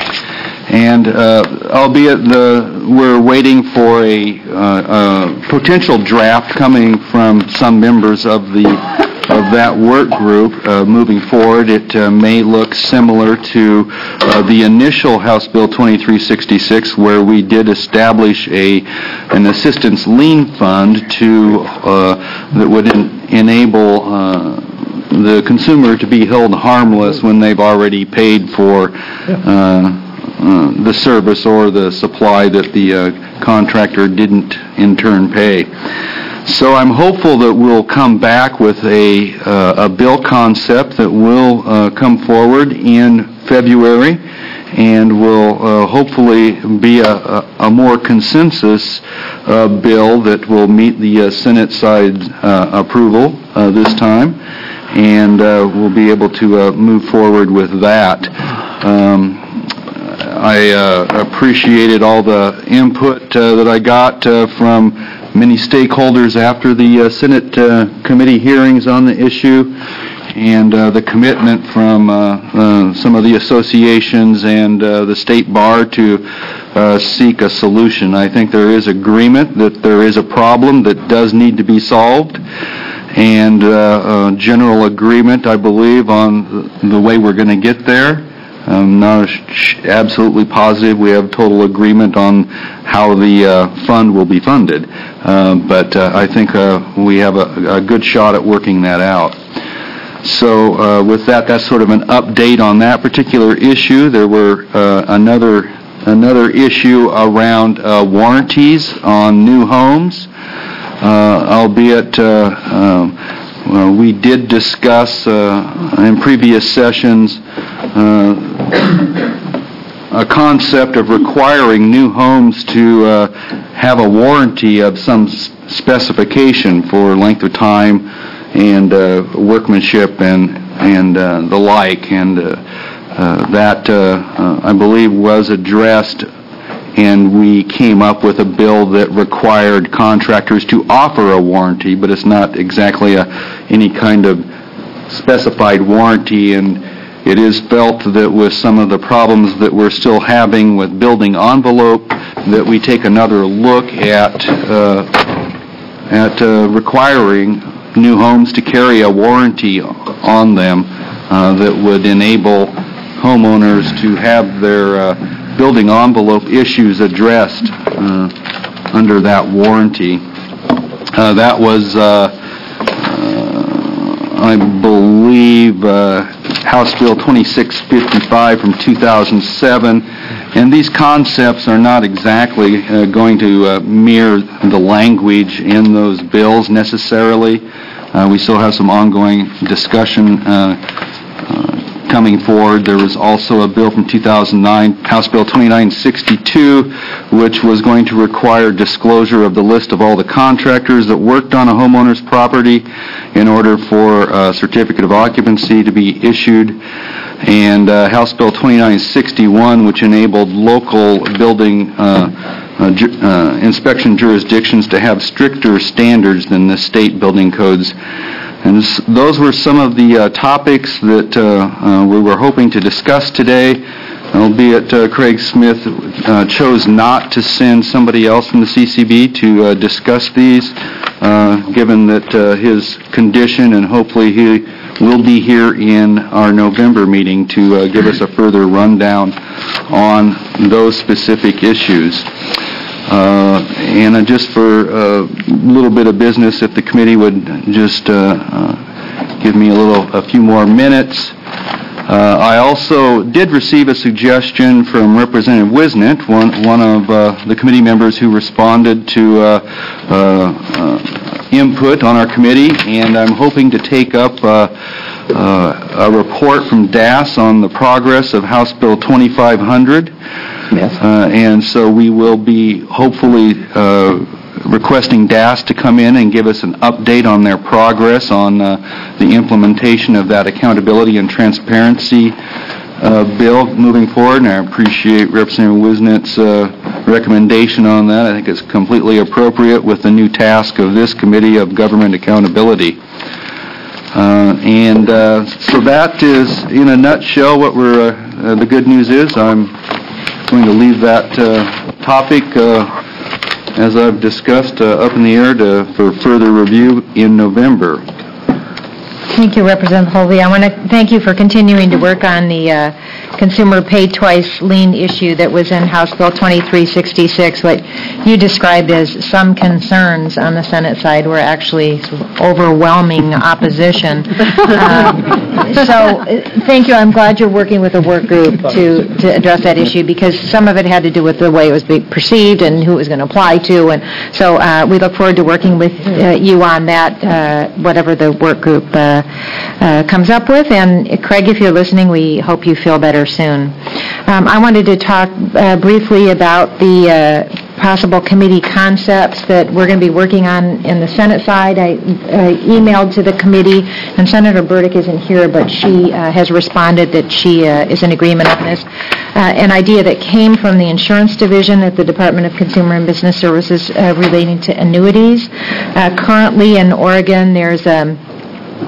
And uh, albeit the, we're waiting for a, uh, a potential draft coming from some members of the of that work group uh, moving forward, it uh, may look similar to uh, the initial House Bill twenty-three sixty-six, where we did establish a an assistance lien fund to uh, that would en- enable uh, the consumer to be held harmless when they've already paid for uh, Uh, the service or the supply that the uh, contractor didn't in turn pay. So I'm hopeful that we'll come back with a uh, a bill concept that will uh, come forward in February and will uh, hopefully be a, a, a more consensus uh, bill that will meet the uh, Senate side uh, approval uh, this time, and uh, we'll be able to uh, move forward with that. Um, I uh, appreciated all the input uh, that I got uh, from many stakeholders after the uh, Senate uh, committee hearings on the issue, and uh, the commitment from uh, uh, some of the associations and uh, the State Bar to uh, seek a solution. I think there is agreement that there is a problem that does need to be solved, and uh, uh, general agreement, I believe, on the way we're going to get there. I'm not sh- absolutely positive we have total agreement on how the uh, fund will be funded, uh, but uh, I think uh, we have a, a good shot at working that out. So uh, with that, that's sort of an update on that particular issue. There were uh, another another issue around uh, warranties on new homes, uh, albeit uh, um, well, we did discuss uh, in previous sessions uh, a concept of requiring new homes to uh, have a warranty of some s- specification for length of time and uh, workmanship and and uh, the like, and uh, uh, that uh, uh, I believe was addressed, and we came up with a bill that required contractors to offer a warranty, but it's not exactly a, any kind of specified warranty, and it is felt that with some of the problems that we're still having with building envelope, that we take another look at uh, at uh, requiring new homes to carry a warranty on them uh, that would enable homeowners to have their uh, building envelope issues addressed uh, under that warranty. Uh, that was, uh, uh, I believe, uh, House Bill twenty-six fifty-five from two thousand seven, and these concepts are not exactly uh, going to uh, mirror the language in those bills necessarily. Uh, we still have some ongoing discussion uh, uh, coming forward. There was also a bill from two thousand nine, House Bill twenty-nine sixty-two, which was going to require disclosure of the list of all the contractors that worked on a homeowner's property in order for a certificate of occupancy to be issued. And uh, House Bill twenty-nine sixty-one, which enabled local building uh, uh, ju- uh, inspection jurisdictions to have stricter standards than the state building codes. And s- those were some of the uh, topics that uh, uh, we were hoping to discuss today, albeit uh, Craig Smith uh, chose not to send somebody else from the C C B to uh, discuss these, uh, given that uh, his condition, and hopefully he will be here in our November meeting to uh, give us a further rundown on those specific issues. Uh, and uh, just for a little bit of business, if the committee would just uh, uh, give me a little, a few more minutes. Uh, I also did receive a suggestion from Representative Wisnett, one, one of uh, the committee members who responded to uh, uh, uh, input on our committee, and I'm hoping to take up uh, uh, a report from D A S on the progress of House Bill twenty-five hundred. Yes. Uh, and so we will be hopefully uh, requesting D A S to come in and give us an update on their progress on uh, the implementation of that accountability and transparency uh, bill moving forward. And I appreciate Representative Wisnett's uh, recommendation on that. I think it's completely appropriate with the new task of this Committee of Government Accountability. Uh, and uh, so that is, in a nutshell, what we're, uh, uh, the good news is. I'm going to leave that uh, topic, uh, as I've discussed, uh, up in the air to, for further review in November. Thank you, Representative Holvey. I want to thank you for continuing to work on the uh, consumer pay-twice lien issue that was in House Bill twenty-three sixty-six. What you described as some concerns on the Senate side were actually sort of overwhelming opposition. Um, so uh, thank you. I'm glad you're working with a work group to, to address that issue, because some of it had to do with the way it was being perceived and who it was going to apply to. And so uh, we look forward to working with uh, you on that, uh, whatever the work group uh, uh, comes up with. And uh, Craig, if you're listening, we hope you feel better soon. Um, I wanted to talk uh, briefly about the uh, possible committee concepts that we're going to be working on in the Senate side. I uh, emailed to the committee, and Senator Burdick isn't here, but she uh, has responded that she uh, is in agreement on this. Uh, an idea that came from the insurance division at the Department of Consumer and Business Services uh, relating to annuities. Uh, currently in Oregon, there's a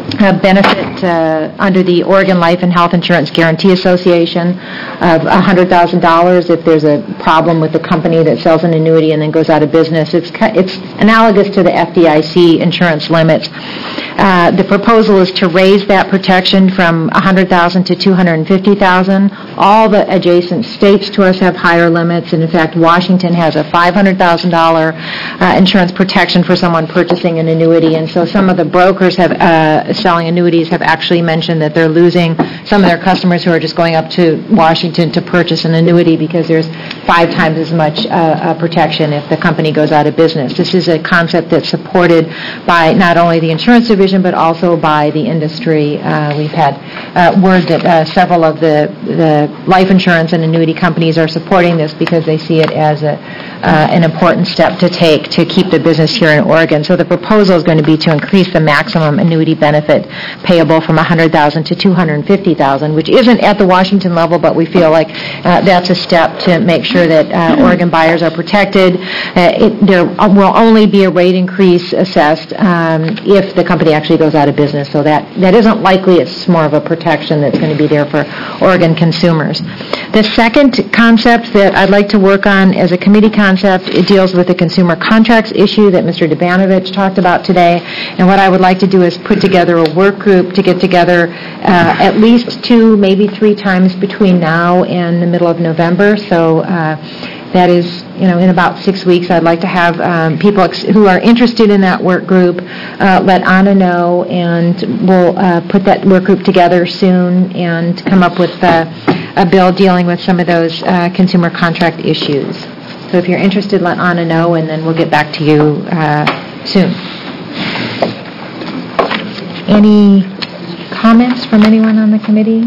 a benefit uh, under the Oregon Life and Health Insurance Guarantee Association of one hundred thousand dollars if there's a problem with the company that sells an annuity and then goes out of business. It's it's analogous to the F D I C insurance limits. Uh, the proposal is to raise that protection from one hundred thousand dollars to two hundred fifty thousand dollars. All the adjacent states to us have higher limits, and in fact, Washington has a five hundred thousand dollars uh, insurance protection for someone purchasing an annuity, and so some of the brokers have uh, selling annuities have actually mentioned that they're losing some of their customers who are just going up to Washington to purchase an annuity because there's five times as much uh, uh, protection if the company goes out of business. This is a concept that's supported by not only the insurance division but also by the industry. Uh, we've had uh, word that uh, several of the, the life insurance and annuity companies are supporting this because they see it as a, uh, an important step to take to keep the business here in Oregon. So the proposal is going to be to increase the maximum annuity benefit payable from one hundred thousand dollars to two hundred fifty thousand dollars, which isn't at the Washington level, but we feel like uh, that's a step to make sure that uh, Oregon buyers are protected. Uh, it, there will only be a rate increase assessed um, if the company actually goes out of business, so that, that isn't likely. It's more of a protection that's going to be there for Oregon consumers. The second concept that I'd like to work on as a committee concept, it deals with the consumer contracts issue that Mister Dubanovich talked about today, and what I would like to do is put together a work group to get together uh, at least two, maybe three times between now and the middle of November. So uh, that is, you know, in about six weeks. I'd like to have um, people ex- who are interested in that work group uh, let Anna know, and we'll uh, put that work group together soon and come up with uh, a bill dealing with some of those uh, consumer contract issues. So if you're interested, let Anna know, and then we'll get back to you uh, soon. Any comments from anyone on the committee?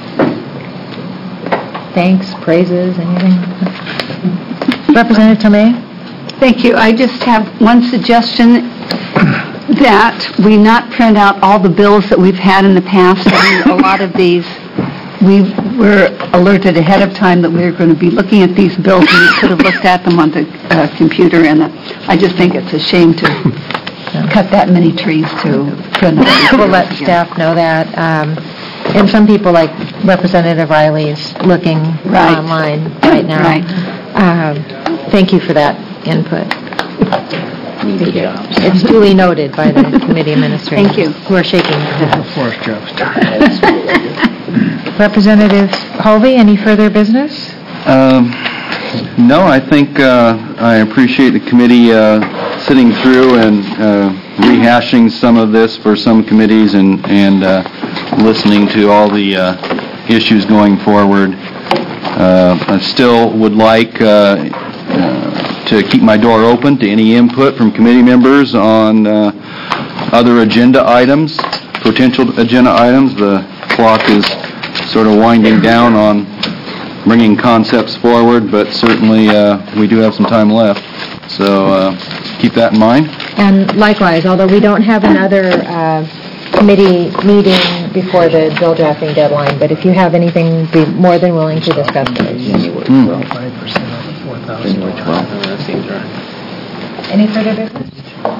Thanks, praises, anything? Representative Tomei? Thank you. I just have one suggestion, that we not print out all the bills that we've had in the past. I mean, a lot of these, we were alerted ahead of time that we were going to be looking at these bills, and we could have looked at them on the uh, computer, and uh, I just think it's a shame to cut that many trees to print them. We'll let staff know that. Um, and some people, like Representative Riley, is looking Right. online right now. Right. Um, thank you for that input. It's duly noted by the committee administrators. Thank you. Who are shaking their heads. Forest Joe's Representative Hovey, any further business? Um, no, I think uh, I appreciate the committee uh, sitting through and uh, rehashing some of this for some committees and, and uh, listening to all the uh, issues going forward. Uh, I still would like uh, uh, to keep my door open to any input from committee members on uh, other agenda items, potential agenda items. The clock is sort of winding down on bringing concepts forward, but certainly uh, we do have some time left. So uh, keep that in mind. And likewise, although we don't have another uh, committee meeting before the bill drafting deadline, but if you have anything, be more than willing to discuss those. Mm. Any further business?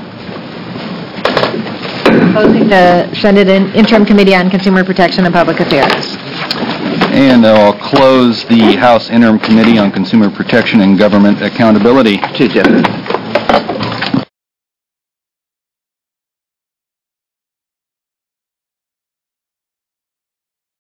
Closing the Senate Interim Committee on Consumer Protection and Public Affairs. And I'll close the House Interim Committee on Consumer Protection and Government Accountability. Chief Justice.